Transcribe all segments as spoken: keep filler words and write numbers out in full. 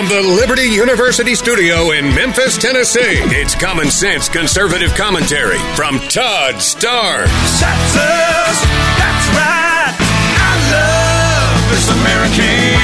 From the Liberty University studio in Memphis, Tennessee, it's Common Sense Conservative Commentary from Todd Starnes. That's that's right. I love this American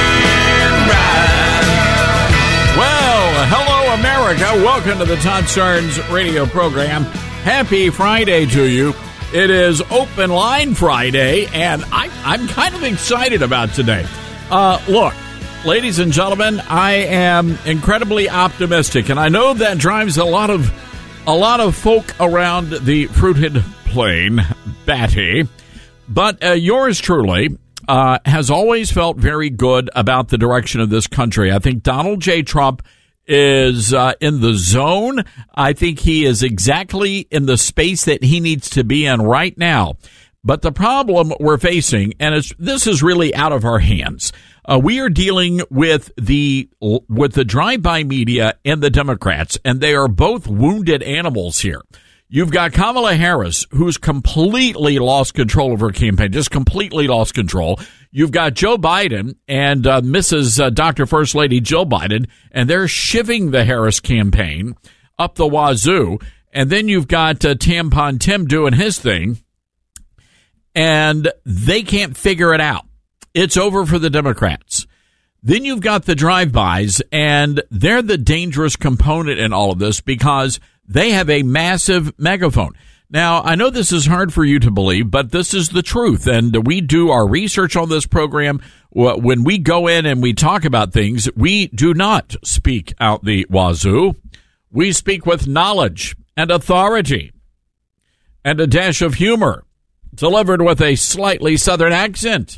ride. Well, hello, America. Welcome to the Todd Starnes radio program. Happy Friday to you. It is Open Line Friday, and I, I'm kind of excited about today. Uh, look. Ladies and gentlemen, I am incredibly optimistic, and I know that drives a lot of a lot of folk around the fruited plain, batty. But uh, yours truly uh, has always felt very good about the direction of this country. I think Donald J. Trump is uh, in the zone. I think he is exactly in the space that he needs to be in right now. But the problem we're facing, and it's, this is really out of our hands. Uh, we are dealing with the with the drive-by media and the Democrats, and they are both wounded animals here. You've got Kamala Harris, who's completely lost control of her campaign, just completely lost control. You've got Joe Biden and uh, Missus Uh, Doctor First Lady Jill Biden, and they're shivving the Harris campaign up the wazoo. And then you've got uh, Tampon Tim doing his thing, and they can't figure it out. It's over for the Democrats. Then you've got the drive-bys, and they're the dangerous component in all of this because they have a massive megaphone. Now, I know this is hard for you to believe, but this is the truth, and we do our research on this program. When we go in and we talk about things, we do not speak out the wazoo. We speak with knowledge and authority and a dash of humor, delivered with a slightly southern accent.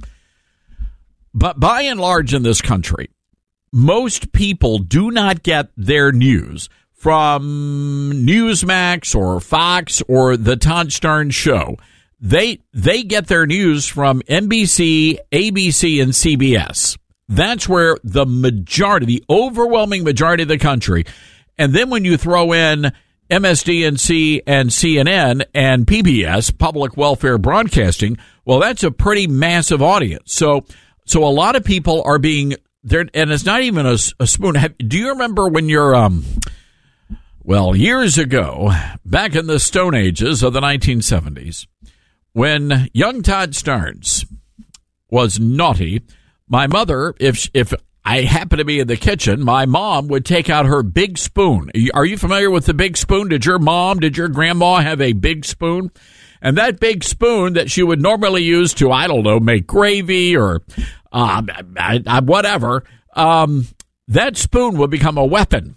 But by and large in this country, most people do not get their news from Newsmax or Fox or the Todd Starnes Show. They they get their news from N B C, A B C, and C B S. That's where the majority, the overwhelming majority of the country. And then when you throw in M S D N C and C N N and P B S, Public Welfare Broadcasting, well, that's a pretty massive audience. So So a lot of people are being there, and it's not even a, a spoon. Have, do you remember when you're, um, well, years ago, back in the Stone Ages of the nineteen seventies, when young Todd Starnes was naughty, my mother, if if I happened to be in the kitchen, my mom would take out her big spoon. Are you familiar with the big spoon? Did your mom, did your grandma have a big spoon? And that big spoon that she would normally use to, I don't know, make gravy or uh, whatever, um, that spoon would become a weapon.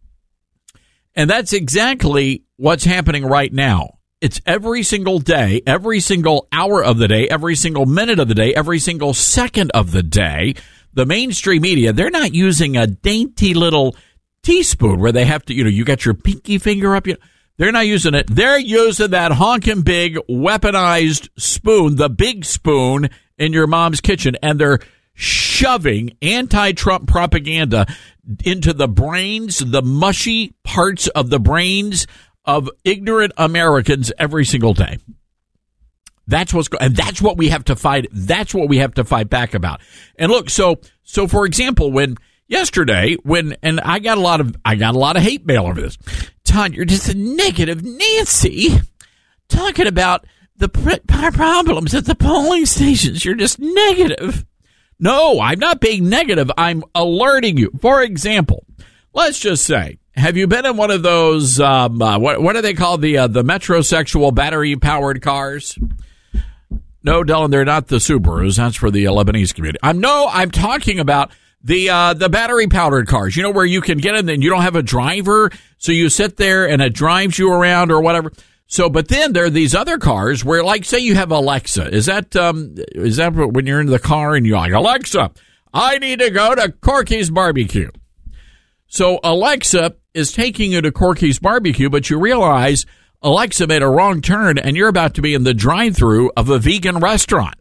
And that's exactly what's happening right now. It's every single day, every single hour of the day, every single minute of the day, every single second of the day. The mainstream media, they're not using a dainty little teaspoon where they have to, you know, you got your pinky finger up, you know. They're not using it. They're using that honking big weaponized spoon, the big spoon in your mom's kitchen, and they're shoving anti-Trump propaganda into the brains, the mushy parts of the brains of ignorant Americans every single day. That's what's going, and that's what we have to fight. That's what we have to fight back about. And look, so so for example, when yesterday, when and I got a lot of I got a lot of hate mail over this. Todd, you're just a negative Nancy talking about the pr- problems at the polling stations. You're just negative. No, I'm not being negative. I'm alerting you. For example, let's just say, have you been in one of those, um, uh, what, what are they called, the uh, the metrosexual battery-powered cars? No, Dylan, they're not the Subarus. That's for the uh, Lebanese community. I'm no, I'm talking about The uh, the battery-powered cars, you know, where you can get in and you don't have a driver, so you sit there and it drives you around or whatever. So, but then there are these other cars where, like, say you have Alexa. Is that um is that when you're in the car and you're like, Alexa, I need to go to Corky's Barbecue. So Alexa is taking you to Corky's Barbecue, but you realize Alexa made a wrong turn and you're about to be in the drive-thru of a vegan restaurant.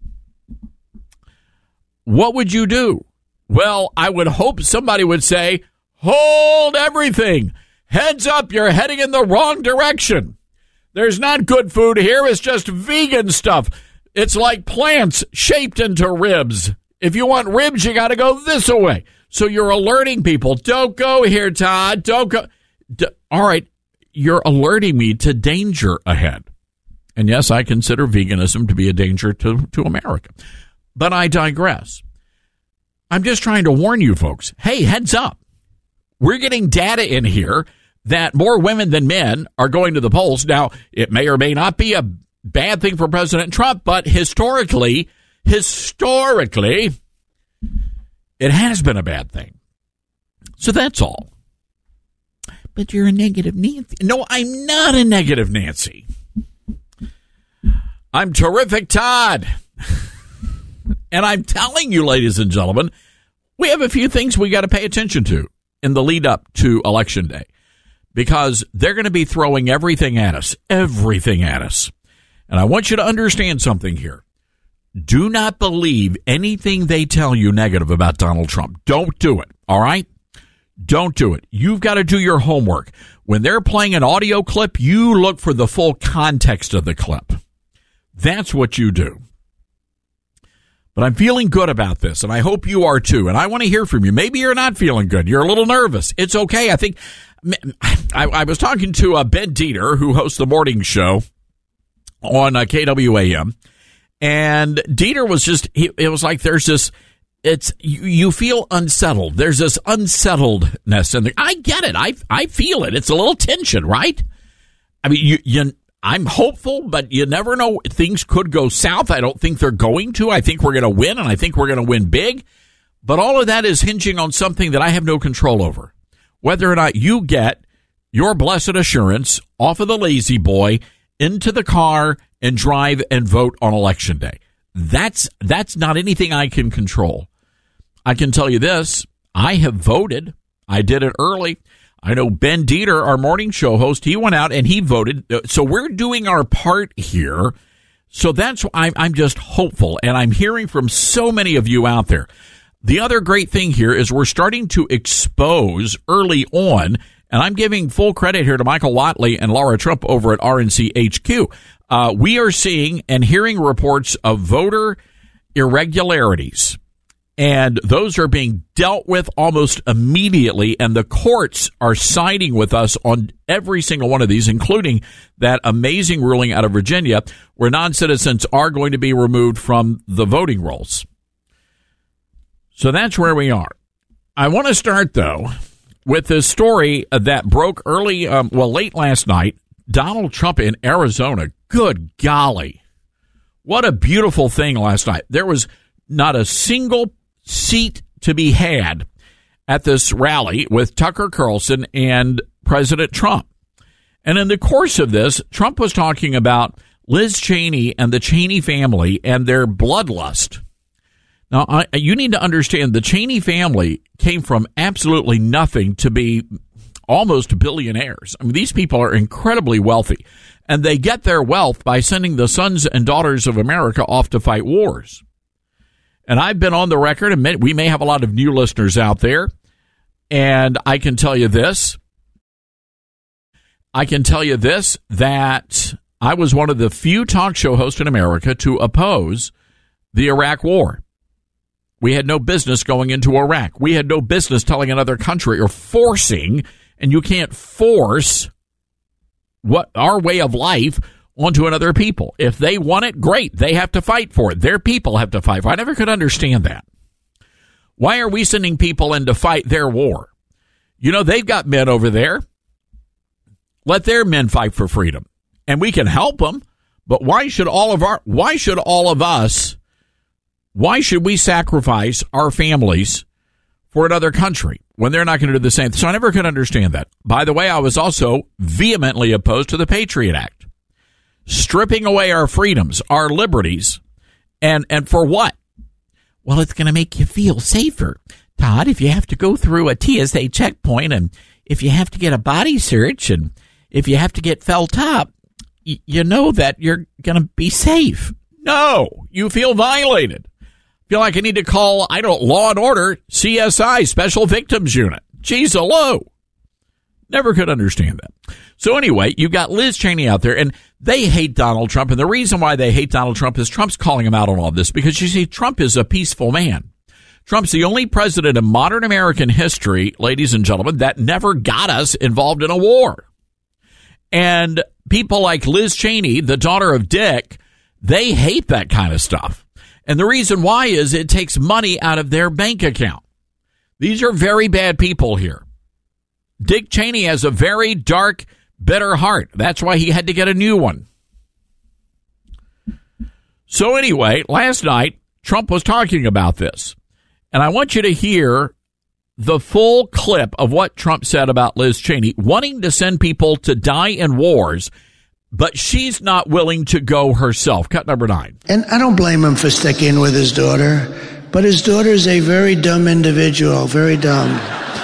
What would you do? Well, I would hope somebody would say, hold everything. Heads up, you're heading in the wrong direction. There's not good food here. It's just vegan stuff. It's like plants shaped into ribs. If you want ribs, you got to go this way. So you're alerting people, don't go here, Todd. Don't go. D- All right, you're alerting me to danger ahead. And yes, I consider veganism to be a danger to, to America. But I digress. I'm just trying to warn you folks. Hey, heads up. We're getting data in here that more women than men are going to the polls. Now, it may or may not be a bad thing for President Trump, but historically, historically, it has been a bad thing. So that's all. But you're a negative Nancy. No, I'm not a negative Nancy. I'm terrific, Todd. And I'm telling you, ladies and gentlemen, we have a few things we got to pay attention to in the lead up to Election Day, because they're going to be throwing everything at us, everything at us. And I want you to understand something here. Do not believe anything they tell you negative about Donald Trump. Don't do it, all right? Don't do it. You've got to do your homework. When they're playing an audio clip, you look for the full context of the clip. That's what you do. But I'm feeling good about this, and I hope you are too. And I want to hear from you. Maybe you're not feeling good. You're a little nervous. It's okay. I think I, I was talking to uh, Ben Dieter, who hosts the morning show on uh, K W A M. And Dieter was just, he, it was like there's this, it's, you, you feel unsettled. There's this unsettledness. And I get it. I I feel it. It's a little tension, right? I mean, you, you I'm hopeful, but you never know. Things could go south. I don't think they're going to. I think we're going to win, and I think we're going to win big. But all of that is hinging on something that I have no control over. Whether or not you get your blessed assurance off of the lazy boy into the car and drive and vote on Election Day. That's that's not anything I can control. I can tell you this. I have voted. I did it early. I know Ben Dieter, our morning show host, he went out and he voted. So we're doing our part here. So that's why I'm, I'm just hopeful. And I'm hearing from so many of you out there. The other great thing here is we're starting to expose early on, and I'm giving full credit here to Michael Watley and Laura Trump over at R N C H Q. Uh, we are seeing and hearing reports of voter irregularities. And those are being dealt with almost immediately, and the courts are siding with us on every single one of these, including that amazing ruling out of Virginia where non-citizens are going to be removed from the voting rolls. So that's where we are. I want to start, though, with this story that broke early, um, well, late last night. Donald Trump in Arizona. Good golly. What a beautiful thing last night. There was not a single seat to be had at this rally with Tucker Carlson and President Trump. And in the course of this, Trump was talking about Liz Cheney and the Cheney family and their bloodlust. Now, I, you need to understand the Cheney family came from absolutely nothing to be almost billionaires. I mean, these people are incredibly wealthy, and they get their wealth by sending the sons and daughters of America off to fight wars. And I've been on the record, and we may have a lot of new listeners out there, and I can tell you this. I can tell you this, that I was one of the few talk show hosts in America to oppose the Iraq War. We had no business going into Iraq. We had no business telling another country or forcing, and you can't force what our way of life onto another people. If they want it, great. They have to fight for it. Their people have to fight for it. I never could understand that. Why are we sending people in to fight their war? You know, they've got men over there. Let their men fight for freedom. And we can help them, but why should all of our, why should all of us, why should we sacrifice our families for another country when they're not going to do the same? So I never could understand that. By the way, I was also vehemently opposed to the Patriot Act. Stripping away our freedoms, our liberties, and, and for what? Well, it's going to make you feel safer. Todd, if you have to go through a T S A checkpoint, and if you have to get a body search, and if you have to get felt up, y- you know that you're going to be safe. No, you feel violated. Feel like I need to call, I don't, Law and Order, C S I, Special Victims Unit. Geez, hello. Never could understand that. So anyway, you've got Liz Cheney out there, and they hate Donald Trump. And the reason why they hate Donald Trump is Trump's calling him out on all this, because you see, Trump is a peaceful man. Trump's the only president in modern American history, ladies and gentlemen, that never got us involved in a war. And people like Liz Cheney, the daughter of Dick, they hate that kind of stuff. And the reason why is it takes money out of their bank account. These are very bad people here. Dick Cheney has a very dark, bitter heart. That's why he had to get a new one. So anyway, last night, Trump was talking about this. And I want you to hear the full clip of what Trump said about Liz Cheney, wanting to send people to die in wars, but she's not willing to go herself. Cut number nine. And I don't blame him for sticking with his daughter, but his daughter's a very dumb individual, very dumb.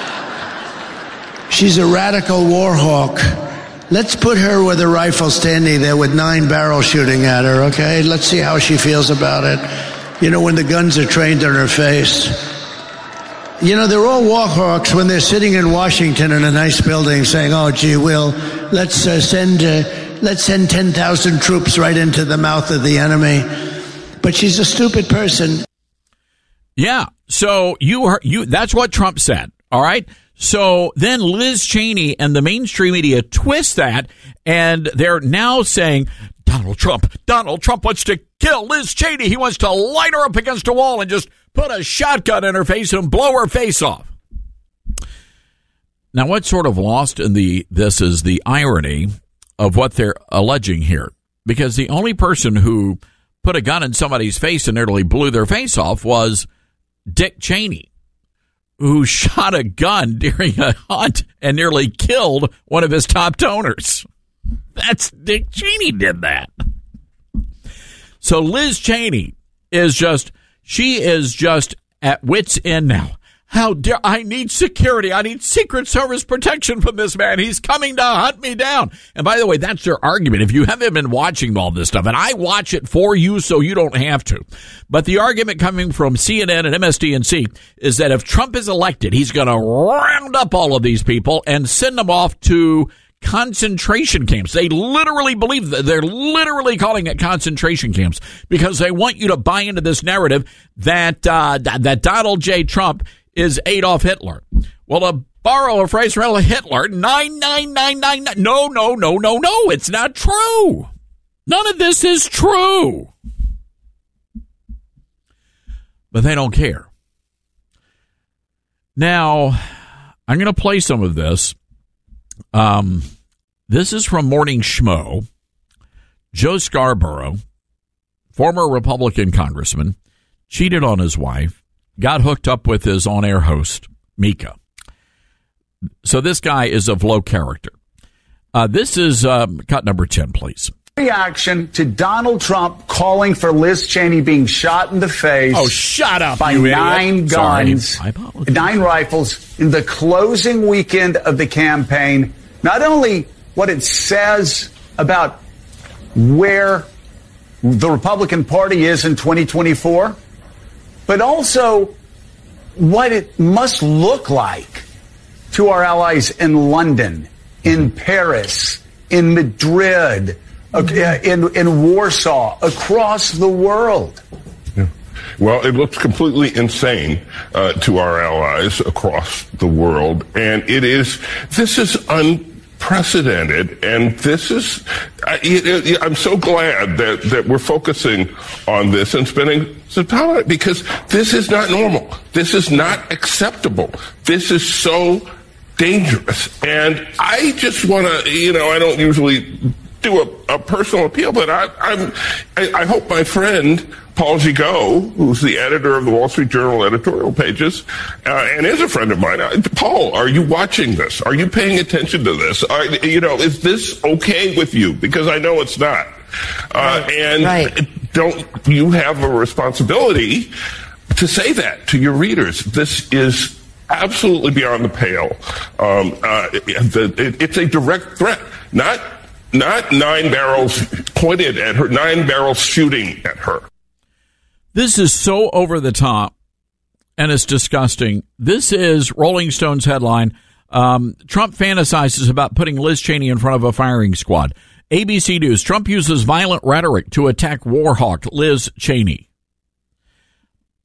She's a radical war hawk. Let's put her with a rifle standing there with nine barrels shooting at her, okay? Let's see how she feels about it. You know, when the guns are trained on her face. You know, they're all war hawks when they're sitting in Washington in a nice building saying, oh, gee, Will, let's uh, send uh, let's send ten thousand troops right into the mouth of the enemy. But she's a stupid person. Yeah, so you heard, you that's what Trump said, all right? So then Liz Cheney and the mainstream media twist that, and they're now saying, Donald Trump, Donald Trump wants to kill Liz Cheney. He wants to light her up against a wall and just put a shotgun in her face and blow her face off. Now, what's sort of lost in the this is the irony of what they're alleging here, because the only person who put a gun in somebody's face and nearly blew their face off was Dick Cheney, who shot a gun during a hunt and nearly killed one of his top donors. That's Dick Cheney did that. So Liz Cheney is just, she is just at wit's end now. How dare I need security. I need Secret Service protection from this man. He's coming to hunt me down. And by the way, that's their argument. If you haven't been watching all this stuff, and I watch it for you so you don't have to. But the argument coming from C N N and M S D N C is that if Trump is elected, he's going to round up all of these people and send them off to concentration camps. They literally believe that they're literally calling it concentration camps because they want you to buy into this narrative that uh, that Donald J. Trump is Adolf Hitler. Well, to borrow a phrase from Hitler, nine nine nine nine nine. No, no, no, no, no. It's not true. None of this is true. But they don't care. Now, I'm going to play some of this. Um, this is from Morning Schmo. Joe Scarborough, former Republican congressman, cheated on his wife, got hooked up with his on-air host, Mika. So this guy is of low character. Uh, this is um, cut number ten, please. Reaction to Donald Trump calling for Liz Cheney being shot in the face. Oh, shut up, by you nine idiot. guns, Sorry, nine rifles in the closing weekend of the campaign. Not only what it says about where the Republican Party is in twenty twenty-four, but also what it must look like to our allies in London, in Paris, in Madrid, in, in Warsaw, across the world. Yeah. Well, it looks completely insane uh, to our allies across the world. And it is, this is unprecedented. And this is, I, it, I'm so glad that, that we're focusing on this and spending some time on it, because this is not normal. This is not acceptable. This is so dangerous. And I just want to, you know, I don't usually do a, a personal appeal, but I, I'm, I, I hope my friend Paul Gigot, who's the editor of the Wall Street Journal editorial pages, uh, and is a friend of mine. Uh, Paul, are you watching this? Are you paying attention to this? Are, you know, is this okay with you? Because I know it's not. Uh, and right. Don't you have a responsibility to say that to your readers? This is absolutely beyond the pale. Um, uh, the, it, it's a direct threat, not not nine barrels pointed at her, nine barrels shooting at her. This is so over the top, and it's disgusting. This is Rolling Stone's headline. Um, Trump fantasizes about putting Liz Cheney in front of a firing squad. A B C News, Trump uses violent rhetoric to attack war hawk Liz Cheney.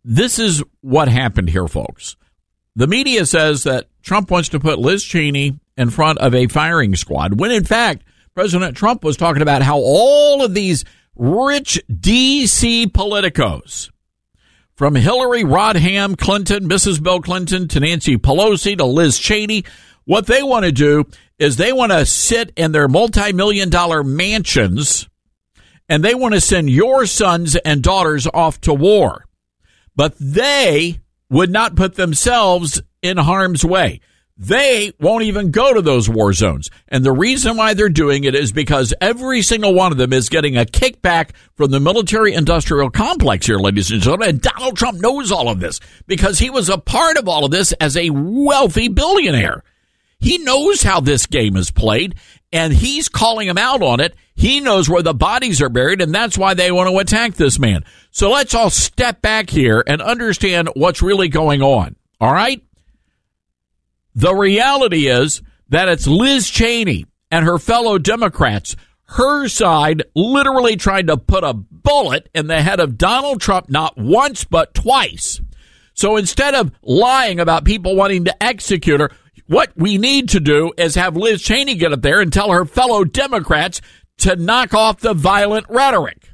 this is what happened here, folks. The media says that Trump wants to put Liz Cheney in front of a firing squad, when in fact, President Trump was talking about how all of these rich D C politicos, from Hillary Rodham Clinton, Missus Bill Clinton, to Nancy Pelosi, to Liz Cheney, what they want to do is they want to sit in their multi-million dollar mansions and they want to send your sons and daughters off to war. But they would not put themselves in harm's way. They won't even go to those war zones. And the reason why they're doing it is because every single one of them is getting a kickback from the military-industrial complex here, ladies and gentlemen. And Donald Trump knows all of this because he was a part of all of this as a wealthy billionaire. He knows how this game is played, and he's calling them out on it. He knows where the bodies are buried, and that's why they want to attack this man. So let's all step back here and understand what's really going on, all right? The reality is that it's Liz Cheney and her fellow Democrats, her side literally trying to put a bullet in the head of Donald Trump not once but twice. So instead of lying about people wanting to execute her, what we need to do is have Liz Cheney get up there and tell her fellow Democrats to knock off the violent rhetoric.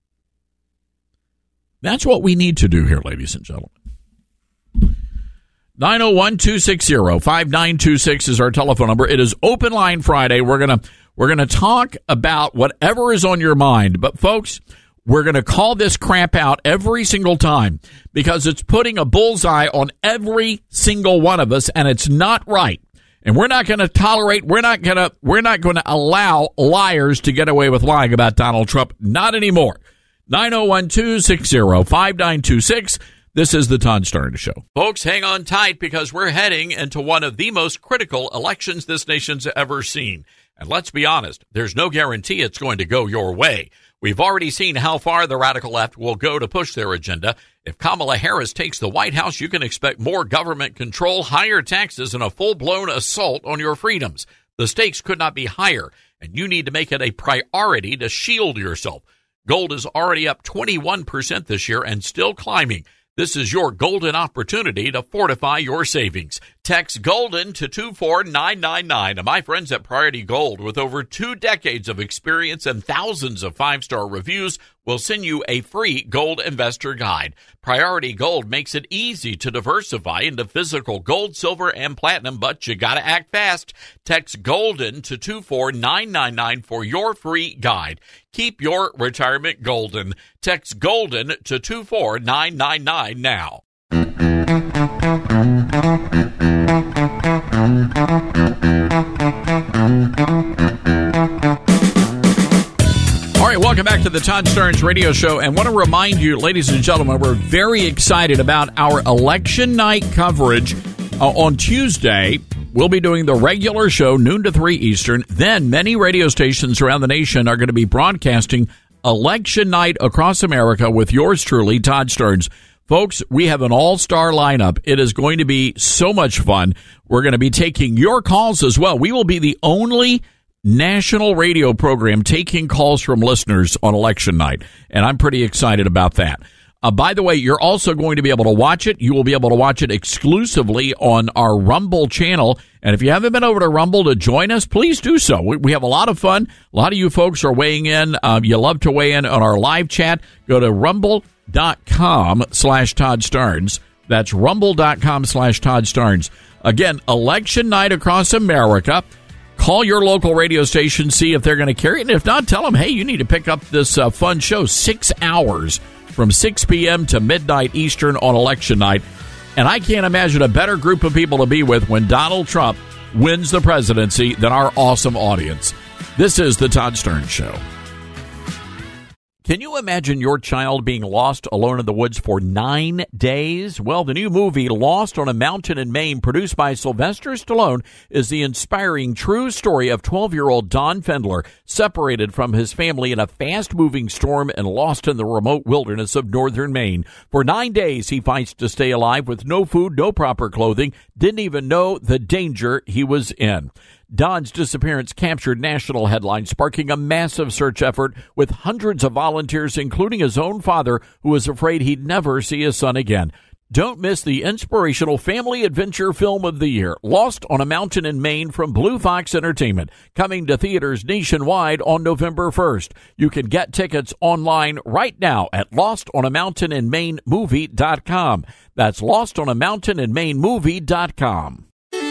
That's what we need to do here, ladies and gentlemen. nine oh one, two six zero, five nine two six is our telephone number. It is Open Line Friday. We're going to we're going to talk about whatever is on your mind. But folks, we're going to call this crap out every single time because it's putting a bullseye on every single one of us, and it's not right. And we're not going to tolerate, we're not going to we're not going to allow liars to get away with lying about Donald Trump. Not anymore. nine oh one, two six zero, five nine two six. This is the Todd Starnes Show. Folks, hang on tight because we're heading into one of the most critical elections this nation's ever seen. And let's be honest, there's no guarantee it's going to go your way. We've already seen how far the radical left will go to push their agenda. If Kamala Harris takes the White House, you can expect more government control, higher taxes, and a full-blown assault on your freedoms. The stakes could not be higher, and you need to make it a priority to shield yourself. Gold is already up twenty-one percent this year and still climbing. This is your golden opportunity to fortify your savings. Text GOLDEN to two four nine nine nine. And my friends at Priority Gold, with over two decades of experience and thousands of five-star reviews, will send you a free gold investor guide. Priority Gold makes it easy to diversify into physical gold, silver, and platinum, but you gotta act fast. Text GOLDEN to two four nine nine nine for your free guide. Keep your retirement golden. Text GOLDEN to two four nine nine nine now. All right, welcome back to the Todd Starnes Radio Show. And want to remind you, ladies and gentlemen, we're very excited about our election night coverage. Uh, on Tuesday, we'll be doing the regular show, noon to three Eastern. Then many radio stations around the nation are going to be broadcasting election night across America with yours truly, Todd Starnes. Folks, we have an all-star lineup. It is going to be so much fun. We're going to be taking your calls as well. We will be the only national radio program taking calls from listeners on election night, and I'm pretty excited about that. Uh, by the way, you're also going to be able to watch it. You will be able to watch it exclusively on our Rumble channel. And if you haven't been over to Rumble to join us, please do so. We, we have a lot of fun. A lot of you folks are weighing in. Um, you love to weigh in on our live chat. Go to rumble.com slash Todd Starnes. That's rumble.com slash Todd Starnes. Again, election night across America. Call your local radio station, see if they're going to carry it. And if not, tell them, hey, you need to pick up this uh, fun show. Six hours from six p.m. to midnight Eastern on election night. And I can't imagine a better group of people to be with when Donald Trump wins the presidency than our awesome audience. This is the Todd Starnes Show. Can you imagine your child being lost alone in the woods for nine days? Well, the new movie Lost on a Mountain in Maine, produced by Sylvester Stallone, is the inspiring true story of twelve-year-old Don Fendler, separated from his family in a fast-moving storm and lost in the remote wilderness of northern Maine. For nine days, he fights to stay alive with no food, no proper clothing, didn't even know the danger he was in. Don's disappearance captured national headlines, sparking a massive search effort with hundreds of volunteers, including his own father, who was afraid he'd never see his son again. Don't miss the inspirational family adventure film of the year, Lost on a Mountain in Maine from Blue Fox Entertainment, coming to theaters nationwide on November first. You can get tickets online right now at lost on a mountain in maine movie dot com. That's lost on a mountain in maine movie dot com.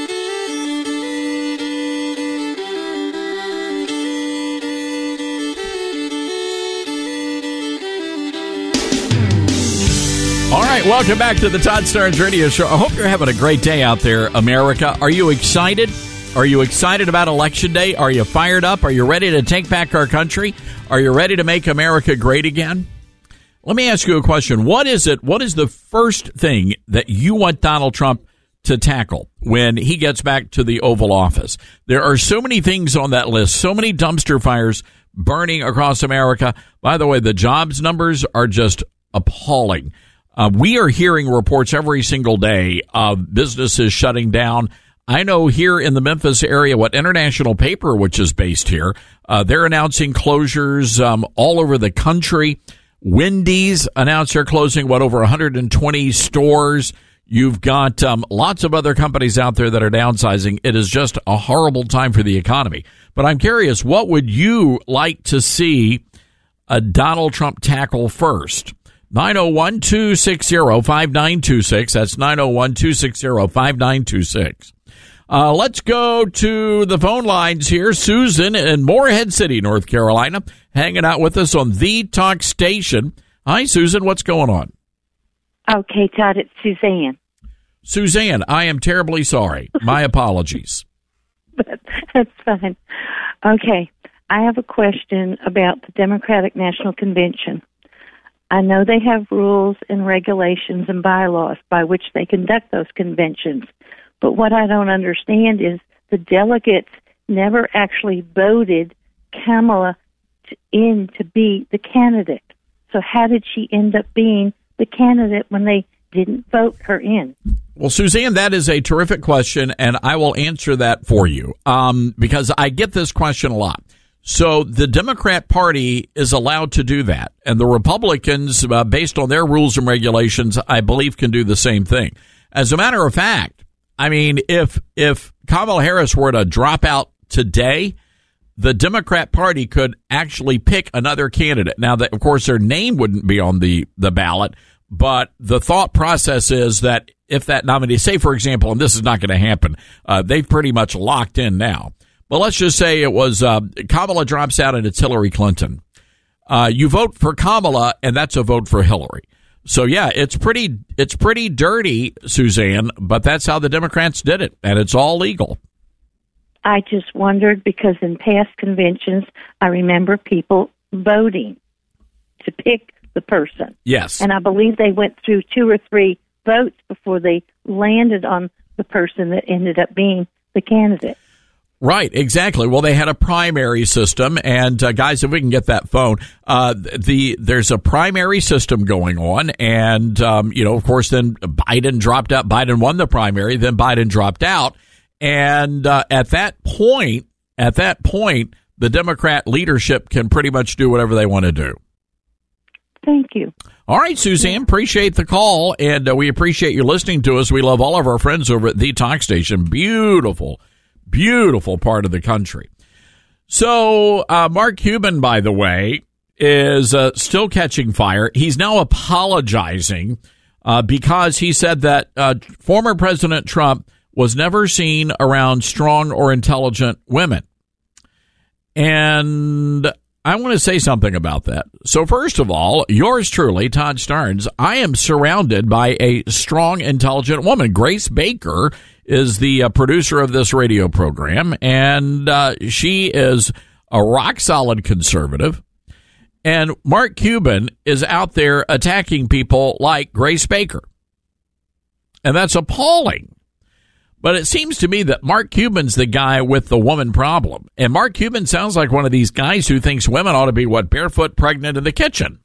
All right, welcome back to the Todd Starnes Radio Show. I hope you're having a great day out there, America. Are you excited? Are you excited about Election Day? Are you fired up? Are you ready to take back our country? Are you ready to make America great again? Let me ask you a question. What is it? What is the first thing that you want Donald Trump to tackle when he gets back to the Oval Office? There are so many things on that list, so many dumpster fires burning across America. By the way, the jobs numbers are just appalling. Uh, we are hearing reports every single day of businesses shutting down. I know here in the Memphis area, what International Paper, which is based here, uh, they're announcing closures um, all over the country. Wendy's announced they're closing, what, over one hundred twenty stores. You've got um, lots of other companies out there that are downsizing. It is just a horrible time for the economy. But I'm curious, what would you like to see a Donald Trump tackle first? nine oh one, two six zero, five nine two six. That's nine oh one, two six zero, five nine two six. Uh, let's go to the phone lines here. Susan in Morehead City, North Carolina, hanging out with us on The Talk Station. Hi, Susan. What's going on? Okay, Todd, it's Suzanne. Suzanne, I am terribly sorry. My apologies. That's fine. Okay, I have a question about the Democratic National Convention. I know they have rules and regulations and bylaws by which they conduct those conventions, but what I don't understand is the delegates never actually voted Kamala to, in to be the candidate. So how did she end up being the candidate when they didn't vote her in? Well, Suzanne, that is a terrific question, and I will answer that for you um, because I get this question a lot. So the Democrat Party is allowed to do that, and the Republicans, uh, based on their rules and regulations, I believe can do the same thing. As a matter of fact, I mean, if if Kamala Harris were to drop out today, the Democrat Party could actually pick another candidate. Now, that, of course, their name wouldn't be on the, the ballot, but the thought process is that if that nominee, say, for example, and this is not going to happen, uh, they've pretty much locked in now. But let's just say it was uh, Kamala drops out and it's Hillary Clinton. Uh, you vote for Kamala, and that's a vote for Hillary. So, yeah, it's pretty it's pretty dirty, Suzanne, but that's how the Democrats did it, and it's all legal. I just wondered because in past conventions, I remember people voting to pick the person. Yes. And I believe they went through two or three votes before they landed on the person that ended up being the candidate. Right, exactly. Well, they had a primary system, and uh, guys, if we can get that phone, uh, the there's a primary system going on, and um, you know, of course, then Biden dropped out. Biden won the primary, then Biden dropped out, and uh, at that point, at that point, the Democrat leadership can pretty much do whatever they want to do. Thank you. All right, Suzanne, appreciate the call, and uh, we appreciate you listening to us. We love all of our friends over at The Talk Station. Beautiful. Beautiful part of the country. So, uh, Mark Cuban, by the way, is uh, still catching fire. He's now apologizing uh, because he said that uh, former President Trump was never seen around strong or intelligent women. And I want to say something about that. So, first of all, yours truly, Todd Starnes, I am surrounded by a strong, intelligent woman. Grace Baker is the uh, producer of this radio program, and uh, she is a rock-solid conservative. And Mark Cuban is out there attacking people like Grace Baker. And that's appalling. But it seems to me that Mark Cuban's the guy with the woman problem. And Mark Cuban sounds like one of these guys who thinks women ought to be, what, barefoot, pregnant in the kitchen.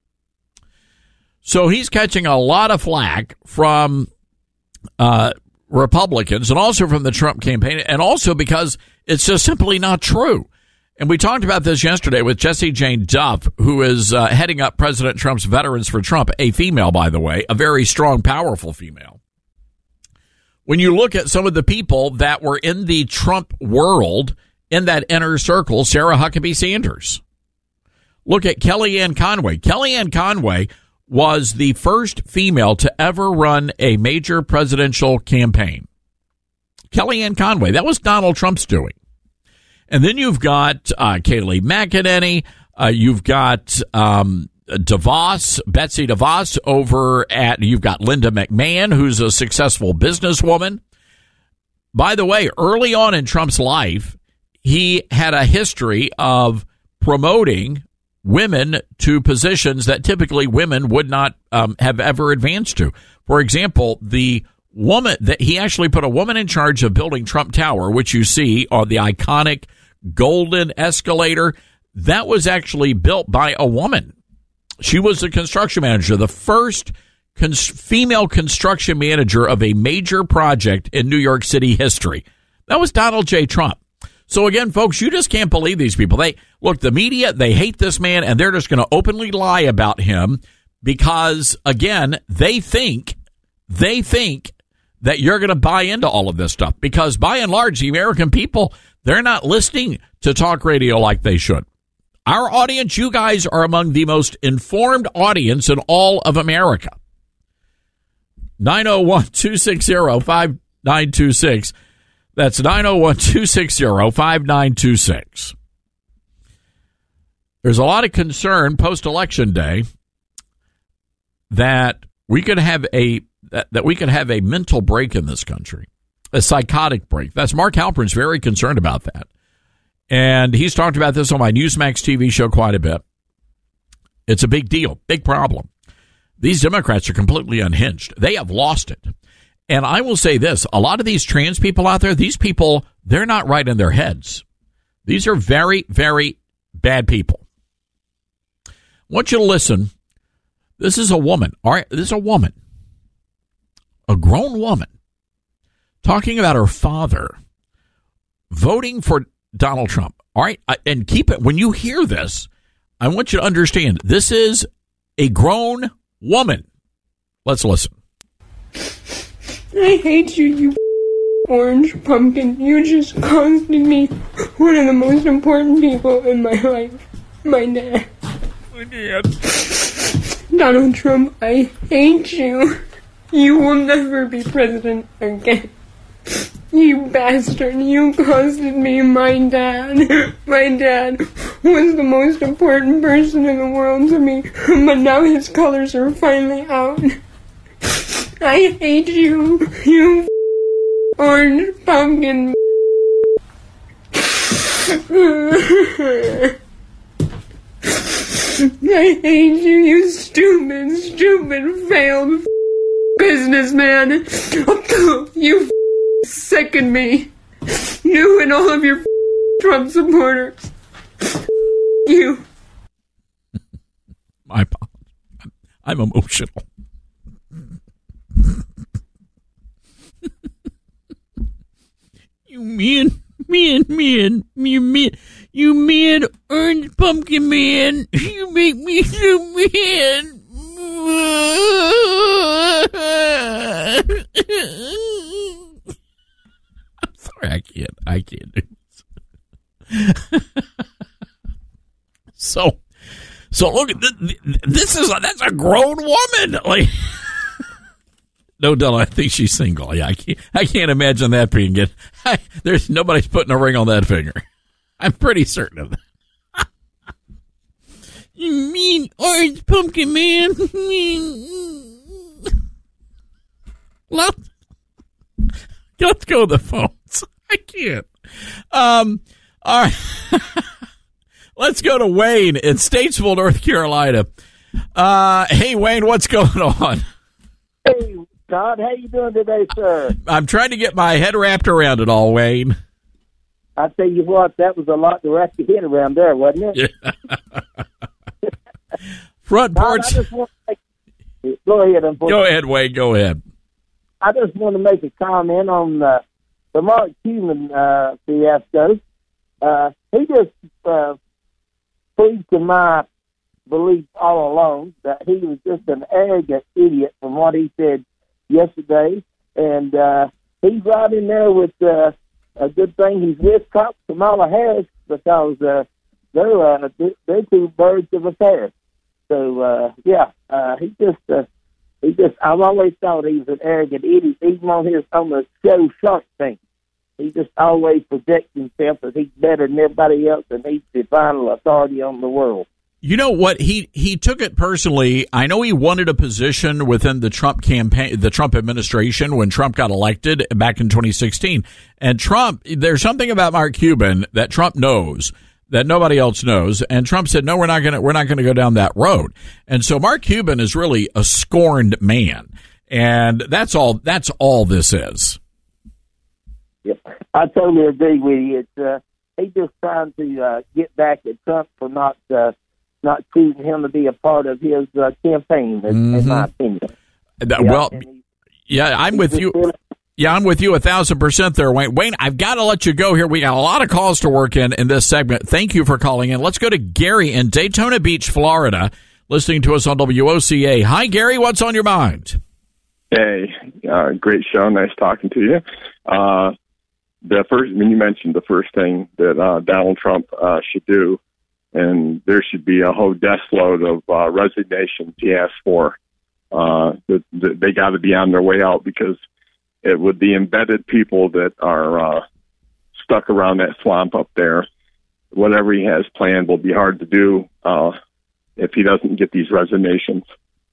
So he's catching a lot of flack from uh Republicans and also from the Trump campaign, and also because it's just simply not true. And we talked about this yesterday with Jessie Jane Duff, who is uh, heading up President Trump's Veterans for Trump, a female, by the way, a very strong, powerful female. When you look at some of the people that were in the Trump world, in that inner circle, Sarah Huckabee Sanders. Look at Kellyanne Conway. Kellyanne Conway was the first female to ever run a major presidential campaign. Kellyanne Conway. That was Donald Trump's doing. And then you've got uh, Kayleigh McEnany. Uh, you've got um, DeVos, Betsy DeVos over at, you've got Linda McMahon, who's a successful businesswoman. By the way, early on in Trump's life, he had a history of promoting women to positions that typically women would not um, have ever advanced to. For example, the woman that he actually put a woman in charge of building Trump Tower, which you see on the iconic golden escalator, that was actually built by a woman. She was the construction manager, the first cons- female construction manager of a major project in New York City history. That was Donald J. Trump. So again, folks, you just can't believe these people. They look, the media, they hate this man, and they're just going to openly lie about him because, again, they think, they think that you're going to buy into all of this stuff because by and large, the American people, they're not listening to talk radio like they should. Our audience, you guys are among the most informed audience in all of America. nine oh one, two six zero, five nine two six. That's nine oh one, two six zero, five nine two six. There's a lot of concern post-election day that we could have a that, that we could have a mental break in this country, a psychotic break. That's Mark Halpern's very concerned about that. And he's talked about this on my Newsmax T V show quite a bit. It's a big deal, big problem. These Democrats are completely unhinged. They have lost it. And I will say this, a lot of these trans people out there, these people, they're not right in their heads. These are very, very bad people. I want you to listen. This is a woman. All right, this is a woman, a grown woman, talking about her father voting for Donald Trump. All right, and keep it, when you hear this, I want you to understand, this is a grown woman. Let's listen. I hate you, you orange pumpkin. You just costed me one of the most important people in my life. My dad. My dad. Donald Trump, I hate you. You will never be president again. You bastard. You costed me my dad. My dad was the most important person in the world to me. But now his colors are finally out. I hate you, you orange pumpkin. I hate you, you stupid, stupid, failed businessman. You second me. You and all of your Trump supporters. You. My apologies. I'm emotional. You mean, man, man, you mean, you mean, orange pumpkin man, you make me so mad. I'm sorry, I can't, I can't do this. so, so look, this is, a, that's a grown woman, like. No, Dylan, I think she's single. Yeah, I can't, I can't imagine that being good. I, there's nobody's putting a ring on that finger. I'm pretty certain of that. You mean orange pumpkin man? Let's, let's go to the phones. I can't. Um. All right. Let's go to Wayne in Statesville, North Carolina. Uh. Hey, Wayne, what's going on? Hey. Todd, how you doing today, sir? I'm trying to get my head wrapped around it all, Wayne. I tell you what, that was a lot to wrap your head around there, wasn't it? Yeah. Front porch. Todd, I just want to make... Go ahead, Go ahead, Wayne. Go ahead. I just want to make a comment on the, the Mark Cuban uh, fiasco. Uh, he just uh, proved to my belief all along that he was just an arrogant idiot from what he said yesterday. And uh, he's right in there with uh, a good thing he's with Kamala Harris, because uh, they're, uh, they're two birds of a pair. So, uh, yeah, uh, he just, uh, he just, I've always thought he was an arrogant idiot, even on his, on the show Shark Tank. He just always projects himself as he's better than everybody else, and he's the final authority on the world. You know what? He he took it personally. I know he wanted a position within the Trump campaign, the Trump administration, when Trump got elected back in twenty sixteen. And Trump, there's something about Mark Cuban that Trump knows that nobody else knows. And Trump said, no, we're not going to, we're not going to go down that road. And so Mark Cuban is really a scorned man. And that's all, that's all this is. Yep. I totally agree with you. It's, uh, he's just trying to, uh, get back at Trump for not, uh, not choosing him to be a part of his, uh, campaign, in, mm-hmm. in my opinion. That, yeah, well, he, yeah, I'm with you. Really, Yeah, I'm with you a thousand percent there, Wayne. Wayne, I've got to let you go here. We got a lot of calls to work in in this segment. Thank you for calling in. Let's go to Gary in Daytona Beach, Florida, listening to us on W O C A. Hi, Gary. What's on your mind? Hey, uh, great show. Nice talking to you. Uh, the first, when you mentioned the first thing that uh, Donald Trump uh, should do, and there should be a whole death load of uh, resignations he asked for. Uh, that, that they got to be on their way out, because it would the embedded people that are uh, stuck around that swamp up there. Whatever he has planned will be hard to do uh, if he doesn't get these resignations.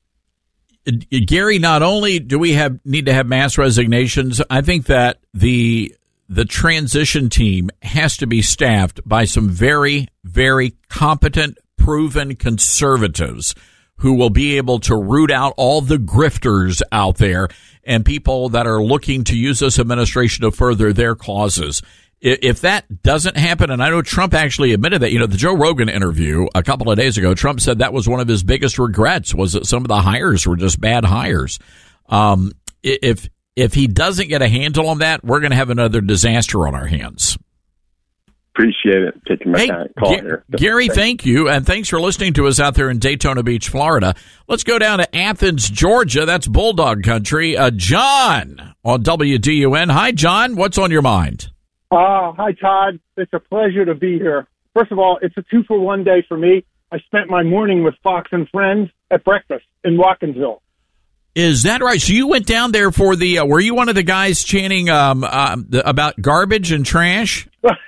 Gary, not only do we have need to have mass resignations, I think that the the transition team has to be staffed by some very, very competent, proven conservatives who will be able to root out all the grifters out there and people that are looking to use this administration to further their causes. If that doesn't happen, and I know Trump actually admitted that, you know, the Joe Rogan interview a couple of days ago, Trump said that was one of his biggest regrets, was that some of the hires were just bad hires. Um, if, if he doesn't get a handle on that, we're going to have another disaster on our hands. Appreciate it. Taking my hey, call G- here. Gary, thank you. And thanks for listening to us out there in Daytona Beach, Florida. Let's go down to Athens, Georgia. That's Bulldog Country. Uh, John on W D U N. Hi, John. What's on your mind? Uh, hi, Todd. It's a pleasure to be here. First of all, it's a two-for-one day for me. I spent my morning with Fox and Friends at breakfast in Watkinsville. Is that right? So you went down there for the, uh, were you one of the guys chanting um, uh, the, about garbage and trash?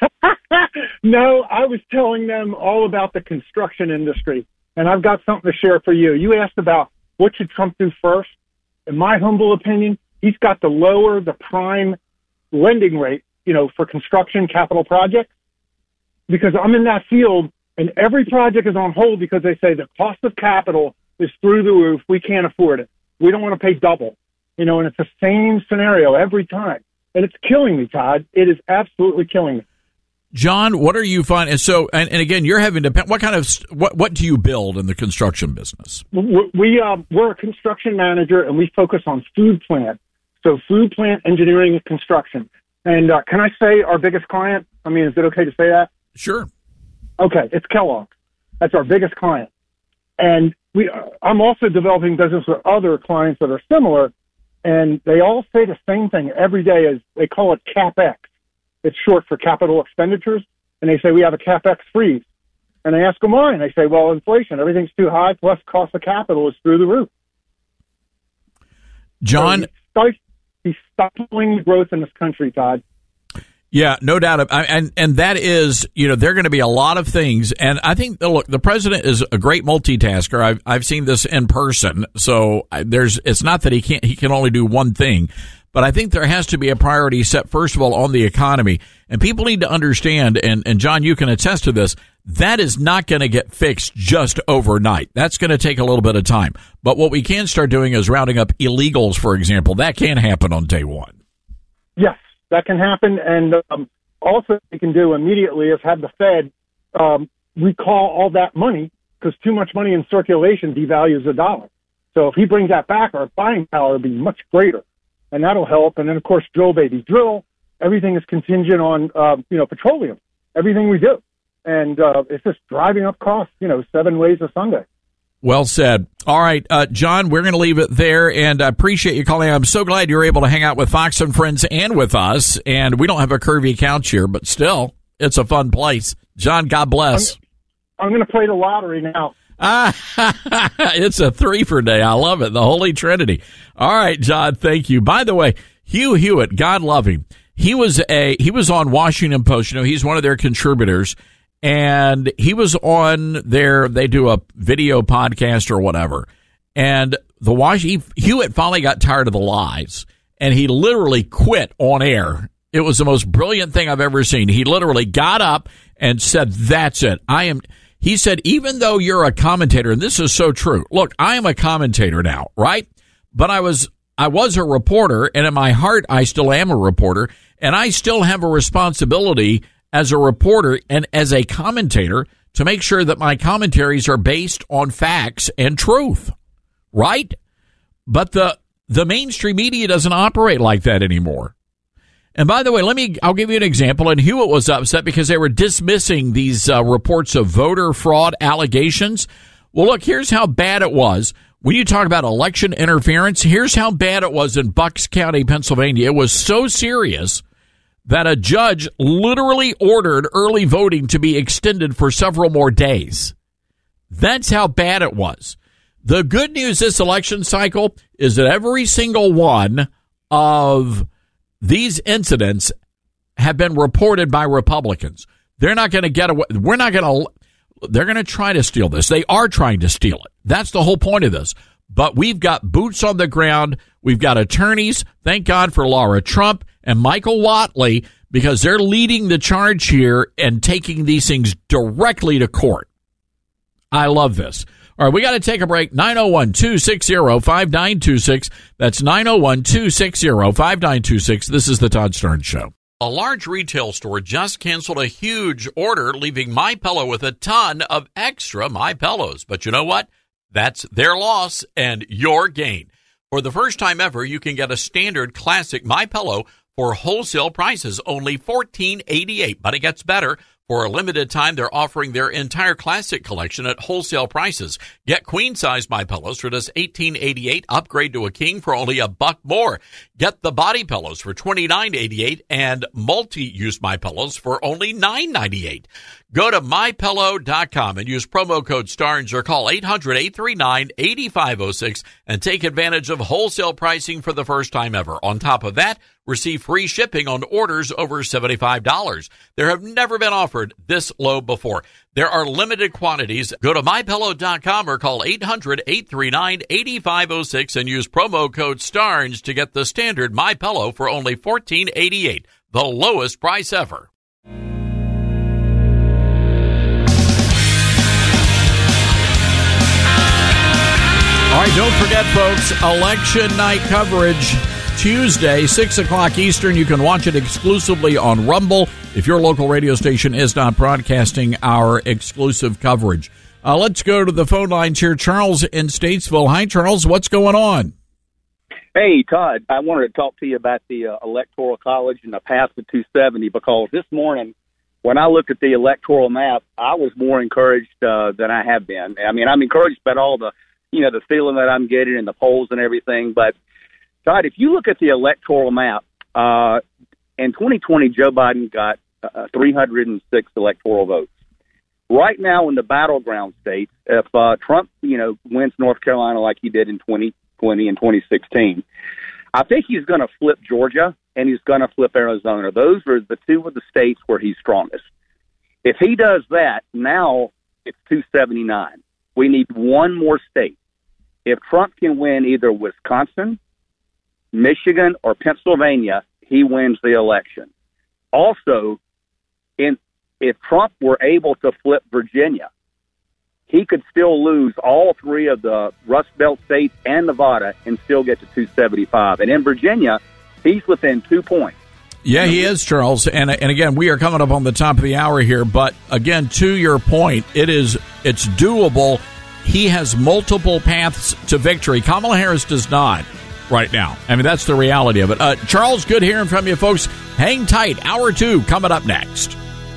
No, I was telling them all about the construction industry, and I've got something to share for you. You asked about what should Trump do first. In my humble opinion, he's got to lower the prime lending rate, you know, for construction capital projects, because I'm in that field, and every project is on hold because they say the cost of capital is through the roof. We can't afford it. We don't want to pay double, you know, and it's the same scenario every time. And it's killing me, Todd. It is absolutely killing me. John, what are you finding? So, and, and again, you're having to, what kind of, what, what do you build in the construction business? We, we uh, we're a construction manager, and we focus on food plant. So food plant engineering and construction. And uh, can I say our biggest client? I mean, is it okay to say that? Sure. Okay, it's Kellogg. That's our biggest client. And we, uh, I'm also developing business with other clients that are similar, and they all say the same thing every day. Is they call it CapEx. It's short for capital expenditures, and they say we have a CapEx freeze. And I ask them why, and they say, well, inflation, everything's too high, plus cost of capital is through the roof. John, so he's, he's stifling the growth in this country, Todd. Yeah, no doubt. And and that is, you know, there are going to be a lot of things. And I think, look, the president is a great multitasker. I've I've seen this in person. So there's, it's not that he can't, he can only do one thing. But I think there has to be a priority set, first of all, on the economy. And people need to understand, and, and John, you can attest to this, that is not going to get fixed just overnight. That's going to take a little bit of time. But what we can start doing is rounding up illegals, for example. That can happen on day one. Yes, that can happen. And um, also what we can do immediately is have the Fed um, recall all that money, because too much money in circulation devalues the dollar. So if he brings that back, our buying power would be much greater. and that'll help. And then, of course, drill, baby, drill. Everything is contingent on, uh, you know, petroleum, everything we do. And uh, it's just driving up costs, you know, seven ways a Sunday. Well said. All right, uh, John, we're going to leave it there, and I appreciate you calling. I'm so glad you're able to hang out with Fox and Friends and with us. And we don't have a curvy couch here, but still, it's a fun place. John, God bless. I'm, I'm going to play the lottery now. It's a three-for day. I love it. The Holy Trinity. All right, John, thank you. By the way, Hugh Hewitt, God love him. He was a he was on Washington Post. You know, he's one of their contributors, and he was on their. They do a video podcast or whatever, and the Wash Hewitt finally got tired of the lies, and he literally quit on air. It was the most brilliant thing I've ever seen. He literally got up and said, "That's it. I am." He said, "Even though you're a commentator, and this is so true. Look, I am a commentator now, right? But I was." I was a reporter, and in my heart, I still am a reporter, and I still have a responsibility as a reporter and as a commentator to make sure that my commentaries are based on facts and truth, right? But the the mainstream media doesn't operate like that anymore. And by the way, let me I'll give you an example. And Hewitt was upset because they were dismissing these uh, reports of voter fraud allegations. Well, look, here's how bad it was. When you talk about election interference, here's how bad it was in Bucks County, Pennsylvania. It was so serious that a judge literally ordered early voting to be extended for several more days. That's how bad it was. The good news this election cycle is that every single one of these incidents have been reported by Republicans. They're not going to get away. We're not going to. They're going to try to steal this. They are trying to steal it. That's the whole point of this. But we've got boots on the ground. We've got attorneys. Thank God for Laura Trump and Michael Whatley, because they're leading the charge here and taking these things directly to court. I love this. All right, we got to take a break. nine oh one, two six zero, five nine two six. That's nine oh one, two six zero, five nine two six. This is the Todd Starnes Show. A large retail store just canceled a huge order, leaving MyPillow with a ton of extra MyPillows. But you know what? That's their loss and your gain. For the first time ever, you can get a standard classic MyPillow for wholesale prices, only fourteen eighty-eight. But it gets better. For a limited time, they're offering their entire classic collection at wholesale prices. Get queen-size MyPillows for just eighteen eighty-eight. Upgrade to a king for only a buck more. Get the body pillows for twenty-nine eighty-eight and multi-use MyPillows for only nine ninety-eight. Go to my pillow dot com and use promo code STARNS or call eight hundred, eight three nine, eight five oh six and take advantage of wholesale pricing for the first time ever. On top of that, receive free shipping on orders over seventy-five dollars. There have never been offered this low before. There are limited quantities. Go to my pillow dot com or call eight hundred, eight three nine, eight five oh six and use promo code STARNS to get the standard MyPillow for only fourteen eighty-eight, the lowest price ever. All right, don't forget, folks, election night coverage Tuesday, six o'clock Eastern. You can watch it exclusively on Rumble if your local radio station is not broadcasting our exclusive coverage. Uh, let's go to the phone lines here. Charles in Statesville. Hi, Charles. What's going on? Hey, Todd. I wanted to talk to you about the uh, Electoral College and the path to two seventy, because this morning when I looked at the electoral map, I was more encouraged uh, than I have been. I mean, I'm encouraged about all the you know, the feeling that I'm getting in the polls and everything. But, Todd, if you look at the electoral map, uh, in twenty twenty, Joe Biden got uh, three hundred six electoral votes. Right now in the battleground states, if uh, Trump, you know, wins North Carolina like he did in twenty twenty and twenty sixteen, I think he's going to flip Georgia and he's going to flip Arizona. Those are the two of the states where he's strongest. If he does that, now it's two seventy-nine. We need one more state. If Trump can win either Wisconsin, Michigan, or Pennsylvania, he wins the election. Also, in, if Trump were able to flip Virginia, he could still lose all three of the Rust Belt states and Nevada and still get to two seventy-five. And in Virginia, he's within two points. Yeah, he is, Charles. And and again, we are coming up on the top of the hour here. But again, to your point, it is it's doable. He has multiple paths to victory. Kamala Harris does not. right now. I mean, that's the reality of it. Uh, Charles, good hearing from you, folks. Hang tight. Hour two coming up next.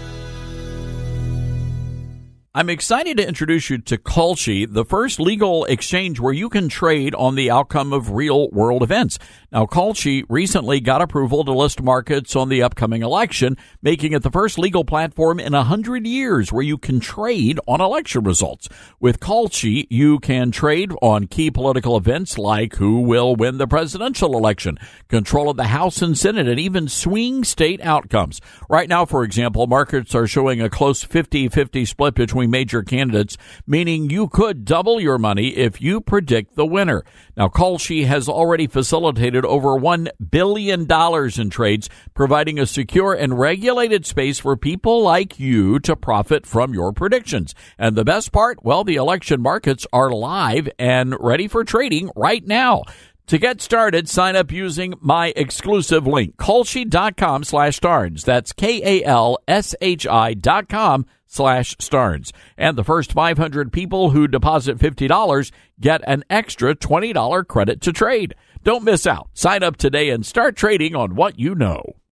I'm excited to introduce you to Kalshi, the first legal exchange where you can trade on the outcome of real-world events. Now, Kalshi recently got approval to list markets on the upcoming election, making it the first legal platform in one hundred years where you can trade on election results. With Kalshi, you can trade on key political events like who will win the presidential election, control of the House and Senate, and even swing state outcomes. Right now, for example, markets are showing a close fifty-fifty split between major candidates, meaning you could double your money if you predict the winner. Now, Kalshi has already facilitated over one billion dollars in trades, providing a secure and regulated space for people like you to profit from your predictions. And the best part, well, the election markets are live and ready for trading right now. To get started, sign up using my exclusive link, Kalshi.com slash Starnes. That's K-A-L-S-H-I dot com slash Starnes. And the first five hundred people who deposit fifty dollars get an extra twenty dollars credit to trade. Don't miss out. Sign up today and start trading on what you know.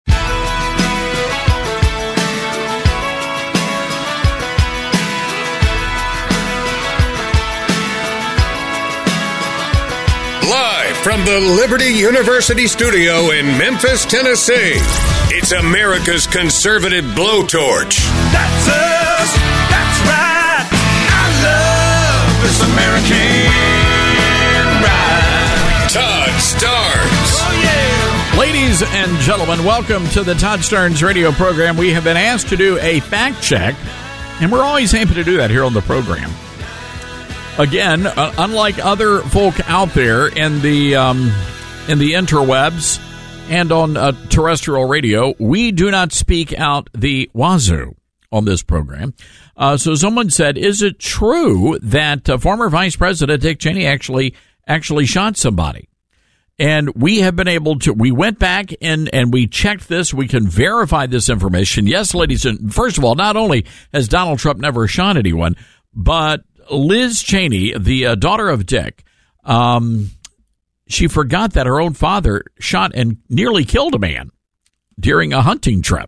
Live from the Liberty University studio in Memphis, Tennessee, it's America's conservative blowtorch. That's us. That's right. I love this American ride. Todd Starnes. Oh, yeah. Ladies and gentlemen, welcome to the Todd Starnes radio program. We have been asked to do a fact check, and we're always happy to do that here on the program. Again, uh, unlike other folk out there in the um, in the interwebs and on uh, terrestrial radio, we do not speak out the wazoo on this program. Uh, so someone said, is it true that uh, former Vice President Dick Cheney actually actually shot somebody? And we have been able to, we went back and, and we checked this. We can verify this information. Yes, ladies and first of all, not only has Donald Trump never shot anyone, but Liz Cheney, the uh, daughter of Dick, um, she forgot that her own father shot and nearly killed a man during a hunting trip.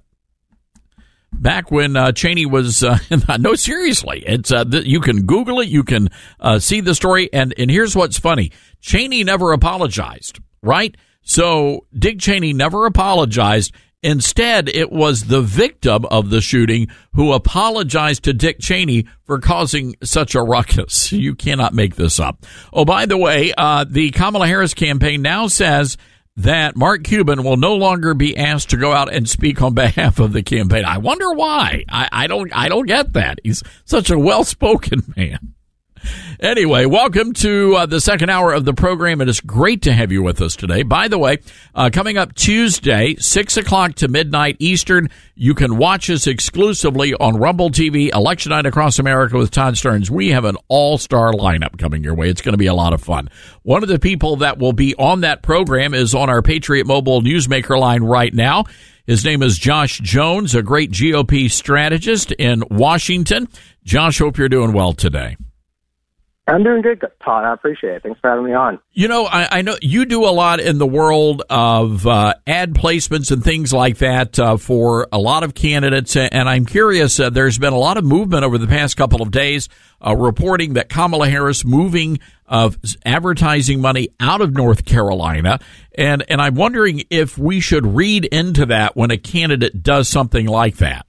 Back when uh, Cheney was, uh, no, seriously, it's uh, th- you can Google it, you can uh, see the story, and, and here's what's funny. Cheney never apologized, right? So Dick Cheney never apologized. Instead, it was the victim of the shooting who apologized to Dick Cheney for causing such a ruckus. You cannot make this up. Oh, by the way, uh, the Kamala Harris campaign now says that Mark Cuban will no longer be asked to go out and speak on behalf of the campaign. I wonder why. I, I don't. I don't get that. He's such a well-spoken man. Anyway, welcome to uh, the second hour of the program. It is great to have you with us today. By the way, uh, coming up Tuesday, six o'clock to midnight Eastern, you can watch us exclusively on Rumble T V, Election Night Across America with Todd Starnes. We have an all-star lineup coming your way. It's going to be a lot of fun. One of the people that will be on that program is on our Patriot Mobile Newsmaker line right now. His name is Josh Jones, a great G O P strategist in Washington. Josh, hope you're doing well today. I'm doing good, Todd. I appreciate it. Thanks for having me on. You know, I, I know you do a lot in the world of uh, ad placements and things like that uh, for a lot of candidates, and I'm curious, uh, there's been a lot of movement over the past couple of days uh, reporting that Kamala Harris moving of uh, advertising money out of North Carolina, and, and I'm wondering if we should read into that when a candidate does something like that.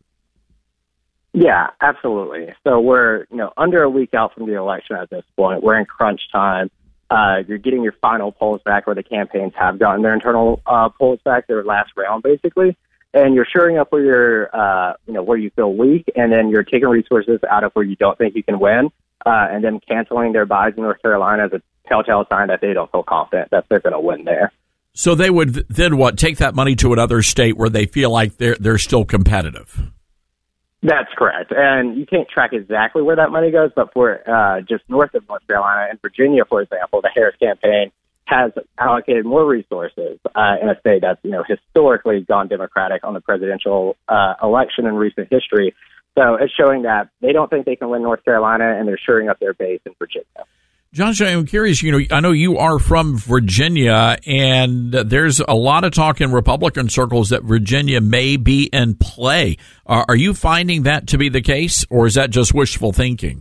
Yeah, absolutely. So we're, you know, under a week out from the election at this point. We're in crunch time. Uh, you're getting your final polls back, where the campaigns have gotten their internal uh, polls back, their last round, basically. And you're shoring up where you're, uh, you know, where you feel weak, and then you're taking resources out of where you don't think you can win, uh, and then canceling their buys in North Carolina as a telltale sign that they don't feel confident that they're going to win there. So they would then what? Take that money to another state where they feel like they're they're still competitive. That's correct. And you can't track exactly where that money goes, but for uh, just north of North Carolina and Virginia, for example, the Harris campaign has allocated more resources uh, in a state that's, you know, historically gone Democratic on the presidential uh, election in recent history. So it's showing that they don't think they can win North Carolina, and they're shoring up their base in Virginia. Josh, I'm curious, you know, I know you are from Virginia, and there's a lot of talk in Republican circles that Virginia may be in play. Are, are you finding that to be the case, or is that just wishful thinking?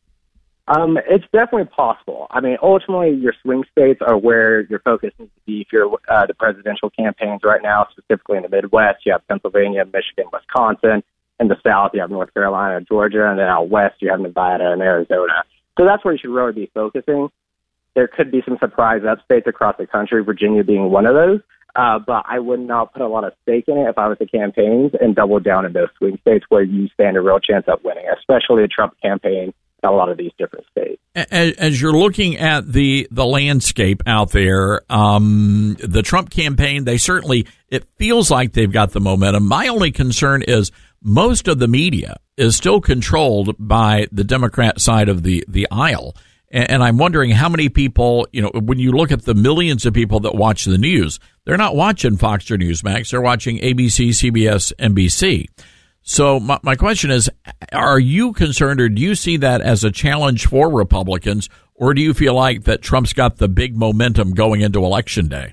Um, it's definitely possible. I mean, ultimately, your swing states are where your focus needs to be if you're uh, the presidential campaigns right now, specifically in the Midwest. You have Pennsylvania, Michigan, Wisconsin. In the South, you have North Carolina, Georgia, and then out west, you have Nevada and Arizona. So that's where you should really be focusing. There could be some surprise upstates across the country, Virginia being one of those. Uh, but I would not put a lot of stake in it if I was the campaigns and double down in those swing states where you stand a real chance of winning, especially the Trump campaign in a lot of these different states. As, as you're looking at the, the landscape out there, um, the Trump campaign, they certainly, it feels like they've got the momentum. My only concern is most of the media is still controlled by the Democrat side of the, the aisle. And, and I'm wondering how many people, you know, when you look at the millions of people that watch the news, they're not watching Fox or Newsmax. They're watching A B C, C B S, N B C. So my, my question is, are you concerned, or do you see that as a challenge for Republicans, or do you feel like that Trump's got the big momentum going into Election Day?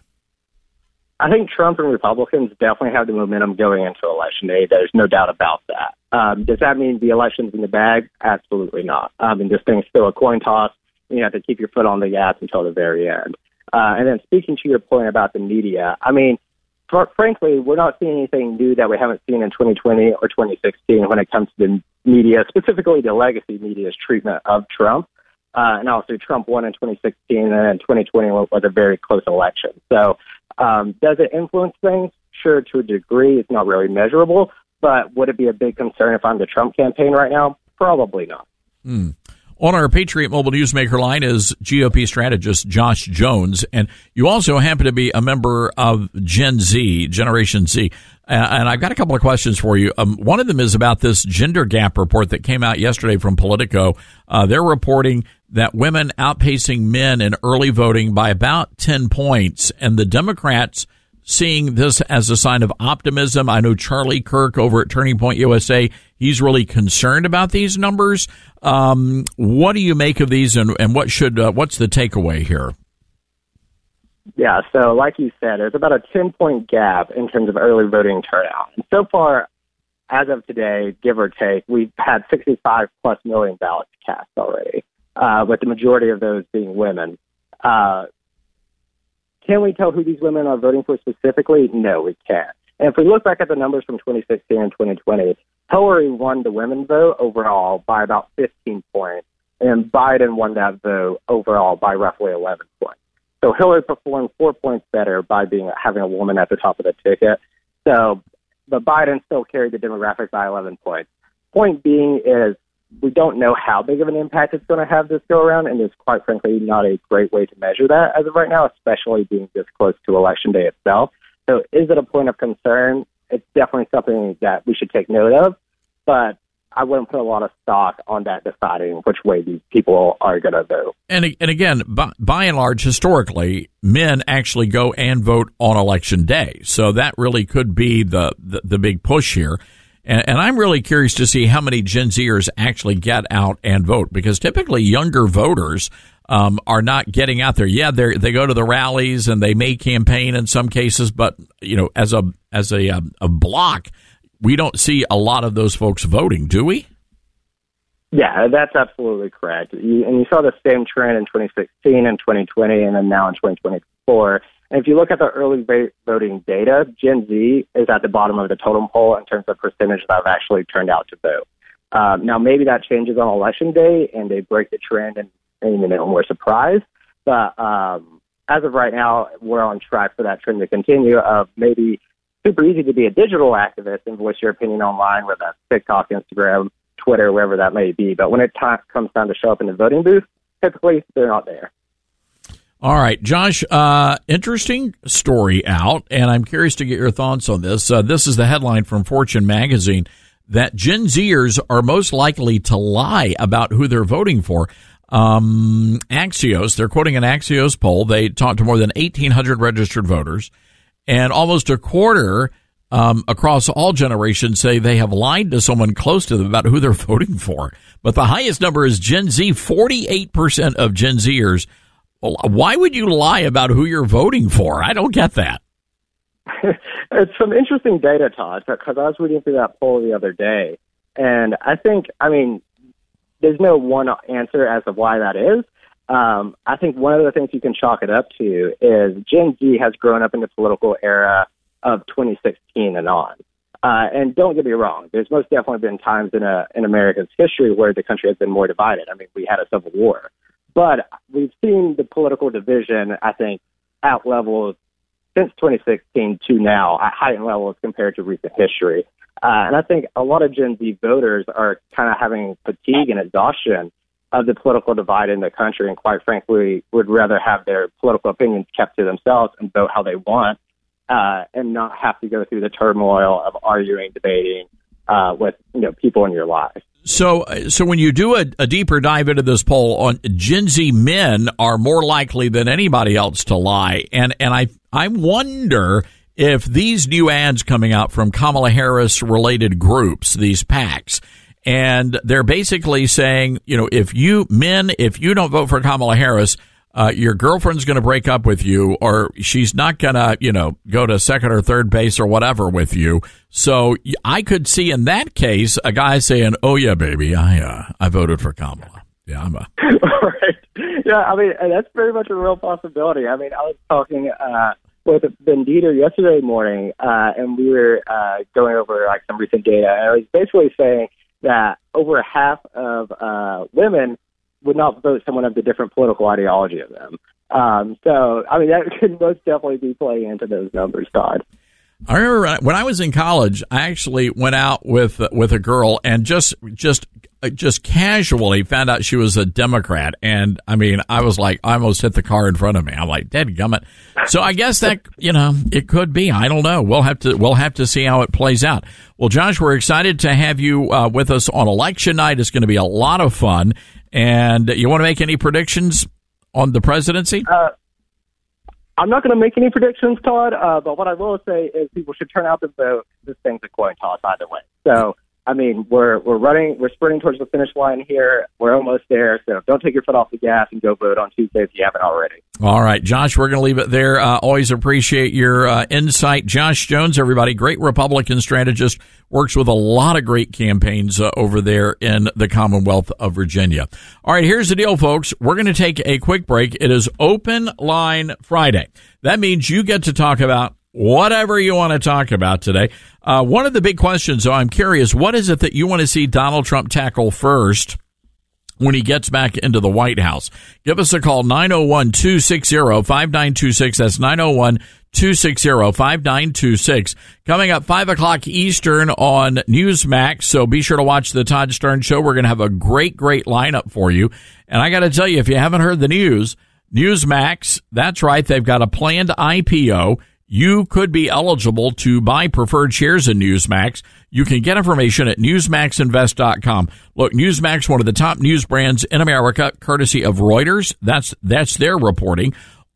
I think Trump and Republicans definitely have the momentum going into Election Day. There's no doubt about that. Um, does that mean the election's in the bag? Absolutely not. I mean, this thing's still a coin toss. You have to keep your foot on the gas until the very end. Uh, and then speaking to your point about the media, I mean, fr- frankly, we're not seeing anything new that we haven't seen in twenty twenty or twenty sixteen when it comes to the media, specifically the legacy media's treatment of Trump. Uh, and also Trump won in twenty sixteen, and then twenty twenty was a very close election. So um, does it influence things? Sure, to a degree. It's not really measurable. But would it be a big concern if I'm the Trump campaign right now? Probably not. Hmm. On our Patriot Mobile Newsmaker line is G O P strategist Josh Jones, and you also happen to be a member of Gen Z, Generation Z. Uh, and I've got a couple of questions for you. Um, one of them is about this gender gap report that came out yesterday from Politico. Uh, they're reporting that women outpacing men in early voting by about ten points, and the Democrats seeing this as a sign of optimism. I know Charlie Kirk over at Turning Point U S A, he's really concerned about these numbers. Um, what do you make of these, and, and what should uh, what's the takeaway here? Yeah, so like you said, there's about a ten-point gap in terms of early voting turnout. And so far, as of today, give or take, we've had sixty-five plus million ballots cast already, uh, with the majority of those being women. Uh, Can we tell who these women are voting for specifically? No, we can't. And if we look back at the numbers from twenty sixteen and twenty twenty, Hillary won the women's vote overall by about fifteen points, and Biden won that vote overall by roughly eleven points. So Hillary performed four points better by being having a woman at the top of the ticket. So, but Biden still carried the demographic by eleven points. Point being is, we don't know how big of an impact it's going to have this go around, and it's quite frankly not a great way to measure that as of right now, especially being this close to Election Day itself. So is it a point of concern? It's definitely something that we should take note of, but I wouldn't put a lot of stock on that deciding which way these people are going to vote. And, and again, by, by and large, historically, men actually go and vote on Election Day. So that really could be the, the, the big push here. And, and I'm really curious to see how many Gen Zers actually get out and vote, because typically younger voters um, are not getting out there. Yeah, they they go to the rallies and they may campaign in some cases, but you know, as a as a a, a block, we don't see a lot of those folks voting, do we? Yeah, that's absolutely correct. You, and you saw the same trend in twenty sixteen and twenty twenty, and then now in twenty twenty-four. And if you look at the early va- voting data, Gen Z is at the bottom of the totem pole in terms of percentage that have actually turned out to vote. Um, now, maybe that changes on Election Day, and they break the trend, and, and you know, we're surprised. But um, as of right now, we're on track for that trend to continue. Of maybe super easy to be a digital activist and voice your opinion online, whether that's TikTok, Instagram, Twitter, wherever that may be. But when it t- comes time to show up in the voting booth, typically they're not there. All right, Josh, uh, interesting story out, and I'm curious to get your thoughts on this. Uh, this is the headline from Fortune magazine, that Gen Zers are most likely to lie about who they're voting for. Um, Axios, they're quoting an Axios poll. They talked to more than eighteen hundred registered voters, and almost a quarter um, across all generations say they have lied to someone close to them about who they're voting for. But the highest number is Gen Z. forty-eight percent of Gen Zers. Well, why would you lie about who you're voting for? I don't get that. It's some interesting data, Todd, because I was reading through that poll the other day. And I think, I mean, there's no one answer as to why that is. Um, I think one of the things you can chalk it up to is Gen Z has grown up in the political era of twenty sixteen and on. Uh, and don't get me wrong, there's most definitely been times in a, in America's history where the country has been more divided. I mean, we had a civil war. But we've seen the political division, I think, at levels since twenty sixteen to now, at heightened levels compared to recent history. Uh, and I think a lot of Gen Z voters are kind of having fatigue and exhaustion of the political divide in the country, and quite frankly, would rather have their political opinions kept to themselves and vote how they want, uh, and not have to go through the turmoil of arguing, debating uh, with you know people in your life. So, so when you do a, a deeper dive into this poll, on Gen Z men are more likely than anybody else to lie, and and I I wonder if these new ads coming out from Kamala Harris related groups, these PACs, and they're basically saying, you know, if you men, if you don't vote for Kamala Harris, uh, your girlfriend's going to break up with you, or she's not going to, you know, go to second or third base or whatever with you. So I could see in that case a guy saying, "Oh yeah, baby, I uh, I voted for Kamala. Yeah, I'm a." Right. Yeah, I mean that's very much a real possibility. I mean, I was talking uh, with Ben Dieter yesterday morning, uh, and we were uh, going over like some recent data, and I was basically saying that over half of uh, women would not vote someone of the different political ideology of them. Um, so, I mean, that could most definitely be playing into those numbers, Todd. I remember when I was in college, I actually went out with with a girl and just just just casually found out she was a Democrat. And I mean, I was like, I almost hit the car in front of me. I'm like, dadgummit. So I guess that, you know, it could be. I don't know. We'll have to we'll have to see how it plays out. Well, Josh, we're excited to have you uh, with us on election night. It's going to be a lot of fun. And you want to make any predictions on the presidency? Uh, I'm not going to make any predictions, Todd, uh, but what I will say is people should turn out to vote. This thing's a coin toss either way. So, I mean, we're we're running, we're sprinting towards the finish line here. We're almost there. So don't take your foot off the gas and go vote on Tuesday if you haven't already. All right, Josh, we're going to leave it there. Uh, always appreciate your uh, insight. Josh Jones, everybody, great Republican strategist, works with a lot of great campaigns uh, over there in the Commonwealth of Virginia. All right, here's the deal, folks. We're going to take a quick break. It is Open Line Friday. That means you get to talk about whatever you want to talk about today. Uh, one of the big questions, though, I'm curious, what is it that you want to see Donald Trump tackle first when he gets back into the White House? Give us a call, nine oh one, two six zero, five nine two six. That's nine oh one, two six zero, five nine two six. Coming up five o'clock Eastern on Newsmax, so be sure to watch the Todd Stern Show. We're going to have a great, great lineup for you. And I got to tell you, if you haven't heard the news, Newsmax, that's right, they've got a planned I P O. You could be eligible to buy preferred shares in Newsmax. You can get information at newsmax invest dot com. Look, Newsmax, one of the top news brands in America, courtesy of Reuters. That's that's their reporting.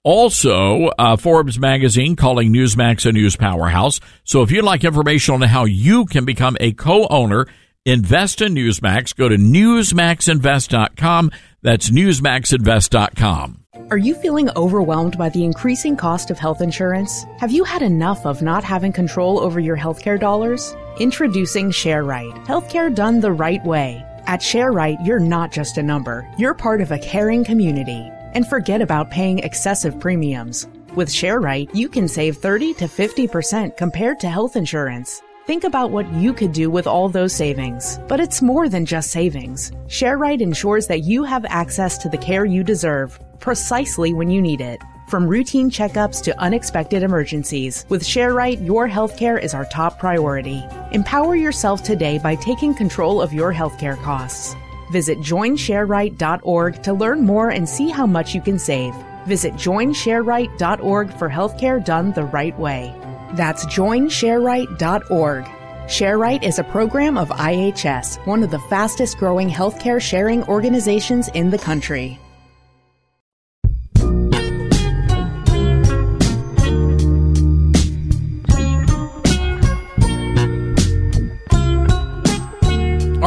Also, uh, Forbes magazine calling Newsmax a news powerhouse. So if you'd like information on how you can become a co-owner, invest in Newsmax, go to newsmax invest dot com. That's newsmax invest dot com. Are you feeling overwhelmed by the increasing cost of health insurance? Have you had enough of not having control over your healthcare dollars? Introducing ShareRight, healthcare done the right way. At ShareRight, you're not just a number. You're part of a caring community. And forget about paying excessive premiums. With ShareRight, you can save thirty to fifty percent compared to health insurance. Think about what you could do with all those savings. But it's more than just savings. ShareRight ensures that you have access to the care you deserve, precisely when you need it. From routine checkups to unexpected emergencies, with ShareRight, your healthcare is our top priority. Empower yourself today by taking control of your healthcare costs. Visit join share right dot org to learn more and see how much you can save. Visit join share right dot org for healthcare done the right way. That's join share right dot org. ShareRight is a program of I H S, one of the fastest growing healthcare sharing organizations in the country.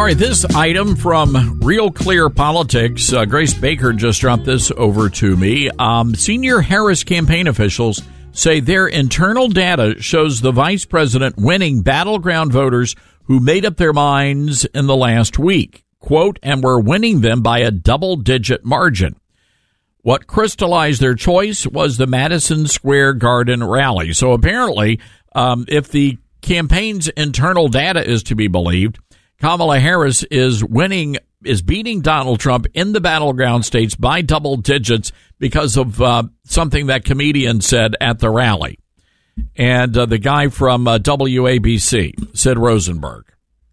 All right, this item from Real Clear Politics, uh, Grace Baker just dropped this over to me. Um, senior Harris campaign officials say their internal data shows the vice president winning battleground voters who made up their minds in the last week. Quote, and we're winning them by a double-digit margin. What crystallized their choice was the Madison Square Garden rally. So apparently, um, if the campaign's internal data is to be believed, Kamala Harris is winning, is beating Donald Trump in the battleground states by double digits because of uh, something that comedian said at the rally. And uh, the guy from uh, W A B C, Sid Rosenberg.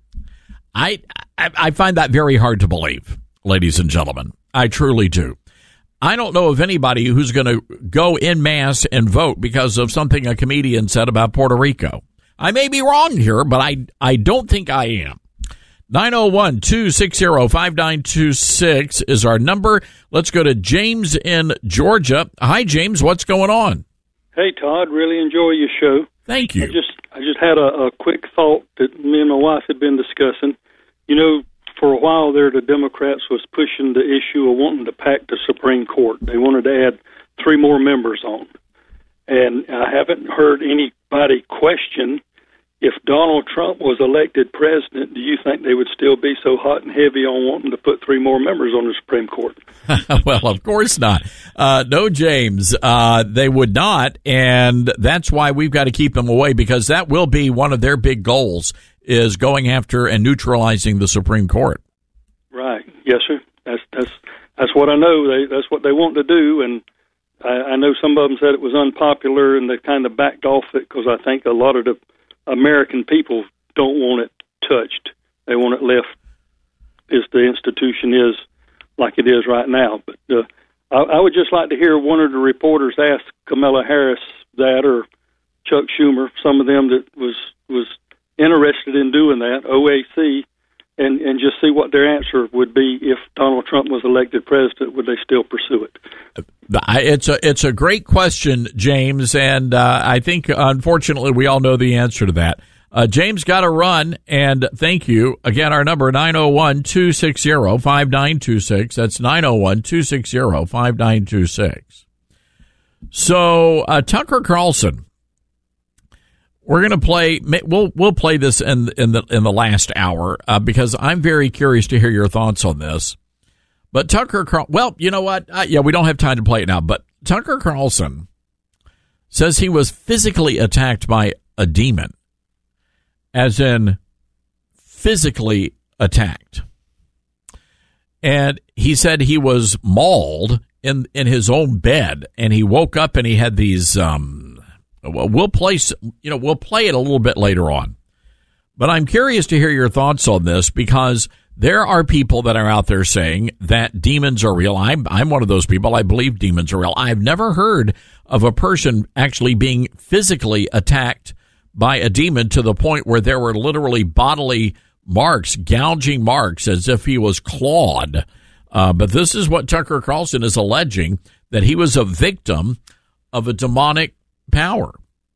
I, I I find that very hard to believe, ladies and gentlemen. I truly do. I don't know of anybody who's going to go en masse and vote because of something a comedian said about Puerto Rico. I may be wrong here, but I, I don't think I am. nine oh one, two six zero, five nine two six is our number. Let's go to James in Georgia. Hi, James. What's going on? Hey, Todd. Really enjoy your show. Thank you. I just I just had a, a quick thought that me and my wife had been discussing. You know, for a while there, the Democrats was pushing the issue of wanting to pack the Supreme Court. They wanted to add three more members on. And I haven't heard anybody question if Donald Trump was elected president, do you think they would still be so hot and heavy on wanting to put three more members on the Supreme Court? Well, of course not. Uh, no, James, uh, they would not. And that's why we've got to keep them away, because that will be one of their big goals, is going after and neutralizing the Supreme Court. Right. Yes, sir. That's that's that's what I know. They, that's what they want to do. And I, I know some of them said it was unpopular, and they kind of backed off it because I think a lot of the American people don't want it touched. They want it left as the institution is, like it is right now. But uh, I, I would just like to hear one of the reporters ask Kamala Harris that, or Chuck Schumer, some of them that was was interested in doing that, O A C, and, and just see what their answer would be if Donald Trump was elected president. Would they still pursue it? It's a it's a great question, James, and uh, I think, unfortunately, we all know the answer to that. Uh, James got to run, and thank you. Again, our number, nine oh one, two six zero, five nine two six. That's nine oh one, two six zero, five nine two six. So, uh, Tucker Carlson, we're going to play, we'll we'll play this in, in, the, in the last hour, uh, because I'm very curious to hear your thoughts on this. But Tucker Carlson, well, you know what? Uh, yeah, we don't have time to play it now. But Tucker Carlson says he was physically attacked by a demon, as in physically attacked. And he said he was mauled in, in his own bed, and he woke up and he had these, um, well, we'll play, you know, we'll play it a little bit later on. But I'm curious to hear your thoughts on this, because there are people that are out there saying that demons are real. I'm, I'm one of those people. I believe demons are real. I've never heard of a person actually being physically attacked by a demon to the point where there were literally bodily marks, gouging marks, as if he was clawed. Uh, but this is what Tucker Carlson is alleging, that he was a victim of a demonic power.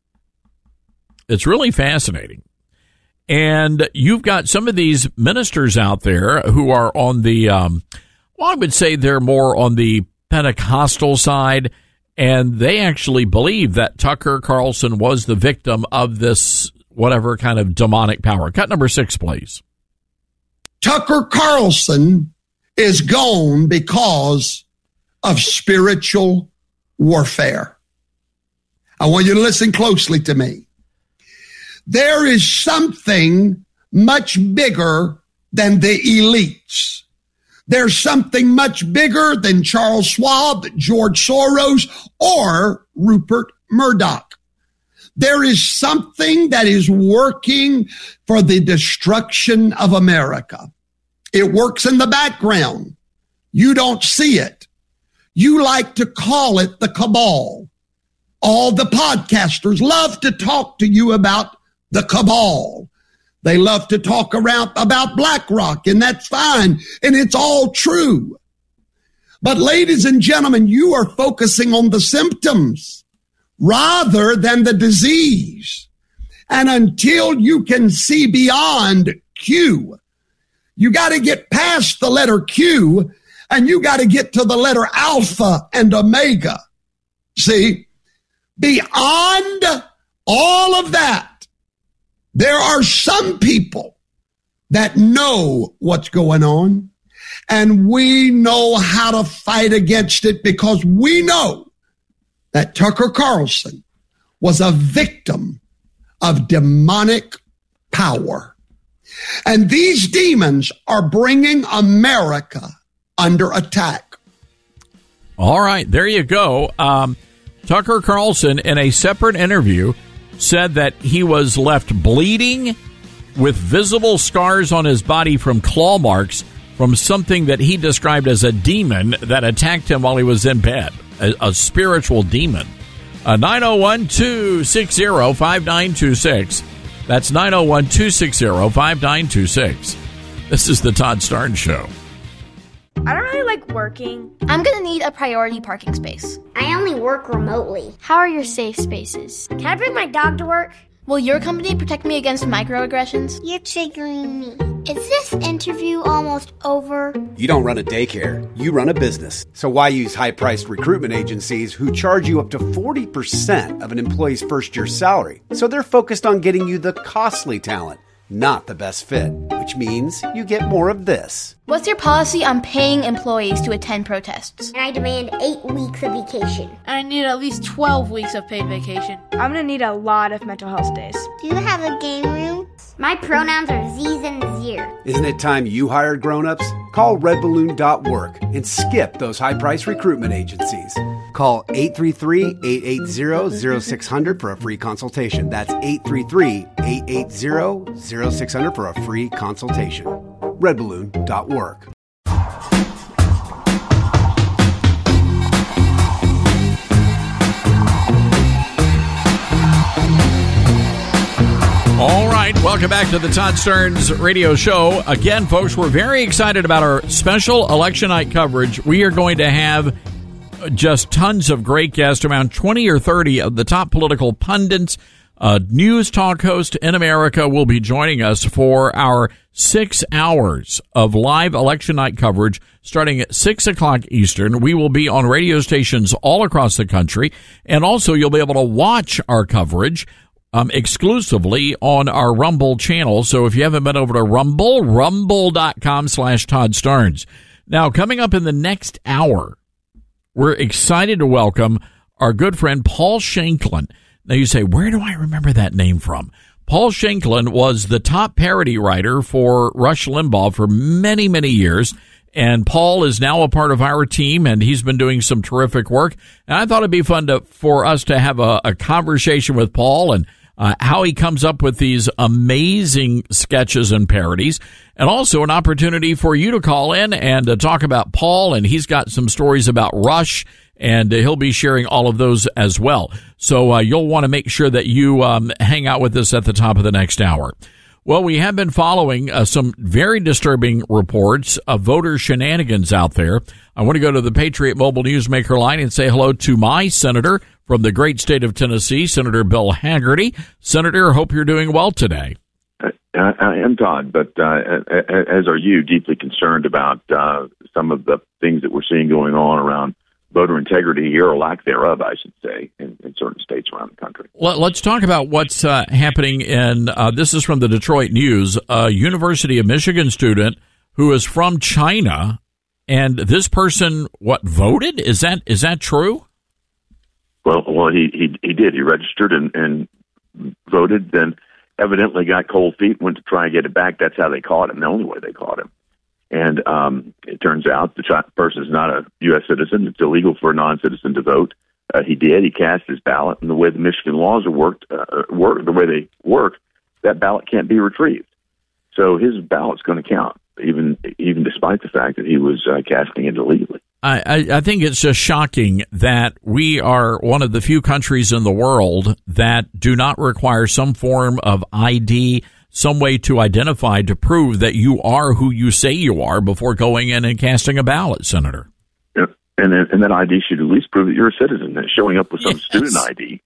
It's really fascinating. And you've got some of these ministers out there who are on the, um, well, I would say they're more on the Pentecostal side, and they actually believe that Tucker Carlson was the victim of this whatever kind of demonic power. Cut number six, please. Tucker Carlson is gone because of spiritual warfare. I want you to listen closely to me. There is something much bigger than the elites. There's something much bigger than Charles Schwab, George Soros, or Rupert Murdoch. There is something that is working for the destruction of America. It works in the background. You don't see it. You like to call it the cabal. All the podcasters love to talk to you about the cabal. They love to talk around about BlackRock, and that's fine, and it's all true. But ladies and gentlemen, you are focusing on the symptoms rather than the disease. And until you can see beyond Q, You got to get past the letter Q and you got to get to the letter Alpha and Omega. See, beyond all of that, there are some people that know what's going on, and we know how to fight against it because we know that Tucker Carlson was a victim of demonic power. And these demons are bringing America under attack. All right, there you go. Um, Tucker Carlson, in a separate interview, said that he was left bleeding with visible scars on his body from claw marks from something that he described as a demon that attacked him while he was in bed, a, a spiritual demon. Uh, nine oh one, two six zero, five nine two six. That's nine oh one, two six zero, five nine two six. This is the Todd Starnes Show. I don't really like working. I'm going to need a priority parking space. I only work remotely. How are your safe spaces? Can I bring my dog to work? Will your company protect me against microaggressions? You're triggering me. Is this interview almost over? You don't run a daycare. You run a business. So why use high-priced recruitment agencies who charge you up to forty percent of an employee's first-year salary? So they're focused on getting you the costly talent, not the best fit, which means you get more of this. What's your policy on paying employees to attend protests? And I demand eight weeks of vacation. And I need at least twelve weeks of paid vacation. I'm going to need a lot of mental health days. Do you have a game room? My pronouns are Z's and Zir. Isn't it time you hired grown-ups? Call red balloon dot work and skip those high-priced recruitment agencies. Call eight three three, eight eight zero, zero six zero zero for a free consultation. That's eight three three, eight eight zero, zero six zero zero for a free consultation. red balloon dot work. All right, welcome back to the Todd Starnes Radio Show. Again, folks, we're very excited about our special election night coverage. We are going to have just tons of great guests, around twenty or thirty of the top political pundits, uh, news talk host in America will be joining us for our six hours of live election night coverage starting at six o'clock Eastern. We will be on radio stations all across the country, and also you'll be able to watch our coverage Um, exclusively on our Rumble channel. So if you haven't been over to Rumble, rumble.com slash Todd Starnes. Now, coming up in the next hour, we're excited to welcome our good friend Paul Shanklin. Now you say, where do I remember that name from? Paul Shanklin was the top parody writer for Rush Limbaugh for many, many years. And Paul is now a part of our team, and he's been doing some terrific work. And I thought it'd be fun to, for us to have a, a conversation with Paul and Uh, how he comes up with these amazing sketches and parodies, and also an opportunity for you to call in and uh, talk about Paul, and he's got some stories about Rush, and uh, he'll be sharing all of those as well. So uh, you'll want to make sure that you um, hang out with us at the top of the next hour. Well, we have been following uh, some very disturbing reports of voter shenanigans out there. I want to go to the Patriot Mobile Newsmaker line and say hello to my senator from the great state of Tennessee, Senator Bill Hagerty. Senator, hope you're doing well today. I, I am, Todd, but uh, as are you, deeply concerned about uh, some of the things that we're seeing going on around voter integrity, or lack thereof, I should say, in, in certain states around the country. Let, let's talk about what's uh, happening in, uh, this is from the Detroit News, a University of Michigan student who is from China, and this person, what, voted? Is that is that true? Well, well, he he, he did. He registered and, and voted, then evidently got cold feet, went to try and get it back. That's how they caught him, the only way they caught him. And um, it turns out the person is not a U S citizen. It's illegal for a non-citizen to vote. Uh, he did. He cast his ballot, and the way the Michigan laws are worked, uh, work the way they work, that ballot can't be retrieved. So his ballot's going to count, even even despite the fact that he was uh, casting it illegally. I, I, I think it's just shocking that we are one of the few countries in the world that do not require some form of I D, some way to identify to prove that you are who you say you are before going in and casting a ballot, Senator. Yeah. And then, and that I D should at least prove that you're a citizen. And showing up with some yes. student I D,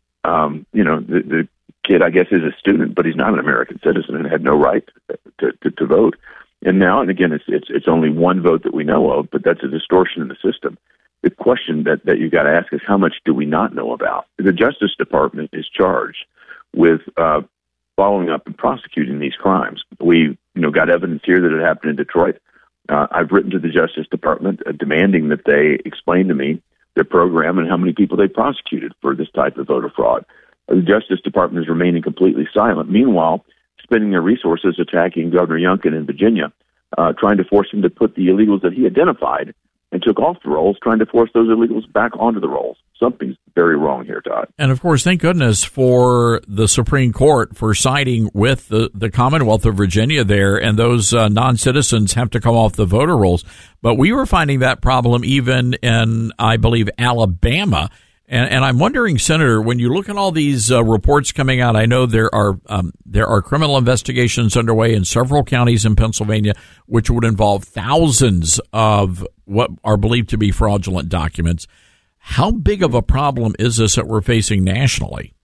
um, you know, the, the kid, I guess, is a student, but he's not an American citizen and had no right to, to, to vote. And now, and again, it's, it's, it's only one vote that we know of, but that's a distortion in the system. The question that, that you got to ask is how much do we not know about? The Justice Department is charged with uh, following up and prosecuting these crimes. We, you know, got evidence here that it happened in Detroit. Uh, I've written to the Justice Department uh, demanding that they explain to me their program and how many people they prosecuted for this type of voter fraud. Uh, the Justice Department is remaining completely silent. Meanwhile, spending their resources attacking Governor Youngkin in Virginia, uh, trying to force him to put the illegals that he identified and took off the rolls, trying to force those illegals back onto the rolls. Something's very wrong here, Todd. And, of course, thank goodness for the Supreme Court for siding with the, the Commonwealth of Virginia there, and those uh, non-citizens have to come off the voter rolls. But we were finding that problem even in, I believe, Alabama. And, and I'm wondering, Senator, when you look at all these uh, reports coming out, I know there are um, there are criminal investigations underway in several counties in Pennsylvania, which would involve thousands of what are believed to be fraudulent documents. How big of a problem is this that we're facing nationally?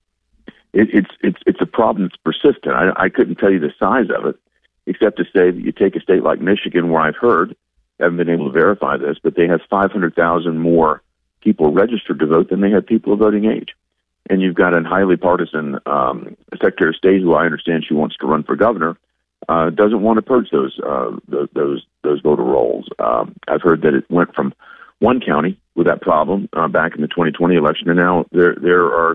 It, it's it's it's a problem that's persistent. I, I couldn't tell you the size of it, except to say that you take a state like Michigan, where I've heard, haven't been able to verify this, but they have five hundred thousand more people registered to vote than they had people of voting age. And you've got a highly partisan um, Secretary of State, who I understand she wants to run for governor, uh, doesn't want to purge those uh, those those, those voter rolls. Um, I've heard that it went from one county with that problem uh, back in the twenty twenty election, and now there there are,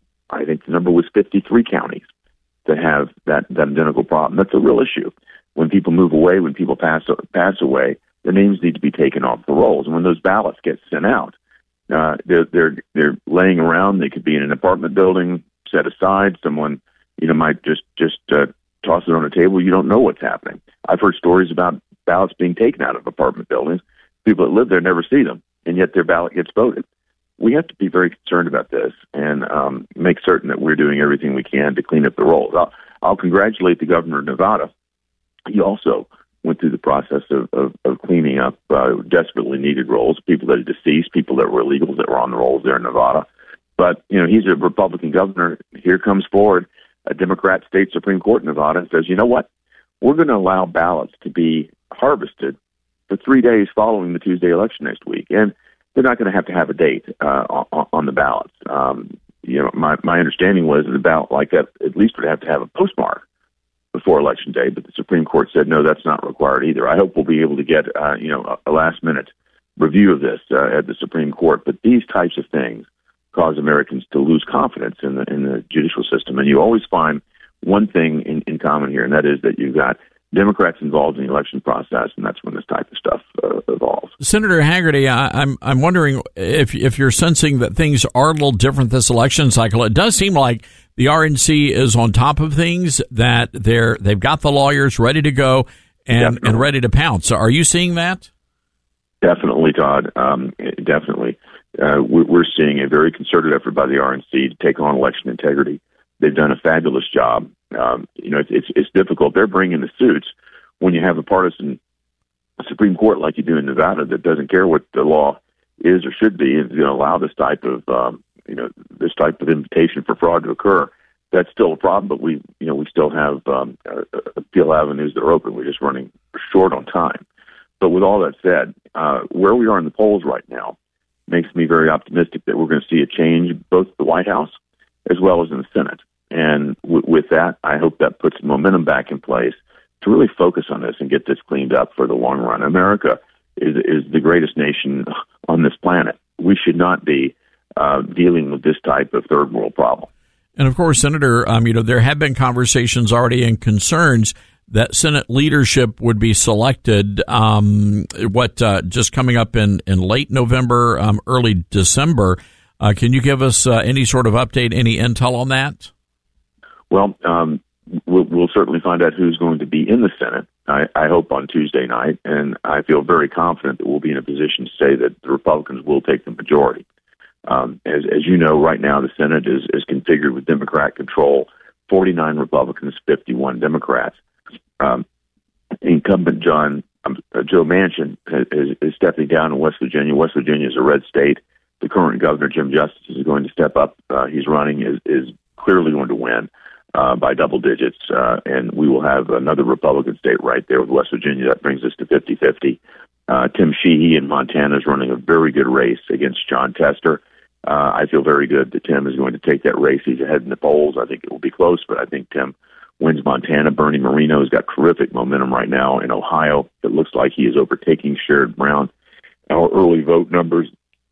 I think the number was fifty-three counties that have that, that identical problem. That's a real issue. When people move away, when people pass pass away, their names need to be taken off the rolls. And when those ballots get sent out, uh, they're they're they're laying around. They could be in an apartment building, set aside. Someone, you know, might just just uh, toss it on a table. You don't know what's happening. I've heard stories about ballots being taken out of apartment buildings. People that live there never see them, and yet their ballot gets voted. We have to be very concerned about this and um, make certain that we're doing everything we can to clean up the rolls. I'll, I'll congratulate the governor of Nevada. He also went through the process of, of, of cleaning up uh, desperately needed rolls, people that are deceased, people that were illegals that were on the rolls there in Nevada. But, you know, he's a Republican governor. Here comes forward a Democrat state Supreme Court in Nevada and says, you know what, we're going to allow ballots to be harvested for three days following the Tuesday election next week. And they're not going to have to have a date uh, on, on the ballots. Um, you know, my, my understanding was that a ballot like that at least would have to have a postmark before Election Day, but the Supreme Court said, no, that's not required either. I hope we'll be able to get, uh, you know, a, a last-minute review of this uh, at the Supreme Court. But these types of things cause Americans to lose confidence in the, in the judicial system. And you always find one thing in, in common here, and that is that you've got Democrats involved in the election process, and that's when this type of stuff uh, evolves. Senator Hagerty, I, I'm I'm wondering if if you're sensing that things are a little different this election cycle. It does seem like the R N C is on top of things, that they're they've got the lawyers ready to go and, and ready to pounce. So are you seeing that? Definitely, Todd. Um, definitely. Uh, we're seeing a very concerted effort by the R N C to take on election integrity. They've done a fabulous job. Um, you know, it's, it's it's difficult. They're bringing the suits when you have a partisan Supreme Court like you do in Nevada that doesn't care what the law is or should be, and is going to allow this type of um, you know this type of invitation for fraud to occur. That's still a problem, but we you know we still have um, uh, appeal avenues that are open. We're just running short on time. But with all that said, uh, where we are in the polls right now makes me very optimistic that we're going to see a change both at the White House as well as in the Senate. And w- with that, I hope that puts momentum back in place to really focus on this and get this cleaned up for the long run. America is, is the greatest nation on this planet. We should not be uh, dealing with this type of third world problem. And of course, Senator, um, you know, there have been conversations already and concerns that Senate leadership would be selected. Um, what uh, just coming up in, in late November, um, early December. Uh, can you give us uh, any sort of update, any intel on that? Well, um, we'll, we'll certainly find out who's going to be in the Senate, I, I hope, on Tuesday night, and I feel very confident that we'll be in a position to say that the Republicans will take the majority. Um, as, as you know, right now the Senate is, is configured with Democrat control, forty-nine Republicans, fifty-one Democrats. Um, incumbent John um, uh, Joe Manchin is, is stepping down in West Virginia. West Virginia is a red state. The current governor, Jim Justice, is going to step up. Uh, he's running, is, is clearly going to win. uh, by double digits, uh, and we will have another Republican state right there with West Virginia. That brings us to fifty-fifty. Uh, Tim Sheehy in Montana is running a very good race against John Tester. Uh, I feel very good that Tim is going to take that race. He's ahead in the polls. I think it will be close, but I think Tim wins Montana. Bernie Moreno has got terrific momentum right now in Ohio. It looks like he is overtaking Sherrod Brown. Our early vote numbers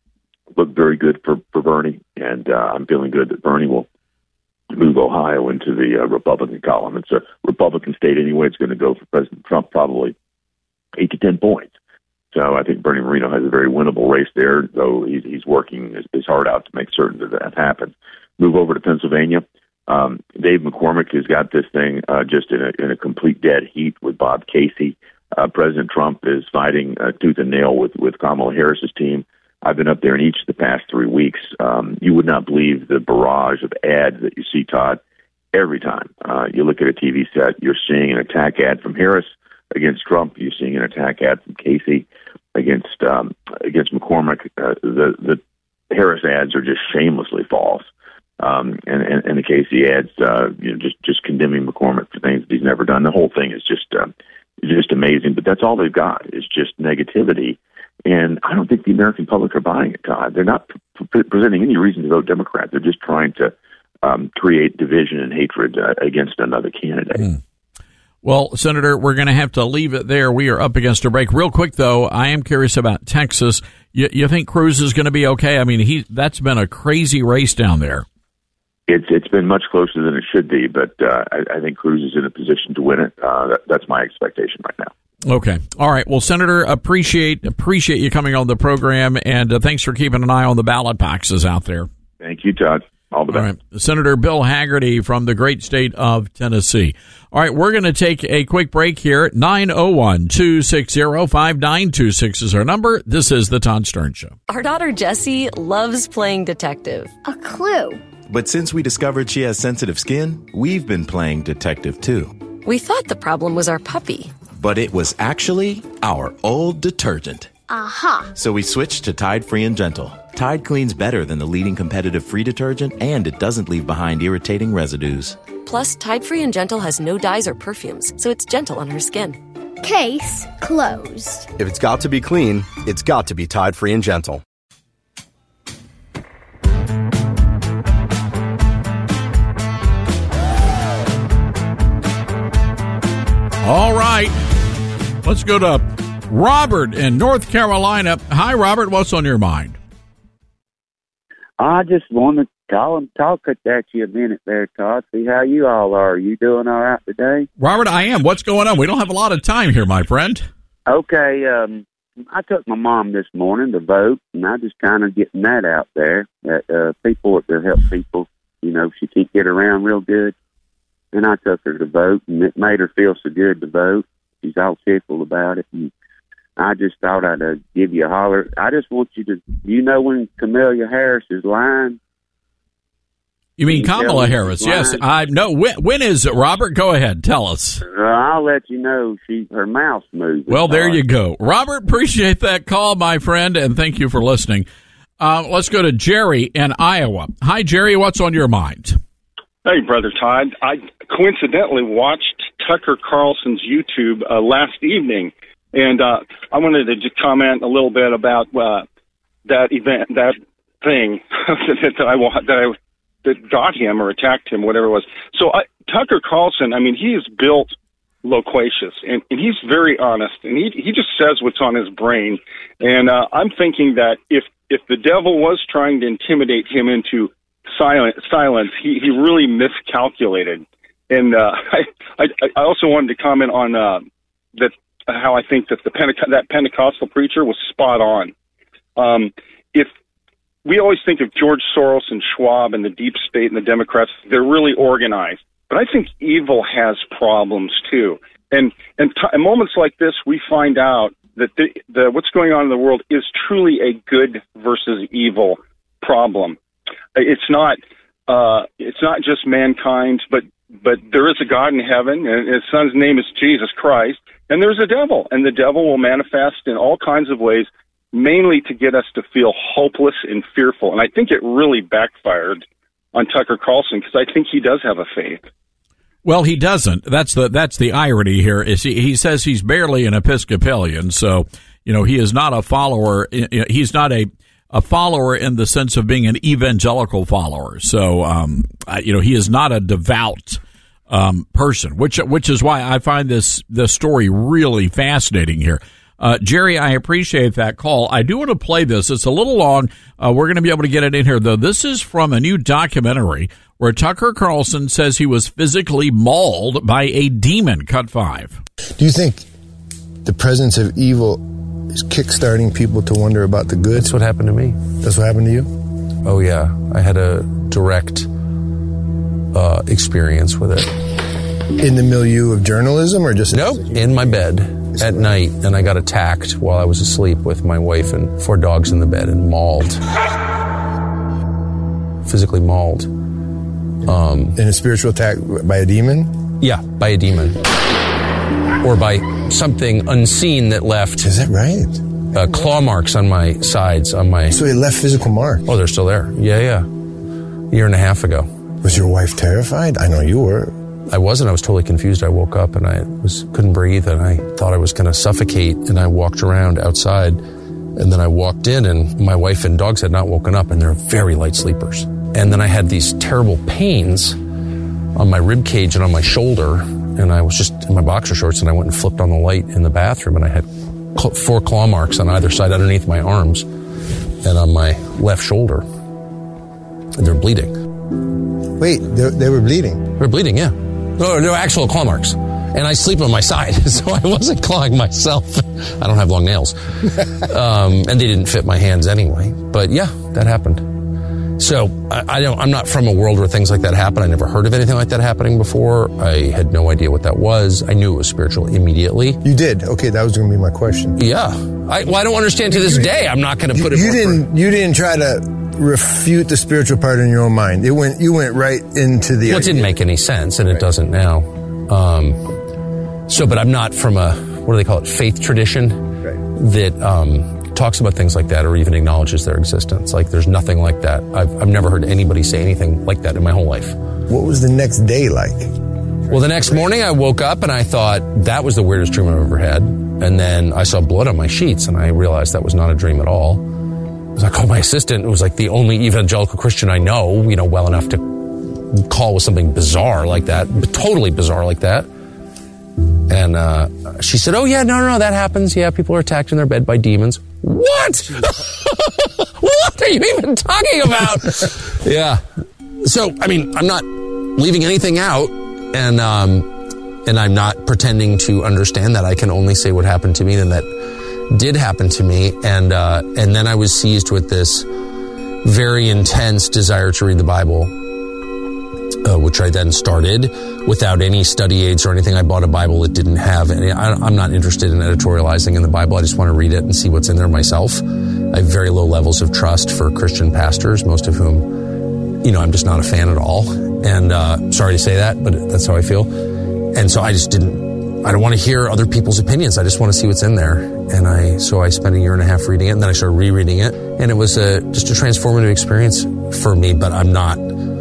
look very good for, for Bernie, and uh, I'm feeling good that Bernie will move Ohio into the uh, Republican column. It's a Republican state anyway. It's going to go for President Trump probably eight to ten points. So I think Bernie Moreno has a very winnable race there, though he's, he's working his, his heart out to make certain that that happens. Move over to Pennsylvania. Um, Dave McCormick has got this thing uh, just in a, in a complete dead heat with Bob Casey. Uh, President Trump is fighting uh, tooth and nail with, with Kamala Harris's team. I've been up there in each of the past three weeks. Um, you would not believe the barrage of ads that you see, Todd, every time. Uh, you look at a T V set, you're seeing an attack ad from Harris against Trump. You're seeing an attack ad from Casey against um, against McCormick. Uh, the, the Harris ads are just shamelessly false. Um, and, and, and the Casey ads, uh, you know, just, just condemning McCormick for things that he's never done. The whole thing is just, uh, just amazing, but that's all they've got is just negativity. And I don't think the American public are buying it, Todd. They're not pre- presenting any reason to vote Democrat. They're just trying to um, create division and hatred uh, against another candidate. Mm. Well, Senator, we're going to have to leave it there. We are up against a break. Real quick, though, I am curious about Texas. You, you think Cruz is going to be okay? I mean, he that's been a crazy race down there. It's it's been much closer than it should be, but uh, I, I think Cruz is in a position to win it. Uh, that, that's my expectation right now. Okay. All right. Well, Senator, appreciate appreciate you coming on the program, and uh, thanks for keeping an eye on the ballot boxes out there. Thank you, Todd. All the best. All right. Senator Bill Hagerty from the great state of Tennessee. All right. We're going to take a quick break here. nine oh one, two six zero, five nine two six is our number. This is the Todd Stern Show. Our daughter Jessie loves playing detective. A clue. But since we discovered she has sensitive skin, we've been playing detective too. We thought the problem was our puppy. But it was actually our old detergent. Aha. So we switched to Tide Free and Gentle. Tide cleans better than the leading competitive free detergent, and it doesn't leave behind irritating residues. Plus, Tide Free and Gentle has no dyes or perfumes, so it's gentle on her skin. Case closed. If it's got to be clean, it's got to be Tide Free and Gentle. All right. Let's go to Robert in North Carolina. Hi, Robert. What's on your mind? I just wanted to call and talk at you a minute there, Todd. See how you all are. Are you doing all right today? Robert, I am. What's going on? We don't have a lot of time here, my friend. Okay. Um, I took my mom this morning to vote, and I just kind of getting that out there that uh, people that help people, you know, she can't get around real good. And I took her to vote, and it made her feel so good to vote. She's all tickled about it. And I just thought I'd uh, give you a holler. I just want you to, you know when Kamala Harris is lying? You mean Can you Kamala Harris? Yes. I know. When, when is it, Robert? Go ahead. Tell us. Uh, I'll let you know. She Her mouth's moving. Well, there you go. Robert, appreciate that call, my friend, and thank you for listening. Uh, let's go to Jerry in Iowa. Hi, Jerry. What's on your mind? Hey, Brother Todd. I coincidentally watched Tucker Carlson's YouTube uh, last evening, and uh, I wanted to just comment a little bit about uh, that event, that thing that I that I that got him or attacked him, whatever it was. So I, Tucker Carlson, I mean, he is built loquacious, and, and he's very honest, and he he just says what's on his brain. And uh, I'm thinking that if if the devil was trying to intimidate him into Silent, silence. He he really miscalculated, and uh, I I also wanted to comment on uh, that how I think that the Penteco- that Pentecostal preacher was spot on. Um, if we always think of George Soros and Schwab and the deep state and the Democrats, they're really organized, but I think evil has problems too. And and t- in moments like this, we find out that the, the what's going on in the world is truly a good versus evil problem. It's not, uh, it's not just mankind, but, but there is a God in heaven, and his son's name is Jesus Christ, and there's a devil, and the devil will manifest in all kinds of ways, mainly to get us to feel hopeless and fearful. And I think it really backfired on Tucker Carlson, because I think he does have a faith. Well, he doesn't. That's the that's the irony here. Is he, he says he's barely an Episcopalian, so you know he is not a follower. He's not a a follower in the sense of being an evangelical follower. So um, you know he is not a devout um, person, which which is why I find this this story really fascinating here. Uh, Jerry, I appreciate that call. I do want to play this. It's a little long. Uh, we're going to be able to get it in here, though. This is from a new documentary where Tucker Carlson says he was physically mauled by a demon. Cut five. Do you think the presence of evil is kickstarting people to wonder about the good? That's what happened to me. That's what happened to you? Oh, yeah. I had a direct uh, experience with it. In the milieu of journalism or just... Nope, in my bed. At night, and I got attacked while I was asleep with my wife and four dogs in the bed and mauled. Physically mauled. Um, in a spiritual attack by a demon? Yeah, by a demon. Or by something unseen that left... Is that right? Uh, claw marks on my sides, on my... So it left physical marks? Oh, they're still there. Yeah, yeah. A year and a half ago. Was your wife terrified? I know you were. I wasn't. I was totally confused. I woke up and I was couldn't breathe and I thought I was going to suffocate, and I walked around outside, and then I walked in and my wife and dogs had not woken up, and they're very light sleepers. And then I had these terrible pains on my rib cage and on my shoulder, and I was just in my boxer shorts, and I went and flipped on the light in the bathroom, and I had cl- four claw marks on either side underneath my arms and on my left shoulder, and they're bleeding. Wait, they, they were bleeding? They're bleeding, yeah. No, no actual claw marks. And I sleep on my side, so I wasn't clawing myself. I don't have long nails. Um, and they didn't fit my hands anyway. But yeah, that happened. So I, I don't, I'm not from a world where things like that happen. I never heard of anything like that happening before. I had no idea what that was. I knew it was spiritual immediately. You did? Okay, that was going to be my question. Yeah. I, well, I don't understand to this day. I'm not going to put you, it... You didn't, you didn't try to... refute the spiritual part in your own mind. It went. You went right into the. Well, it didn't make any sense, and it right. doesn't now. Um, so, but I'm not from a what do they call it? Faith tradition right. that um, talks about things like that, or even acknowledges their existence. Like, there's nothing like that. I've I've never heard anybody say anything like that in my whole life. What was the next day like? Well, the next morning I woke up and I thought that was the weirdest dream I've ever had, and then I saw blood on my sheets, and I realized that was not a dream at all. I called my assistant, who was like the only evangelical Christian I know, you know, well enough to call with something bizarre like that, totally bizarre like that. And uh, she said, oh, yeah, no, no, no, that happens. Yeah, people are attacked in their bed by demons. What? What are you even talking about? Yeah. So, I mean, I'm not leaving anything out, and um, and I'm not pretending to understand that. I can only say what happened to me, and that did happen to me, and uh, and then I was seized with this very intense desire to read the Bible, uh, which I then started without any study aids or anything. I bought a Bible that didn't have any. I, I'm not interested in editorializing in the Bible. I just want to read it and see what's in there myself. I have very low levels of trust for Christian pastors, most of whom, you know, I'm just not a fan at all. And uh, sorry to say that, but that's how I feel. And so I just didn't. I don't want to hear other people's opinions. I just want to see what's in there. And I, so I spent a year and a half reading it, and then I started rereading it. And it was a, just a transformative experience for me, but I'm not,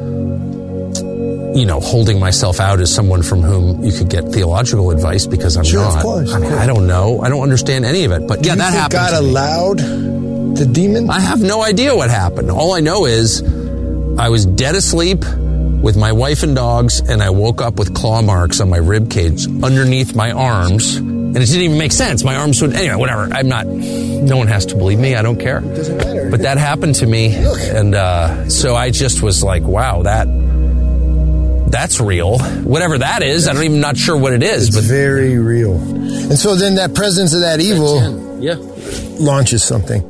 you know, holding myself out as someone from whom you could get theological advice, because I'm sure, not. Of course, I mean, I don't know. I don't understand any of it. But Do yeah, you that think happened. God to me. allowed the demon? I have no idea what happened. All I know is I was dead asleep with my wife and dogs, and I woke up with claw marks on my rib cage underneath my arms, and it didn't even make sense. My arms would, anyway, whatever. I'm not, no one has to believe me. I don't care. It doesn't matter. But that happened to me, and uh, so I just was like, wow, that, that's real. Whatever that is, I don't even, not sure what it is. It's but very real. And so then that presence of that evil yeah. launches something.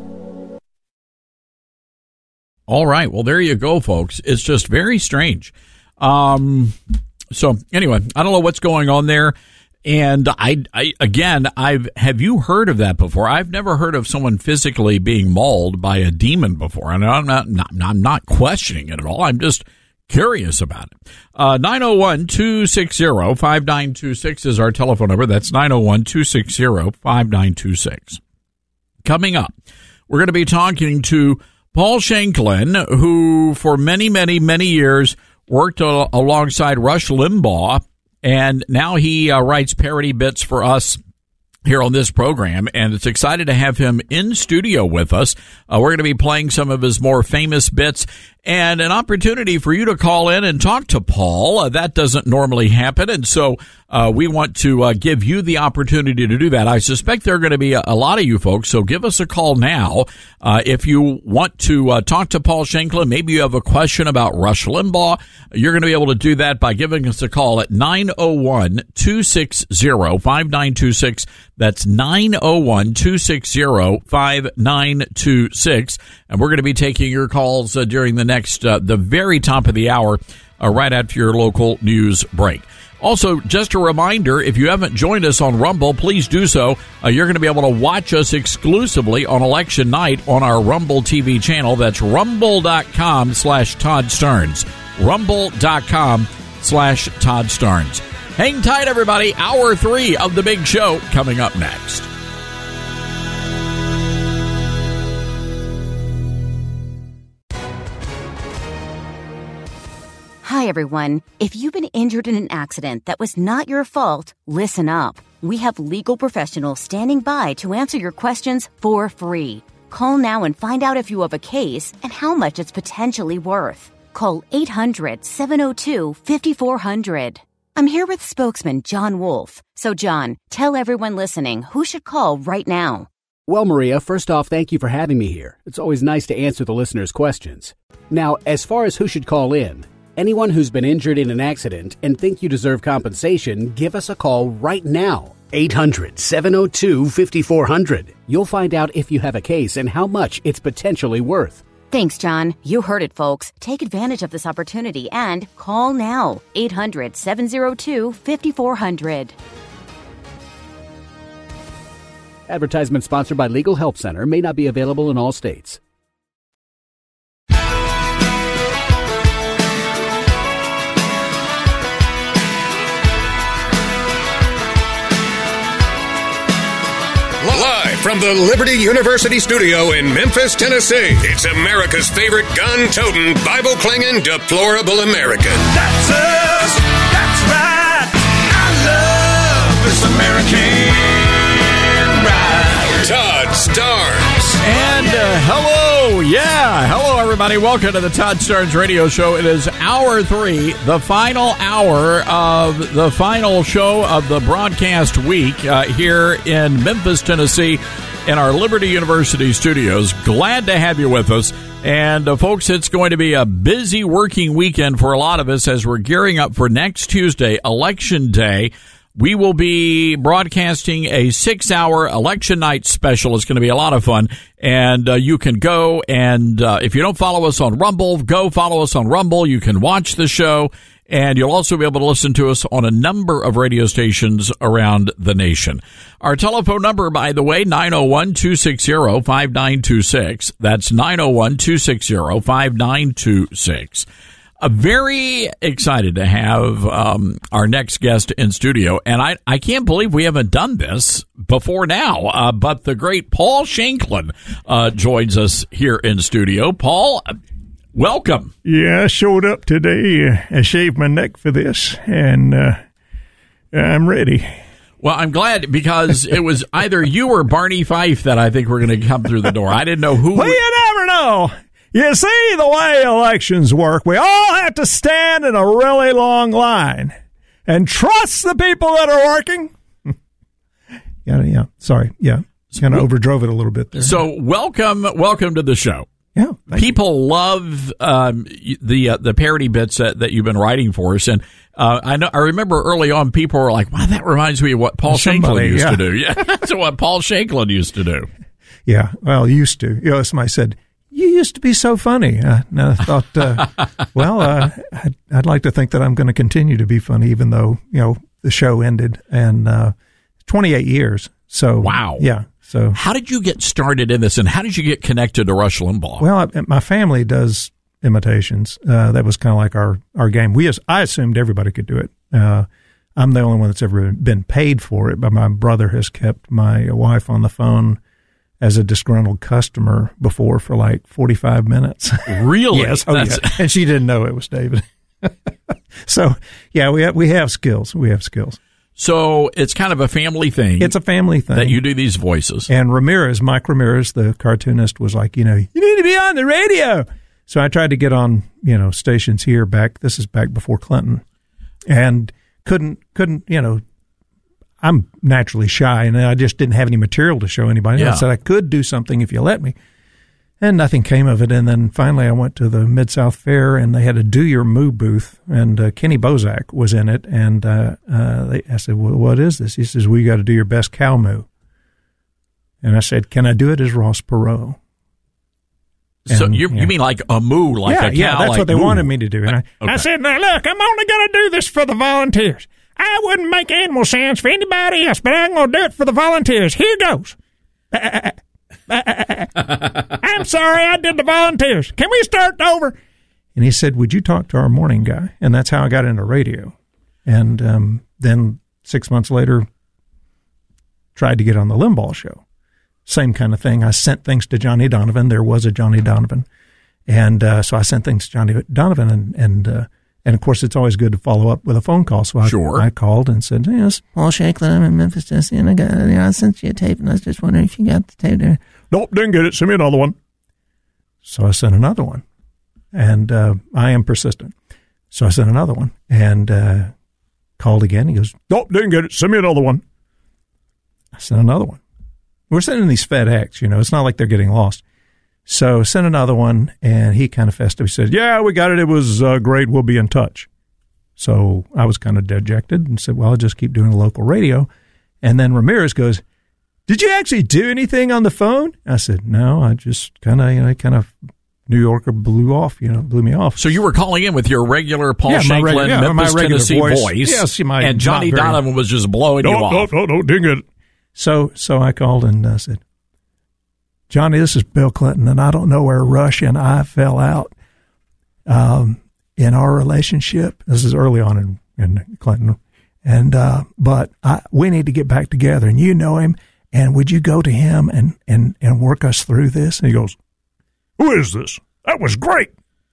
All right. Well, there you go, folks. It's just very strange. Um, so anyway, I don't know what's going on there. And I, I, again, I've, have you heard of that before? I've never heard of someone physically being mauled by a demon before. And I'm not, not I'm not questioning it at all. I'm just curious about it. Uh, nine oh one, two six zero, five nine two six is our telephone number. That's nine oh one, two six zero, five nine two six. Coming up, we're going to be talking to Paul Shanklin, who for many, many, many years worked uh, alongside Rush Limbaugh and now he uh, writes parody bits for us here on this program, and it's excited to have him in studio with us. Uh, we're going to be playing some of his more famous bits and an opportunity for you to call in and talk to Paul. Uh, that doesn't normally happen, and so uh, we want to uh, give you the opportunity to do that. I suspect there are going to be a, a lot of you folks, so give us a call now. Uh, if you want to uh, talk to Paul Shanklin, maybe you have a question about Rush Limbaugh, you're going to be able to do that by giving us a call at nine oh one, two six zero, five nine two six. That's nine oh one, two six zero, five nine two six. And we're going to be taking your calls uh, during the next, uh, the very top of the hour, uh, right after your local news break. Also, just a reminder, if you haven't joined us on Rumble, please do so. Uh, you're going to be able to watch us exclusively on election night on our Rumble T V channel. That's rumble.com slash Todd Stearns. Rumble.com slash Todd Stearns. Hang tight, everybody. Hour three of the big show coming up next. Hi, everyone. If you've been injured in an accident that was not your fault, listen up. We have legal professionals standing by to answer your questions for free. Call now and find out if you have a case and how much it's potentially worth. Call eight hundred, seven oh two, five four zero zero. I'm here with spokesman John Wolf. So, John, tell everyone listening who should call right now. Well, Maria, first off, thank you for having me here. It's always nice to answer the listeners' questions. Now, as far as who should call in, anyone who's been injured in an accident and think you deserve compensation, give us a call right now. eight hundred, seven oh two, five four zero zero. You'll find out if you have a case and how much it's potentially worth. Thanks, John. You heard it, folks. Take advantage of this opportunity and call now. eight hundred, seven oh two, five four zero zero. Advertisement sponsored by Legal Help Center. May not be available in all states. Live from the Liberty University studio in Memphis, Tennessee, it's America's favorite gun-toting, Bible-clinging, deplorable American. That's us. That's right. I love this American ride. Todd Starnes. And uh, hello, yeah, hello everybody. Welcome to the Todd Starnes Radio Show. It is hour three, the final hour of the final show of the broadcast week uh, here in Memphis, Tennessee, in our Liberty University studios. Glad to have you with us. And uh, folks, it's going to be a busy working weekend for a lot of us as we're gearing up for next Tuesday, Election Day. We will be broadcasting a six-hour election night special. It's going to be a lot of fun, and uh, you can go and uh, if you don't follow us on Rumble, go follow us on Rumble. You can watch the show, and you'll also be able to listen to us on a number of radio stations around the nation. Our telephone number, by the way, nine oh one, two six zero, five nine two six. That's nine oh one, two six zero, five nine two six. I'm very excited to have um, our next guest in studio, and I, I can't believe we haven't done this before now, uh, but the great Paul Shanklin uh, joins us here in studio. Paul, welcome. Yeah, I showed up today. I shaved my neck for this, and uh, I'm ready. Well, I'm glad because it was either you or Barney Fife that I think were going to come through the door. I didn't know who. Well, you never know. You see, the way elections work, we all have to stand in a really long line and trust the people that are working. yeah, yeah, sorry. Yeah, kind of overdrove it a little bit there. So welcome, welcome to the show. Yeah, people you. love um, the uh, the parody bits that, that you've been writing for us, and uh, I know I remember early on people were like, "Wow, that reminds me of what Paul Somebody, Shanklin used yeah. to do." Yeah, that's what Paul Shanklin used to do. Yeah, well, used to. You know, somebody said, "You used to be so funny." Uh, and I thought, uh, well, uh, I'd, I'd like to think that I'm going to continue to be funny, even though, you know, the show ended and uh, twenty-eight years. So, wow. Yeah. So, how did you get started in this, and how did you get connected to Rush Limbaugh? Well, I, my family does imitations. Uh, that was kind of like our, our game. We, I assumed everybody could do it. Uh, I'm the only one that's ever been paid for it, but my brother has kept my wife on the phone as a disgruntled customer before for like forty-five minutes. Really? Yes. Oh, yeah. And she didn't know it was David. So, yeah, we have, we have skills. We have skills. So it's kind of a family thing. It's a family thing. That you do these voices. And Ramirez, Mike Ramirez, the cartoonist, was like, you know, you need to be on the radio. So I tried to get on, you know, stations here back. This is back before Clinton. And couldn't, couldn't, you know, I'm naturally shy, and I just didn't have any material to show anybody. Yeah. I said I could do something if you let me. And nothing came of it. And then finally I went to the Mid-South Fair, and they had a Do Your Moo booth, and uh, Kenny Bozak was in it. And uh, uh, they, I said, well, what is this? He says, well, you got to do your best cow moo. And I said, can I do it as Ross Perot? So And, you yeah. you mean like a moo, like yeah, a cow? Yeah, that's like what they moo. wanted me to do. And I, Okay. I said, now, look, I'm only going to do this for the volunteers. I wouldn't make animal sounds for anybody else, but I'm going to do it for the volunteers. Here goes. I'm sorry, I did the volunteers. Can we start over? And he said, would you talk to our morning guy? And that's how I got into radio. And um, then six months later, tried to get on the Limbaugh show. Same kind of thing. I sent things to Johnny Donovan. There was a Johnny Donovan. And uh, so I sent things to Johnny Donovan. And, and, uh, and of course, it's always good to follow up with a phone call. So I, Sure. I called and said, yes, Paul Shanklin, I'm in Memphis, Tennessee, and I, got, you know, I sent you a tape, and I was just wondering if you got the tape there. Nope, didn't get it. Send me another one. So I sent another one. And uh, I am persistent. So I sent another one and uh, called again. He goes, nope, didn't get it. Send me another one. I sent another one. We're sending these FedEx, you know. It's not like they're getting lost. So sent another one, and he kind of festive. He said, yeah, we got it. It was uh, great. We'll be in touch. So I was kind of dejected and said, well, I'll just keep doing local radio. And then Ramirez goes, did you actually do anything on the phone? I said, no, I just kind of, you know, kind of New Yorker blew off, you know, blew me off. So you were calling in with your regular Paul Yeah, my Shanklin, regu- yeah, my Memphis, regular Tennessee voice. voice. Yes, my- and Johnny not very- Donovan was just blowing you No, off. no, no, no, didn't get it. So, so I called and uh, said, Johnny, this is Bill Clinton, and I don't know where Rush and I fell out um, in our relationship. This is early on in, in Clinton. And, uh, but I, we need to get back together, and you know him, and would you go to him and, and, and work us through this? And he goes, who is this? That was great.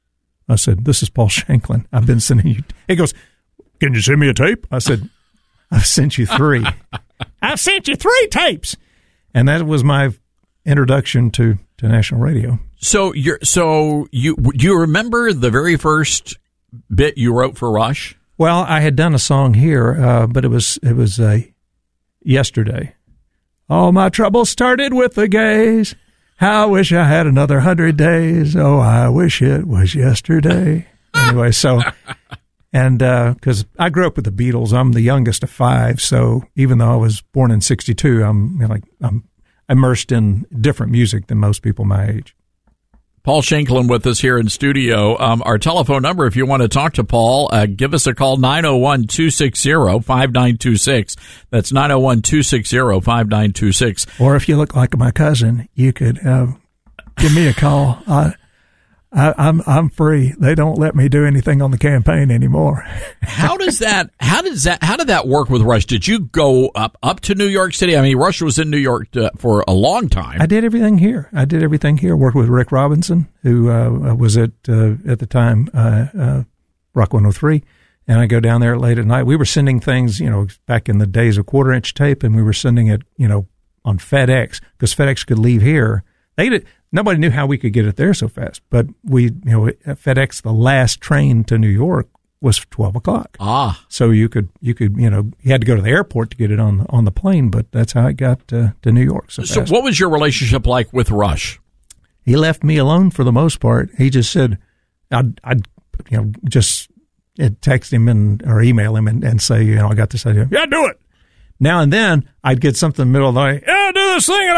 I said, this is Paul Shanklin. I've been sending you. He goes, can you send me a tape? I said, I've sent you three. I've sent you three tapes. And that was my introduction to, to national radio. So you're so you do you remember the very first bit you wrote for Rush? Well, I had done a song here, uh, but it was it was uh, yesterday. All my troubles started with the gays. How I wish I had another hundred days. Oh, I wish it was yesterday. Anyway, so and because uh, I grew up with the Beatles, I'm the youngest of five. So even though I was born in sixty-two, I'm you know, like I'm immersed in different music than most people my age. Paul Shanklin with us here in studio. Um, our telephone number, if you want to talk to Paul, uh, give us a call, nine oh one, two six zero, five nine two six. That's nine oh one, two six zero, five nine two six. Or if you look like my cousin, you could uh, give me a call. I, I, I'm I'm free. They don't let me do anything on the campaign anymore. How does that? How does that? How did that work with Rush? Did you go up up to New York City? I mean, Rush was in New York uh, for a long time. I did everything here. I did everything here. Worked with Rick Robinson, who uh, was at uh, at the time uh, uh, Rock one oh three, and I go down there late at night. We were sending things, you know, back in the days of quarter inch tape, and we were sending it, you know, on FedEx because FedEx could leave here. They did. Nobody knew how we could get it there so fast, but we, you know, at FedEx, the last train to New York was twelve o'clock. Ah, so you could, you could, you know, you had to go to the airport to get it on on the plane, but that's how it got uh, to New York so So fast. what was your relationship like with Rush? He left me alone for the most part. He just said, I'd, I'd you know, just I'd text him and or email him and, and say, you know, I got this idea. Yeah, do it. Now and then I'd get something in the middle of the night. Yeah, do this thing.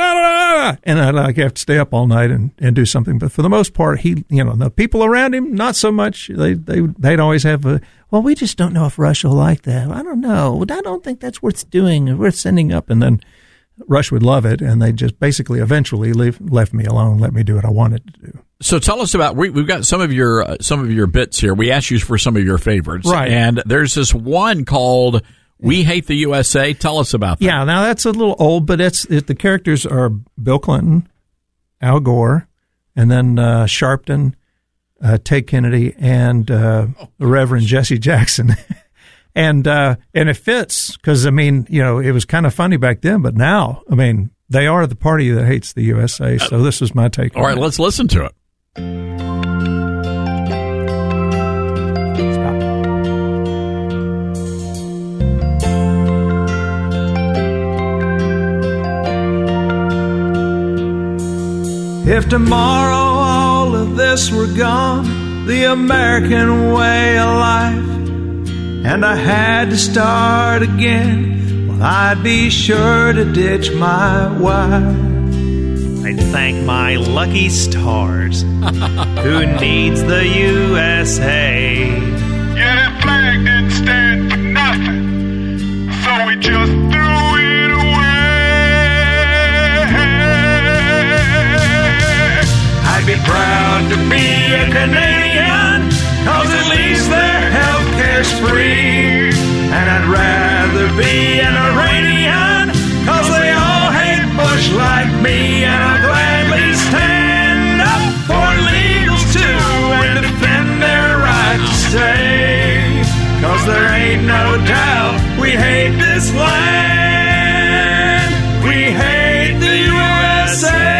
And I'd like have to stay up all night and, and do something. But for the most part, he, you know, the people around him, not so much. They, they, they'd always have a, well, we just don't know if Rush will like that. I don't know. I don't think that's worth doing, worth sending up. And then Rush would love it. And they just basically eventually leave, left me alone, let me do what I wanted to do. So tell us about we, we've got some of your uh, some of your bits here. We asked you for some of your favorites, right? And there's this one called "We Hate the U S A." Tell us about that. Yeah, now that's a little old, but it's it, the characters are Bill Clinton, Al Gore, and then uh, Sharpton, uh, Ted Kennedy and uh, the Reverend Jesse Jackson. and uh, and it fits because, I mean, you know, it was kind of funny back then, but now, I mean, they are the party that hates the U S A. So this is my take on it. All right, let's listen to it. If tomorrow all of this were gone, the American way of life, and I had to start again, well, I'd be sure to ditch my wife. I'd thank my lucky stars. Who needs the U S A? Yeah, that flag didn't stand for nothing, so we just threw it away. I'd be proud to be a Canadian, cause at least their health care's free. And I'd rather be an Iranian, cause they all hate Bush like me. And I'll gladly stand up for legals too, and defend their right to stay. Cause there ain't no doubt we hate this land, we hate the U S A.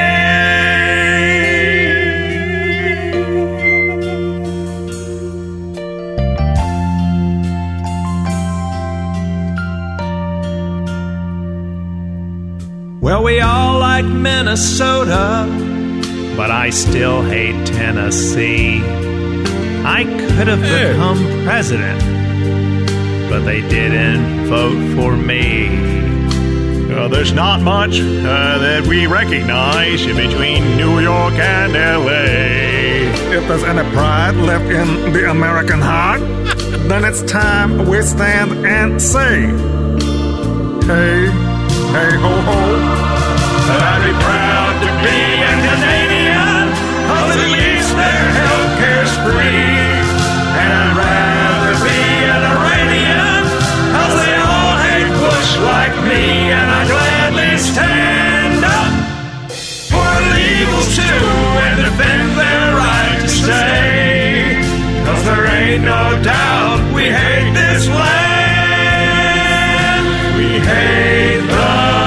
Well, we all like Minnesota, But I still hate Tennessee. I could have become president, but they didn't vote for me. Uh, there's not much uh, that we recognize between New York and L A. If there's any pride left in the American heart, then it's time we stand and say, hey, hey, ho, ho. I'd be proud to be a Canadian, cause at least their health care's free. And I'd rather be an Iranian, cause they all hate Bush like me. And I'd gladly stand up for illegals too, and defend their right to stay. Cause there ain't no doubt we hate this land, we hate the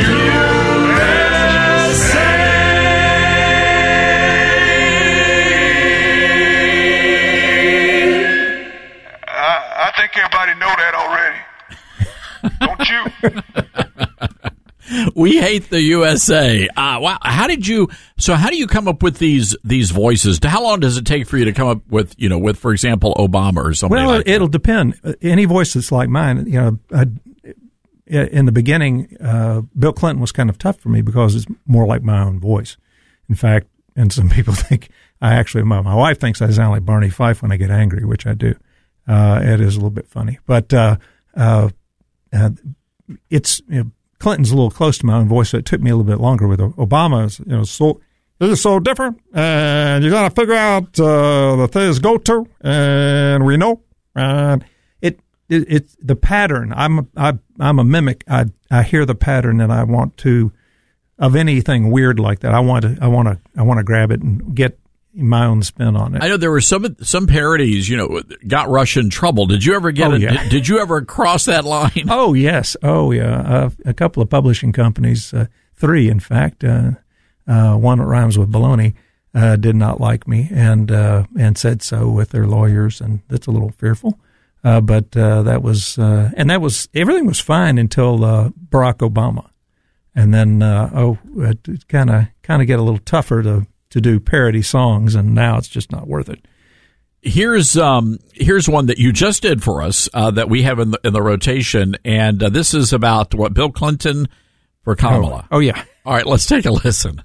I think everybody know that already. Don't you? We hate the U S A. Uh, wow. How did you? So, how do you come up with these these voices? How long does it take for you to come up with, you know, with, for example, Obama or something? Well, like it'll that? depend. Any voice that's like mine, you know, I, in the beginning, uh, Bill Clinton was kind of tough for me because it's more like my own voice. In fact, and some people think I actually, my, my wife thinks I sound like Barney Fife when I get angry, which I do. Uh, it is a little bit funny, but uh, uh, uh, it's you know, Clinton's a little close to my own voice, so it took me a little bit longer with Obama. You know, so it's so different, and you got to figure out uh, the things go to, and we know, and it it it's the pattern. I'm a, I, I'm a mimic. I I hear the pattern, and I want to of anything weird like that. I want to I want to I want to grab it and get my own spin on it. I know there were some some parodies, you know, got Rush in trouble. Did you ever get? Oh, a, yeah. did, did you ever cross that line? Oh yes, oh yeah. Uh, a couple of publishing companies, uh, three in fact. Uh, uh, one that rhymes with baloney uh, did not like me and uh, and said so with their lawyers, and that's a little fearful. Uh, but uh, that was uh, and that was everything was fine until uh, Barack Obama, and then uh, oh, it kind of kind of get a little tougher to. to do parody songs, and now it's just not worth it. Here's um here's one that you just did for us uh, that we have in the in the rotation, and uh, this is about what Bill Clinton for Kamala. Oh, oh yeah. All right, let's take a listen.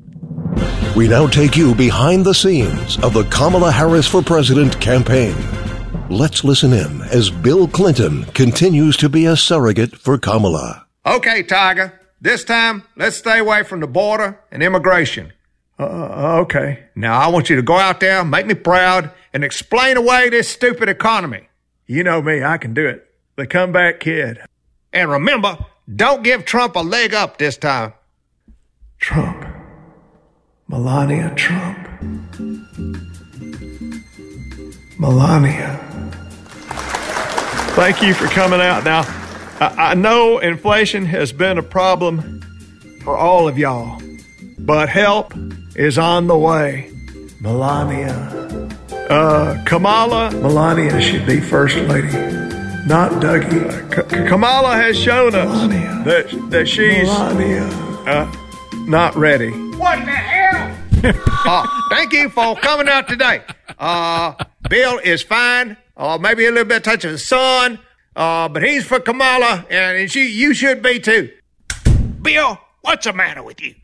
We now take you behind the scenes of the Kamala Harris for President campaign. Let's listen in as Bill Clinton continues to be a surrogate for Kamala. Okay, Tiger, this time let's stay away from the border and immigration. Uh, okay. Now, I want you to go out there, make me proud, and explain away this stupid economy. You know me, I can do it. The comeback kid. And remember, don't give Trump a leg up this time. Trump. Melania Trump. Melania. Thank you for coming out. Now, I, I know inflation has been a problem for all of y'all, but help is on the way. Melania. Uh, Kamala. Melania should be first lady, not Dougie. Uh, K- Kamala has shown us Melania. that that she's Melania. Uh, not ready. What the hell? uh, thank you for coming out today. Uh, Bill is fine. Uh, maybe a little bit of touch of the sun, uh, but he's for Kamala, and she, you should be too. Bill, what's the matter with you?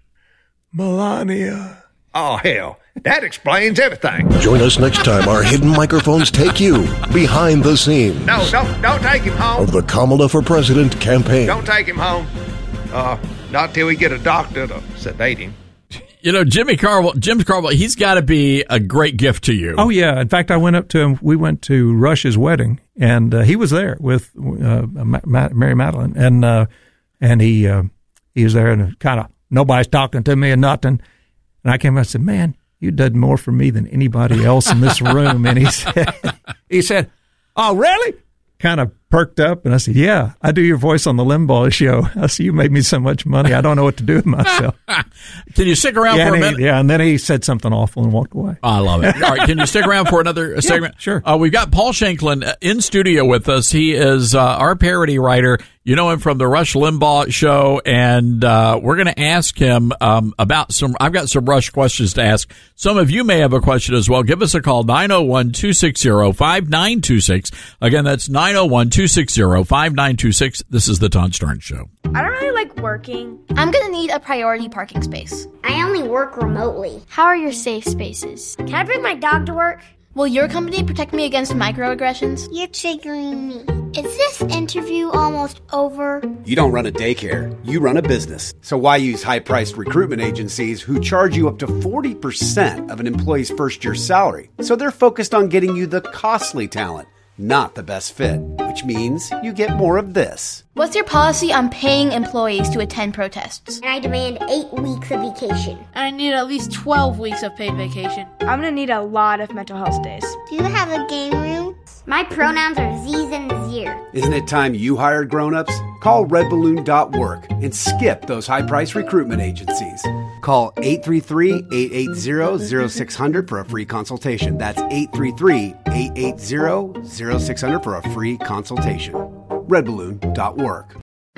Melania. Oh, hell. That explains everything. Join us next time our hidden microphones take you behind the scenes No, don't don't take him home. of the Kamala for President campaign. Don't take him home. Uh, not till we get a doctor to sedate him. You know, Jimmy Carville, Jim Carville, he's got to be a great gift to you. Oh, yeah. In fact, I went up to him. We went to Rush's wedding, and uh, he was there with uh, Ma- Ma- Mary Madeline. And uh, and he uh, he was there, and kind of, nobody's talking to me and nothing. And I came up and said, man, you did more for me than anybody else in this room. And he said, he said, oh, really? Kind of perked up, and I said, yeah, I do your voice on the Limbaugh show. I said, you made me so much money, I don't know what to do with myself. Can you stick around yeah, for a he, minute? Yeah, and then he said something awful and walked away. I love it. All right, can you stick around for another Yeah, segment? sure. Uh, we've got Paul Shanklin in studio with us. He is uh, our parody writer. You know him from the Rush Limbaugh show, and uh, we're going to ask him um, about some. I've got some Rush questions to ask. Some of you may have a question as well. Give us a call, nine oh one, two six zero, five nine two six. Again, that's nine oh one, two six zero, five nine two six. This is the Todd Starnes Show. I don't really like working. I'm gonna need a priority parking space. I only work remotely. How are your safe spaces? Can I bring my dog to work? Will your company protect me against microaggressions? You're triggering me. Is this interview almost over? You don't run a daycare, you run a business. So why use high-priced recruitment agencies who charge you up to forty percent of an employee's first-year salary? So they're focused on getting you the costly talent, not the best fit, which means you get more of this. What's your policy on paying employees to attend protests? And I demand eight weeks of vacation. And I need at least twelve weeks of paid vacation. I'm gonna need a lot of mental health days. Do you have a game room? My pronouns are Z's and Zir. Isn't it time you hired grown-ups? Call red balloon dot work and skip those high-priced recruitment agencies. Call eight three three, eight eight zero, zero six zero zero for a free consultation. That's eight three three, eight eight zero, zero six zero zero for a free consultation. red balloon dot work.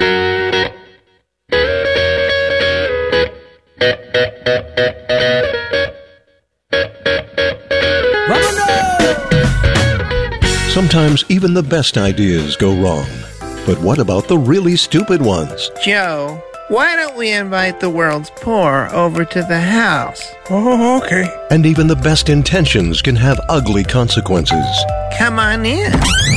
Sometimes even the best ideas go wrong. But what about the really stupid ones? Joe, why don't we invite the world's poor over to the house? Oh, okay. And even the best intentions can have ugly consequences. Come on in.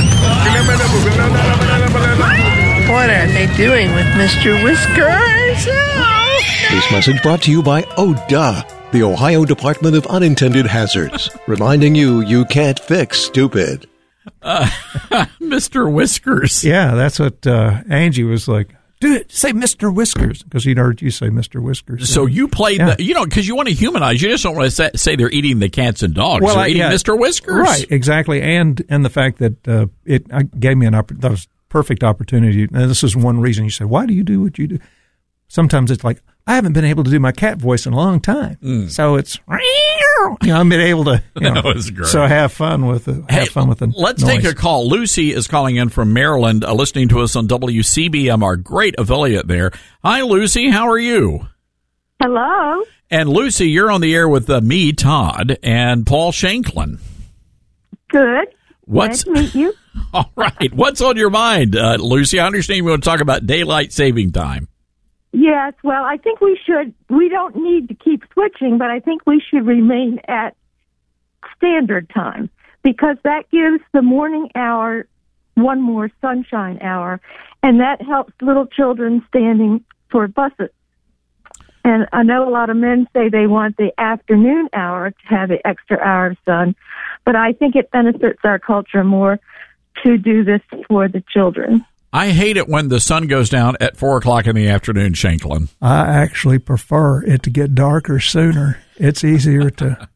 What are they doing with Mister Whiskers? This message brought to you by O D A, the Ohio Department of Unintended Hazards, reminding you you can't fix stupid. Uh, Mister Whiskers. Yeah, that's what uh, Angie was like. Do it. Say Mister Whiskers, because he'd heard you say Mister Whiskers. So you played, Yeah. the, you know, because you want to humanize. You just don't want to say, say they're eating the cats and dogs. Well, they're I- eating yeah, Mister Whiskers. Right, exactly. And and the fact that uh, it I gave me an opp- that was perfect opportunity. And this is one reason you say, why do you do what you do? Sometimes it's like, I haven't been able to do my cat voice in a long time. Mm. So it's, you know, I've been able to, you know, That was great. so have fun with the, have Hey, fun with the Let's noise. take a call. Lucy is calling in from Maryland, uh, listening to us on W C B M, our great affiliate there. Hi, Lucy. How are you? Hello. And Lucy, you're on the air with uh, me, Todd, and Paul Shanklin. Good. What's Nice to meet you. all right? What's on your mind, uh, Lucy? I understand you want to talk about daylight saving time. Yes, well, I think we should, we don't need to keep switching, but I think we should remain at standard time because that gives the morning hour one more sunshine hour, and that helps little children standing for buses. And I know a lot of men say they want the afternoon hour to have the extra hour of sun, but I think it benefits our culture more to do this for the children. I hate it when the sun goes down at four o'clock in the afternoon, Shanklin. I actually prefer it to get darker sooner. It's easier to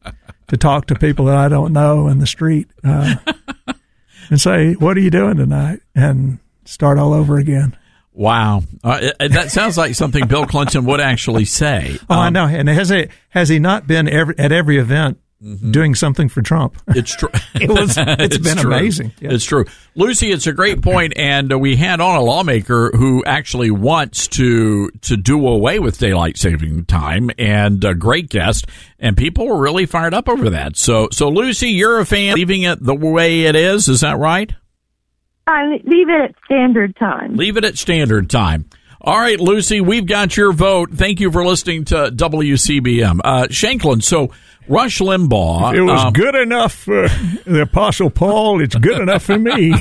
to talk to people that I don't know in the street uh, and say, "What are you doing tonight?" and start all over again. Wow, uh, that sounds like something Bill Clinton would actually say. Oh, um, I know. And has he has he not been every, at every event mm-hmm. doing something for Trump? It's true. it was. It's, it's been true. amazing. Yeah. It's true, Lucy. It's a great point, and uh, we had on a lawmaker who actually wants to to do away with daylight saving time, and a great guest, and people were really fired up over that. So, so Lucy, you're a fan, leaving it the way it is. Is that right? I leave it at standard time. Leave it at standard time. All right, Lucy, we've got your vote. Thank you for listening to W C B M. Uh, Shanklin, so Rush Limbaugh. It was um, good enough for the Apostle Paul. It's good enough for me.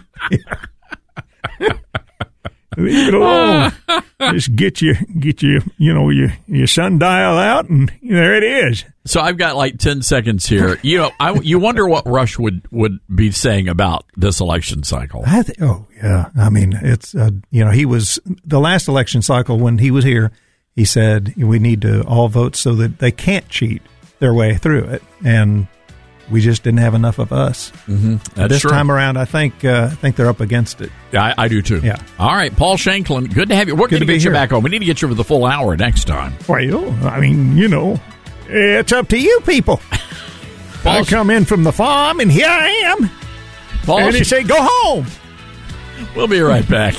Leave it alone. Just get your, get your, you know, your, your sundial out, and there it is. So I've got like ten seconds here. You know, I, you wonder what Rush would, would be saying about this election cycle. I th- oh, yeah. I mean, it's, uh, you know, he was, the last election cycle when he was here, he said, we need to all vote so that they can't cheat their way through it. And we just didn't have enough of us. Mm-hmm. That's this true. time around, I think uh, I think they're up against it. Yeah, I, I do too. Yeah. All right, Paul Shanklin, good to have you. We're going to get you here. back on. We need to get you for the full hour next time. Well, I mean, you know, it's up to you people. I come in from the farm, and here I am. Paul and they say, go home. We'll be right back.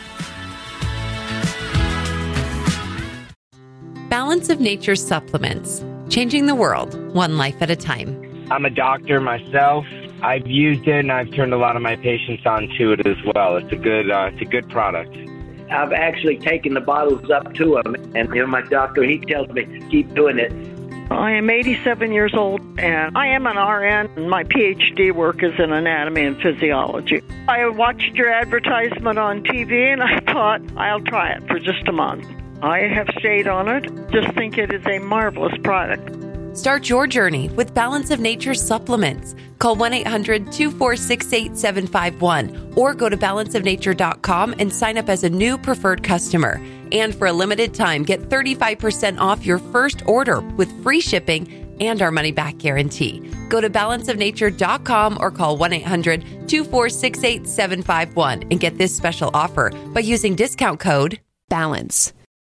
Balance of Nature supplements, changing the world one life at a time. I'm a doctor myself. I've used it, and I've turned a lot of my patients onto it as well. It's a good, uh, it's a good product. I've actually taken the bottles up to him, and you know, my doctor, he tells me, keep doing it. I am eighty-seven years old, and I am an R N, and my P H D work is in anatomy and physiology. I watched your advertisement on T V, and I thought, I'll try it for just a month. I have stayed on it. Just think it is a marvelous product. Start your journey with Balance of Nature supplements. Call one eight hundred two four six eight seven five one or go to balance of nature dot com and sign up as a new preferred customer. And for a limited time, get thirty-five percent off your first order with free shipping and our money-back guarantee. Go to balance of nature dot com or call one eight hundred two four six eight seven five one and get this special offer by using discount code BALANCE.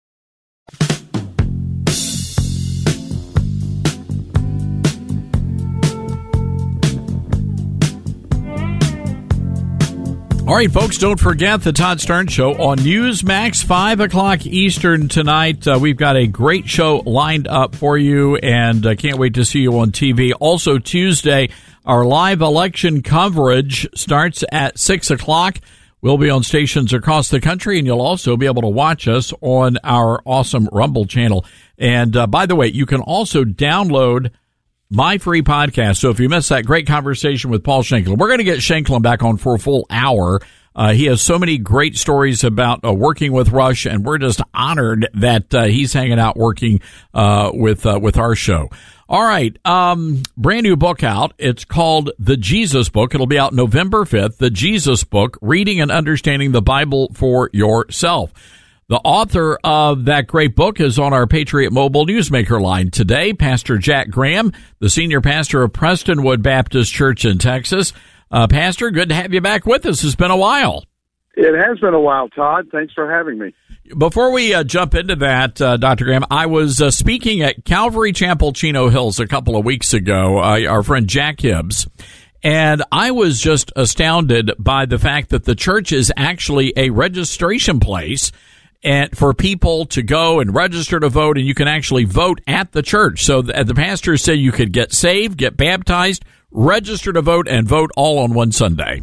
All right, folks, don't forget the Todd Starnes Show on Newsmax, five o'clock Eastern tonight. Uh, we've got a great show lined up for you, and I uh, can't wait to see you on T V. Also, Tuesday, our live election coverage starts at six o'clock. We'll be on stations across the country, and you'll also be able to watch us on our awesome Rumble channel. And uh, by the way, you can also download my free podcast. So if you missed that great conversation with Paul Shanklin, we're going to get Shanklin back on for a full hour. Uh, he has so many great stories about uh, working with Rush, and we're just honored that uh, he's hanging out working uh, with uh, with our show. All right, um, brand new book out. It's called The Jesus Book. It'll be out November fifth. The Jesus Book: Reading and Understanding the Bible for Yourself. The author of that great book is on our Patriot Mobile Newsmaker line today, Pastor Jack Graham, the senior pastor of Prestonwood Baptist Church in Texas. Uh, Pastor, good to have you back with us. It's been a while. It has been a while, Todd. Thanks for having me. Before we uh, jump into that, uh, Doctor Graham, I was uh, speaking at Calvary Chapel, Chino Hills a couple of weeks ago, uh, our friend Jack Hibbs, and I was just astounded by the fact that the church is actually a registration place and for people to go and register to vote, and you can actually vote at the church. So the, the pastor said you could get saved, get baptized, register to vote, and vote all on one Sunday.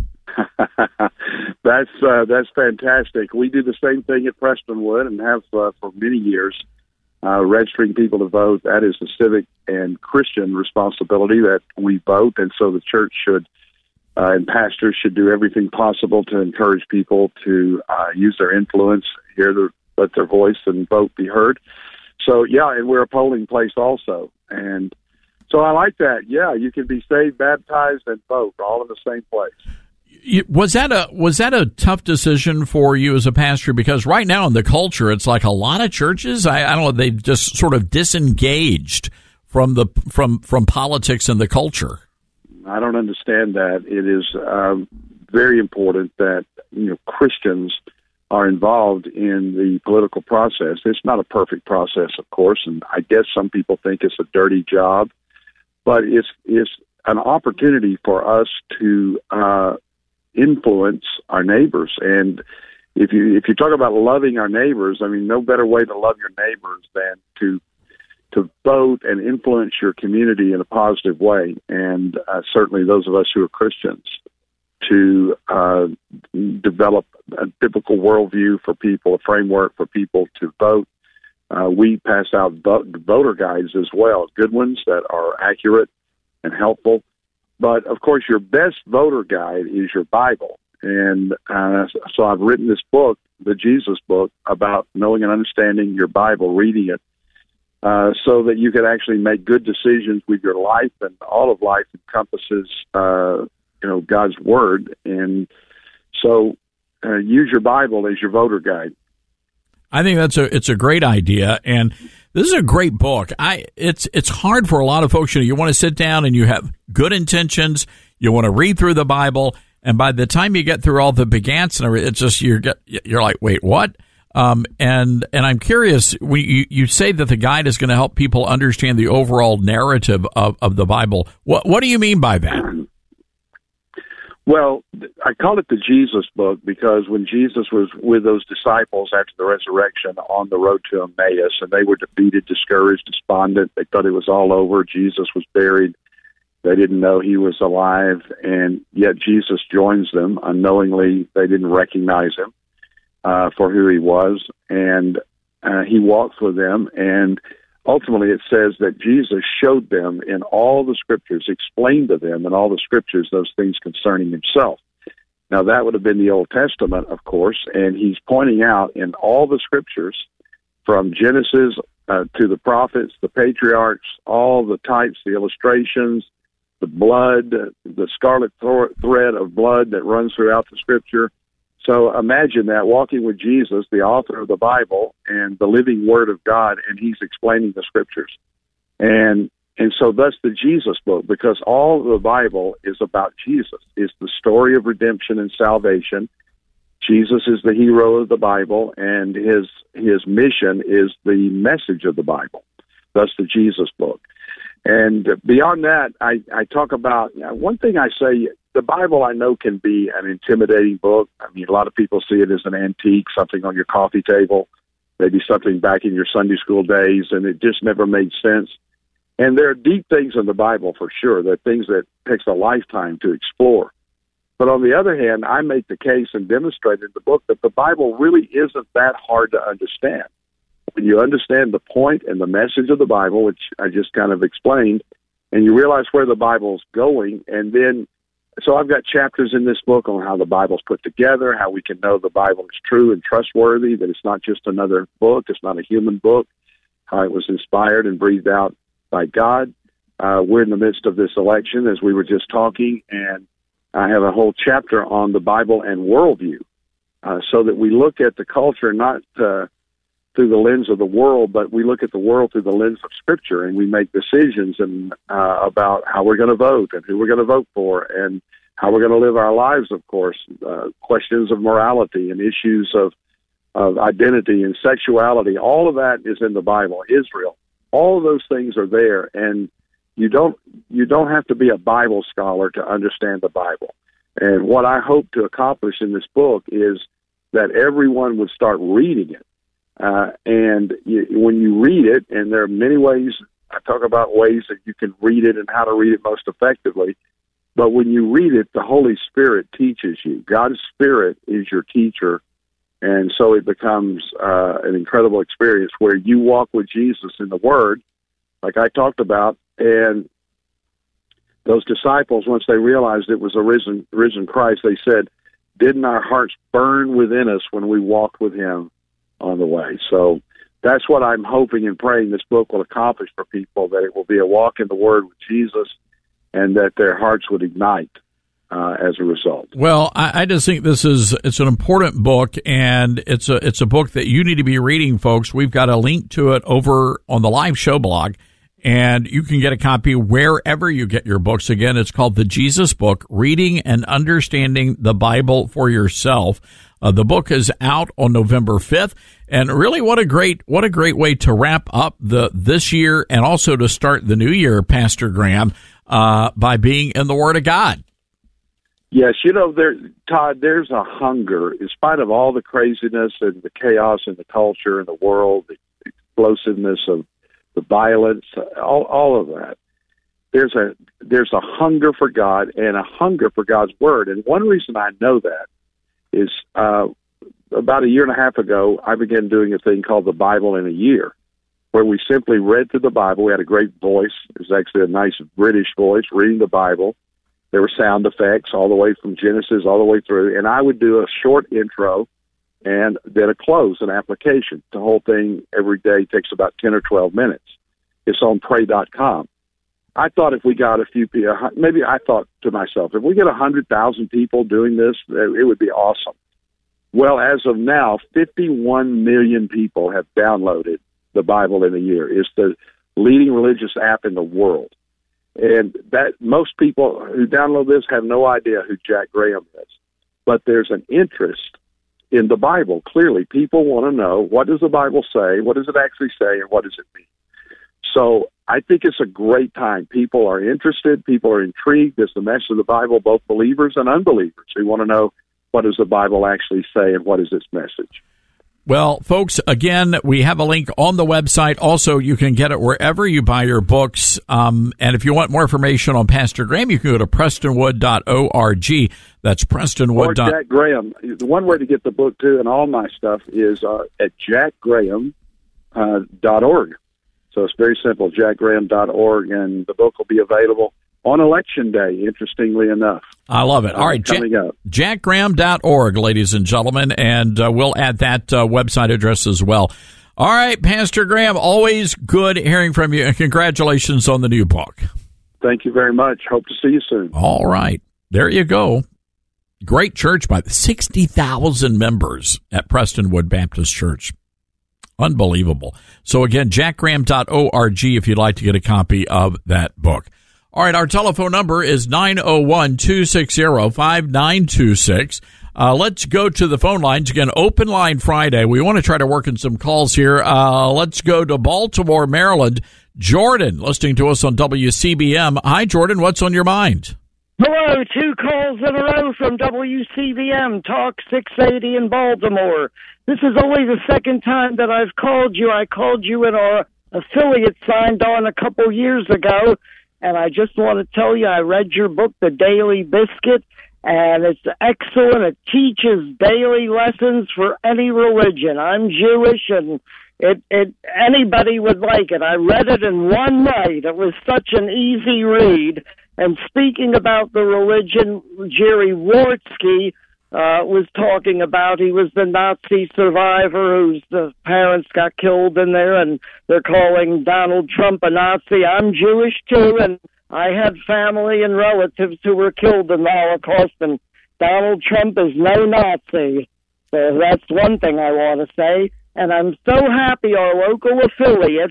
that's uh, that's fantastic. We do the same thing at Prestonwood and have uh, for many years, uh, registering people to vote. That is a civic and Christian responsibility that we vote, and so the church should uh, and pastors should do everything possible to encourage people to uh, use their influence, hear their, let their voice and vote be heard. So, yeah, and we're a polling place also. And so I like that. Yeah, you can be saved, baptized, and vote all in the same place. Was that a was that a tough decision for you as a pastor? Because right now in the culture, it's like a lot of churches, I, I don't know, they've just sort of disengaged from the from from politics and the culture. I don't understand that. It is um, very important that you know Christians are involved in the political process. It's not a perfect process, of course, and I guess some people think it's a dirty job, but it's it's an opportunity for us to uh, influence our neighbors. And if you if you talk about loving our neighbors, I mean, no better way to love your neighbors than to to vote and influence your community in a positive way. And uh, certainly those of us who are Christians, to uh, develop a biblical worldview for people, a framework for people to vote. Uh, we pass out vote, voter guides as well, good ones that are accurate and helpful. But, of course, your best voter guide is your Bible. And uh, so I've written this book, the Jesus book, about knowing and understanding your Bible, reading it, uh, so that you can actually make good decisions with your life. And all of life encompasses uh you know, God's Word. And so uh, use your Bible as your voter guide. I think that's a it's a great idea, and this is a great book. I it's it's hard for a lot of folks. You know, you want to sit down and you have good intentions. You want to read through the Bible, and by the time you get through all the big ants and everything, it's just you're you're like, wait, what? Um, and and I'm curious. When you you say that the guide is going to help people understand the overall narrative of, of the Bible. What what do you mean by that? Well, I call it the Jesus book because when Jesus was with those disciples after the resurrection on the road to Emmaus, and they were defeated, discouraged, despondent, they thought it was all over, Jesus was buried, they didn't know he was alive, and yet Jesus joins them. Unknowingly, they didn't recognize him uh, for who he was, and uh, he walks with them, and ultimately, it says that Jesus showed them in all the Scriptures, explained to them in all the Scriptures those things concerning himself. Now, that would have been the Old Testament, of course, and he's pointing out in all the Scriptures, from Genesis uh, to the prophets, the patriarchs, all the types, the illustrations, the blood, the scarlet th- thread of blood that runs throughout the Scripture. So imagine that, walking with Jesus, the author of the Bible and the living Word of God, and he's explaining the Scriptures. And and so that's the Jesus book, because all of the Bible is about Jesus. It's the story of redemption and salvation. Jesus is the hero of the Bible, and his his mission is the message of the Bible. That's the Jesus book. And beyond that, I, I talk about, you know, one thing I say, the Bible I know can be an intimidating book. I mean, a lot of people see it as an antique, something on your coffee table, maybe something back in your Sunday school days, and it just never made sense. And there are deep things in the Bible for sure. There are things that takes a lifetime to explore. But on the other hand, I make the case and demonstrate in the book that the Bible really isn't that hard to understand. When you understand the point and the message of the Bible, which I just kind of explained, and you realize where the Bible's going, and then, so I've got chapters in this book on how the Bible's put together, how we can know the Bible is true and trustworthy, that it's not just another book, it's not a human book, how it was inspired and breathed out by God. Uh, we're in the midst of this election, as we were just talking, and I have a whole chapter on the Bible and worldview, uh, so that we look at the culture not uh, through the lens of the world, but we look at the world through the lens of Scripture, and we make decisions and uh, about how we're going to vote and who we're going to vote for and how we're going to live our lives, of course, uh, questions of morality and issues of, of identity and sexuality. All of that is in the Bible. Israel, all of those things are there, and you don't you don't have to be a Bible scholar to understand the Bible. And what I hope to accomplish in this book is that everyone would start reading it. Uh, and you, when you read it, and there are many ways, I talk about ways that you can read it and how to read it most effectively, but when you read it, the Holy Spirit teaches you. God's Spirit is your teacher, and so it becomes uh, an incredible experience where you walk with Jesus in the Word, like I talked about, and those disciples, once they realized it was a risen, risen Christ, they said, "Didn't our hearts burn within us when we walked with him on the way?" So that's what I'm hoping and praying this book will accomplish for people, that it will be a walk in the Word with Jesus and that their hearts would ignite uh, as a result. Well, I, I just think this is it's an important book, and it's a it's a book that you need to be reading, folks. We've got a link to it over on the live show blog, and you can get a copy wherever you get your books. Again, it's called The Jesus Book, Reading and Understanding the Bible for Yourself. Uh, the book is out on November fifth, and really what a great what a great way to wrap up the this year and also to start the new year, Pastor Graham, uh, by being in the Word of God. Yes, you know, there, Todd, there's a hunger, in spite of all the craziness and the chaos in the culture and the world, the explosiveness of the violence, all, all of that. There's a there's a hunger for God and a hunger for God's Word. And one reason I know that is uh, about a year and a half ago, I began doing a thing called the Bible in a Year, where we simply read through the Bible. We had a great voice. It was actually a nice British voice reading the Bible. There were sound effects all the way from Genesis all the way through. And I would do a short intro and then a close, an application. The whole thing every day takes about ten or twelve minutes. It's on pray dot com. I thought if we got a few people, maybe I thought to myself, if we get one hundred thousand people doing this, it would be awesome. Well, as of now, fifty-one million people have downloaded the Bible in a Year. It's the leading religious app in the world. And that most people who download this have no idea who Jack Graham is. But there's an interest in the Bible. Clearly, people want to know, what does the Bible say? What does it actually say? And what does it mean? So I think it's a great time. People are interested. People are intrigued. There's the message of the Bible, both believers and unbelievers who want to know, what does the Bible actually say and what is its message? Well, folks, again, we have a link on the website. Also, you can get it wherever you buy your books. Um, and if you want more information on Pastor Graham, you can go to prestonwood dot org. That's prestonwood. Or Jack Graham. The one way to get the book, too, and all my stuff is uh, at jack graham dot org. So it's very simple, jack graham dot org, and the book will be available on Election Day, interestingly enough. I love it. All right, coming Jack, up. jack graham dot org, ladies and gentlemen, and uh, we'll add that uh, website address as well. All right, Pastor Graham, always good hearing from you, and congratulations on the new book. Thank you very much. Hope to see you soon. All right, there you go. Great church, by sixty thousand members at Prestonwood Baptist Church. Unbelievable. So again, jack graham dot org if you'd like to get a copy of that book. All right, our telephone number is nine oh one, two six zero, five nine two six. Uh, let's go to the phone lines. Again, Open Line Friday. We want to try to work in some calls here. Uh, let's go to Baltimore, Maryland. Jordan, listening to us on W C B M. Hi, Jordan. What's on your mind? Hello, two calls in a row from W C B M, Talk six eighty in Baltimore. This is only the second time that I've called you. I called you and our affiliate signed on a couple years ago, and I just want to tell you I read your book, The Daily Biscuit, and it's excellent. It teaches daily lessons for any religion. I'm Jewish, and it, it anybody would like it. I read it in one night. It was such an easy read. And speaking about the religion, Jerry Wartsky uh, was talking about, he was the Nazi survivor whose the parents got killed in there, and they're calling Donald Trump a Nazi. I'm Jewish, too, and I had family and relatives who were killed in the Holocaust, and Donald Trump is no Nazi. So that's one thing I want to say. And I'm so happy our local affiliate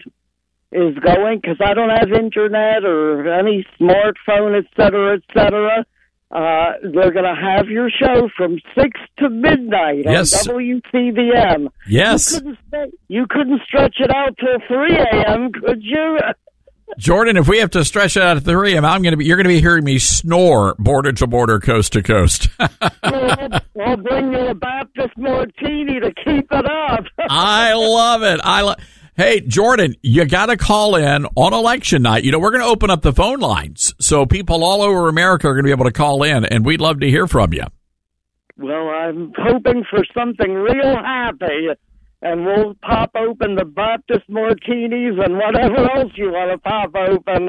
is going, because I don't have internet or any smartphone, et cetera, et cetera. Uh, they're going to have your show from six to midnight Yes. on W C B M. Yes. You couldn't, stay, you couldn't stretch it out till three a.m., could you? Jordan, if we have to stretch it out at three a.m., I'm going to be, you're going to be hearing me snore border to border, coast to coast. I'll, I'll bring you a Baptist martini to keep it up. I love it. I love Hey, Jordan, you got to call in on election night. You know, we're going to open up the phone lines, so people all over America are going to be able to call in, and we'd love to hear from you. Well, I'm hoping for something real happy, and we'll pop open the Baptist martinis and whatever else you want to pop open.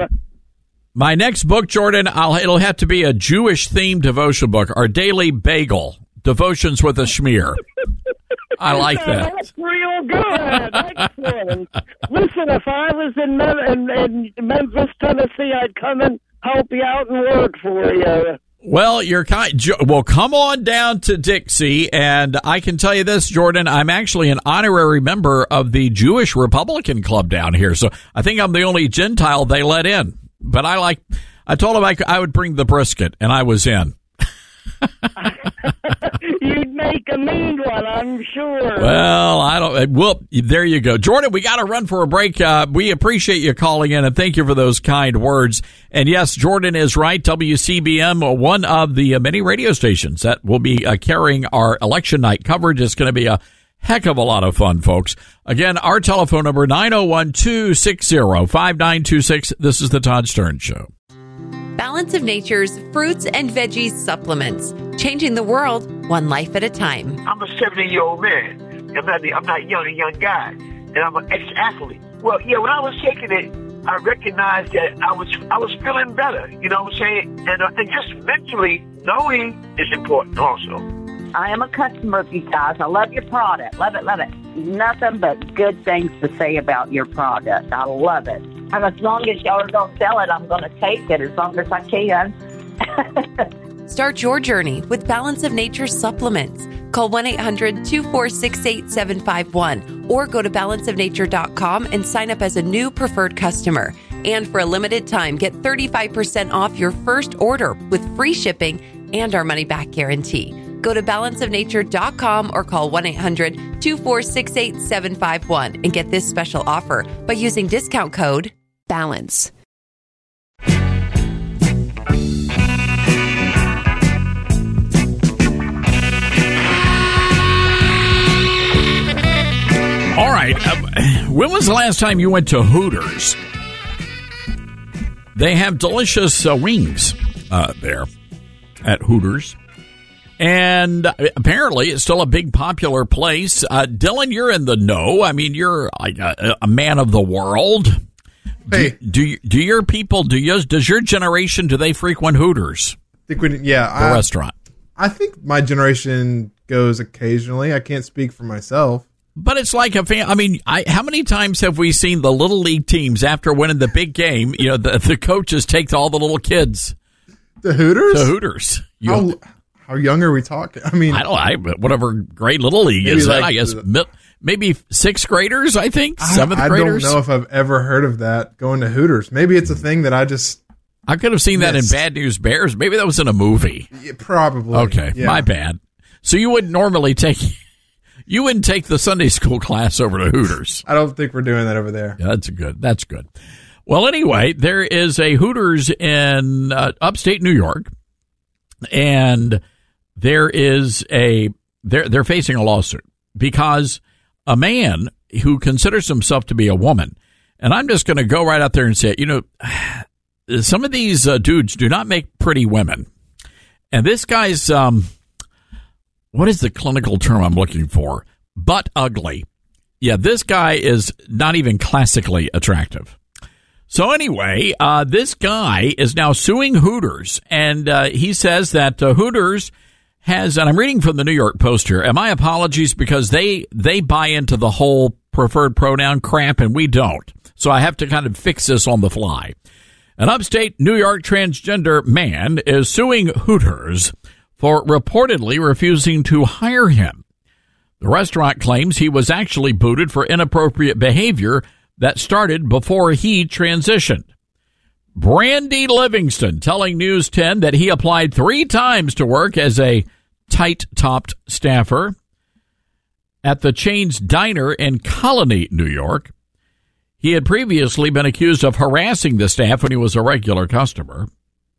My next book, Jordan, I'll, it'll have to be a Jewish-themed devotion book, Our Daily Bagel, Devotions with a Schmear. I like that. That's real good. Excellent. Listen, if I was in, Mem- in, in Memphis, Tennessee, I'd come and help you out and work for you. Well, you're kind. Well, come on down to Dixie, and I can tell you this, Jordan. I'm actually an honorary member of the Jewish Republican Club down here, so I think I'm the only Gentile they let in. But I like. I told them I, I would bring the brisket, and I was in. You'd make a mean one, I'm sure. Well, I don't. Well, there you go, Jordan. We got to run for a break. Uh, we appreciate you calling in, and thank you for those kind words. And yes, Jordan is right. W C B M, one of the many radio stations that will be uh, carrying our election night coverage. It's going to be a heck of a lot of fun, folks. Again, our telephone number nine oh one, two six zero, five nine two six. This is the Todd Stern Show. Balance of Nature's fruits and veggies supplements, changing the world one life at a time. I'm a seventy-year-old man. I'm not, I'm not a young, a young guy, and I'm an ex-athlete. Well, yeah, when I was taking it, I recognized that I was I was feeling better. You know what I'm saying? And, uh, and just mentally knowing is important also. I am a customer of you guys. I love your product. Love it, love it. Nothing but good things to say about your product. I love it. And as long as y'all are going to sell it, I'm going to take it as long as I can. Start your journey with Balance of Nature supplements. Call one eight hundred, two four six, eight seven five one or go to balance of nature dot com and sign up as a new preferred customer. And for a limited time, get thirty-five percent off your first order with free shipping and our money-back guarantee. Go to balance of nature dot com or call one eight hundred, two four six, eight seven five one and get this special offer by using discount code BALANCE. All right. Um, when was the last time you went to Hooters? They have delicious uh, wings uh, there at Hooters. And apparently it's still a big popular place. Uh, Dylan, you're in the know. I mean, you're a, a man of the world. Hey. Do, do, you, do your people, do you, does your generation, do they frequent Hooters? I think we, yeah. The I, restaurant. I think my generation goes occasionally. I can't speak for myself. But it's like a fan. I mean, I, how many times have we seen the little league teams after winning the big game? You know, the, the coaches take all the little kids to Hooters. To Hooters. You how, know, how young are we talking? I mean, I don't. I whatever grade little league is. Like, I guess the, maybe sixth graders. I think seventh I, graders. I don't know if I've ever heard of that going to Hooters. Maybe it's a thing that I just. I could have seen missed. that in Bad News Bears. Maybe that was in a movie. Yeah, probably. Okay, yeah. My bad. So you wouldn't normally take. You wouldn't take the Sunday school class over to Hooters. I don't think we're doing that over there. Yeah, that's good. That's good. Well, anyway, there is a Hooters in uh, upstate New York, and there is a they're they're facing a lawsuit because a man who considers himself to be a woman, and I'm just going to go right out there and say, you know, some of these uh, dudes do not make pretty women, and this guy's um. What is the clinical term I'm looking for? Butt ugly. Yeah, this guy is not even classically attractive. So anyway, uh, this guy is now suing Hooters, and uh, he says that uh, Hooters has, and I'm reading from the New York Post here, and my apologies because they, they buy into the whole preferred pronoun crap, and we don't. So I have to kind of fix this on the fly. An upstate New York transgender man is suing Hooters for reportedly refusing to hire him. The restaurant claims he was actually booted for inappropriate behavior that started before he transitioned. Brandy Livingston telling News ten that he applied three times to work as a tight-topped staffer at the chain's diner in Colony, New York. He had previously been accused of harassing the staff when he was a regular customer.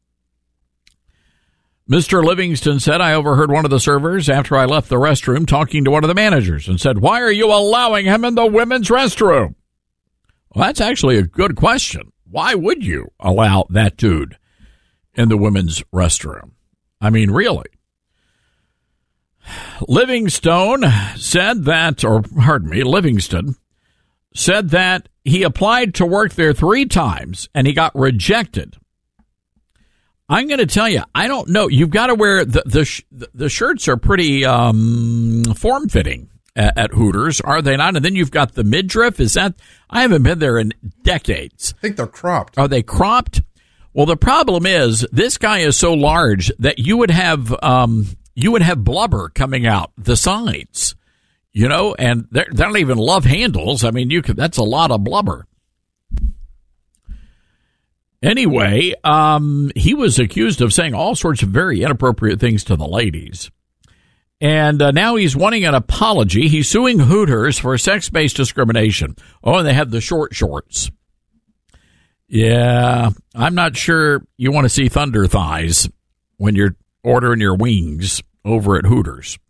Mister Livingston said, I overheard one of the servers after I left the restroom talking to one of the managers and said, why are you allowing him in the women's restroom? Well, that's actually a good question. Why would you allow that dude in the women's restroom? I mean, really. Livingstone said that, or pardon me, Livingston said that he applied to work there three times and he got rejected. I'm going to tell you, I don't know. You've got to wear the the, sh- the shirts are pretty um, form fitting at, at Hooters, are they not? And then you've got the midriff. Is that? I haven't been there in decades. I think they're cropped. Are they cropped? Well, the problem is this guy is so large that you would have um, you would have blubber coming out the sides, you know, and they don't even love handles. I mean, you could that's a lot of blubber. Anyway, um, he was accused of saying all sorts of very inappropriate things to the ladies. And uh, now he's wanting an apology. He's suing Hooters for sex-based discrimination. Oh, and they have the short shorts. Yeah, I'm not sure you want to see thunder thighs when you're ordering your wings over at Hooters.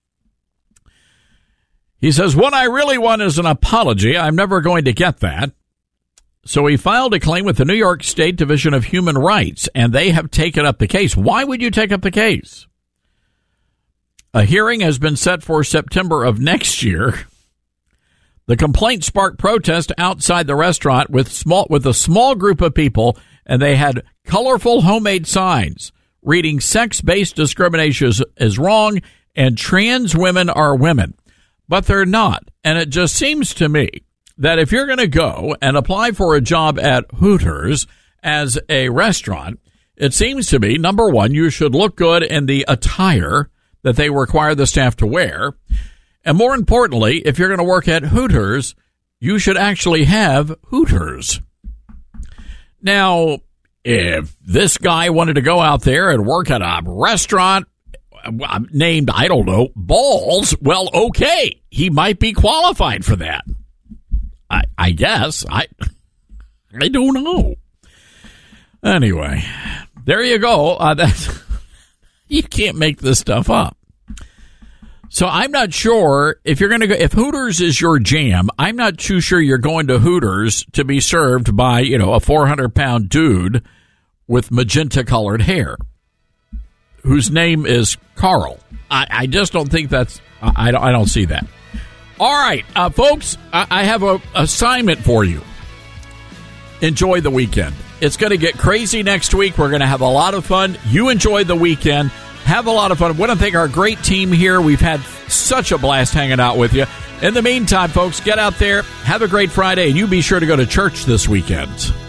He says, what I really want is an apology. I'm never going to get that. So he filed a claim with the New York State Division of Human Rights, and they have taken up the case. Why would you take up the case? A hearing has been set for September of next year. The complaint sparked protest outside the restaurant with small with a small group of people, and they had colorful homemade signs reading sex-based discrimination is, is wrong and trans women are women. But they're not. And it just seems to me that if you're going to go and apply for a job at Hooters as a restaurant, it seems to me, number one, you should look good in the attire that they require the staff to wear. And more importantly, if you're going to work at Hooters, you should actually have Hooters. Now, if this guy wanted to go out there and work at a restaurant named, I don't know, Balls, well, okay, he might be qualified for that. I, I guess. I, I don't know. Anyway, there you go. Uh, that's, you can't make this stuff up. So I'm not sure if you're going to go, if Hooters is your jam, I'm not too sure you're going to Hooters to be served by, you know, a four hundred pound dude with magenta colored hair whose name is Carl. I, I just don't think that's, I, I, don't, I don't see that. All right, uh, folks, I, I have an assignment for you. Enjoy the weekend. It's going to get crazy next week. We're going to have a lot of fun. You enjoy the weekend. Have a lot of fun. I want to thank our great team here. We've had such a blast hanging out with you. In the meantime, folks, get out there. Have a great Friday, and you be sure to go to church this weekend.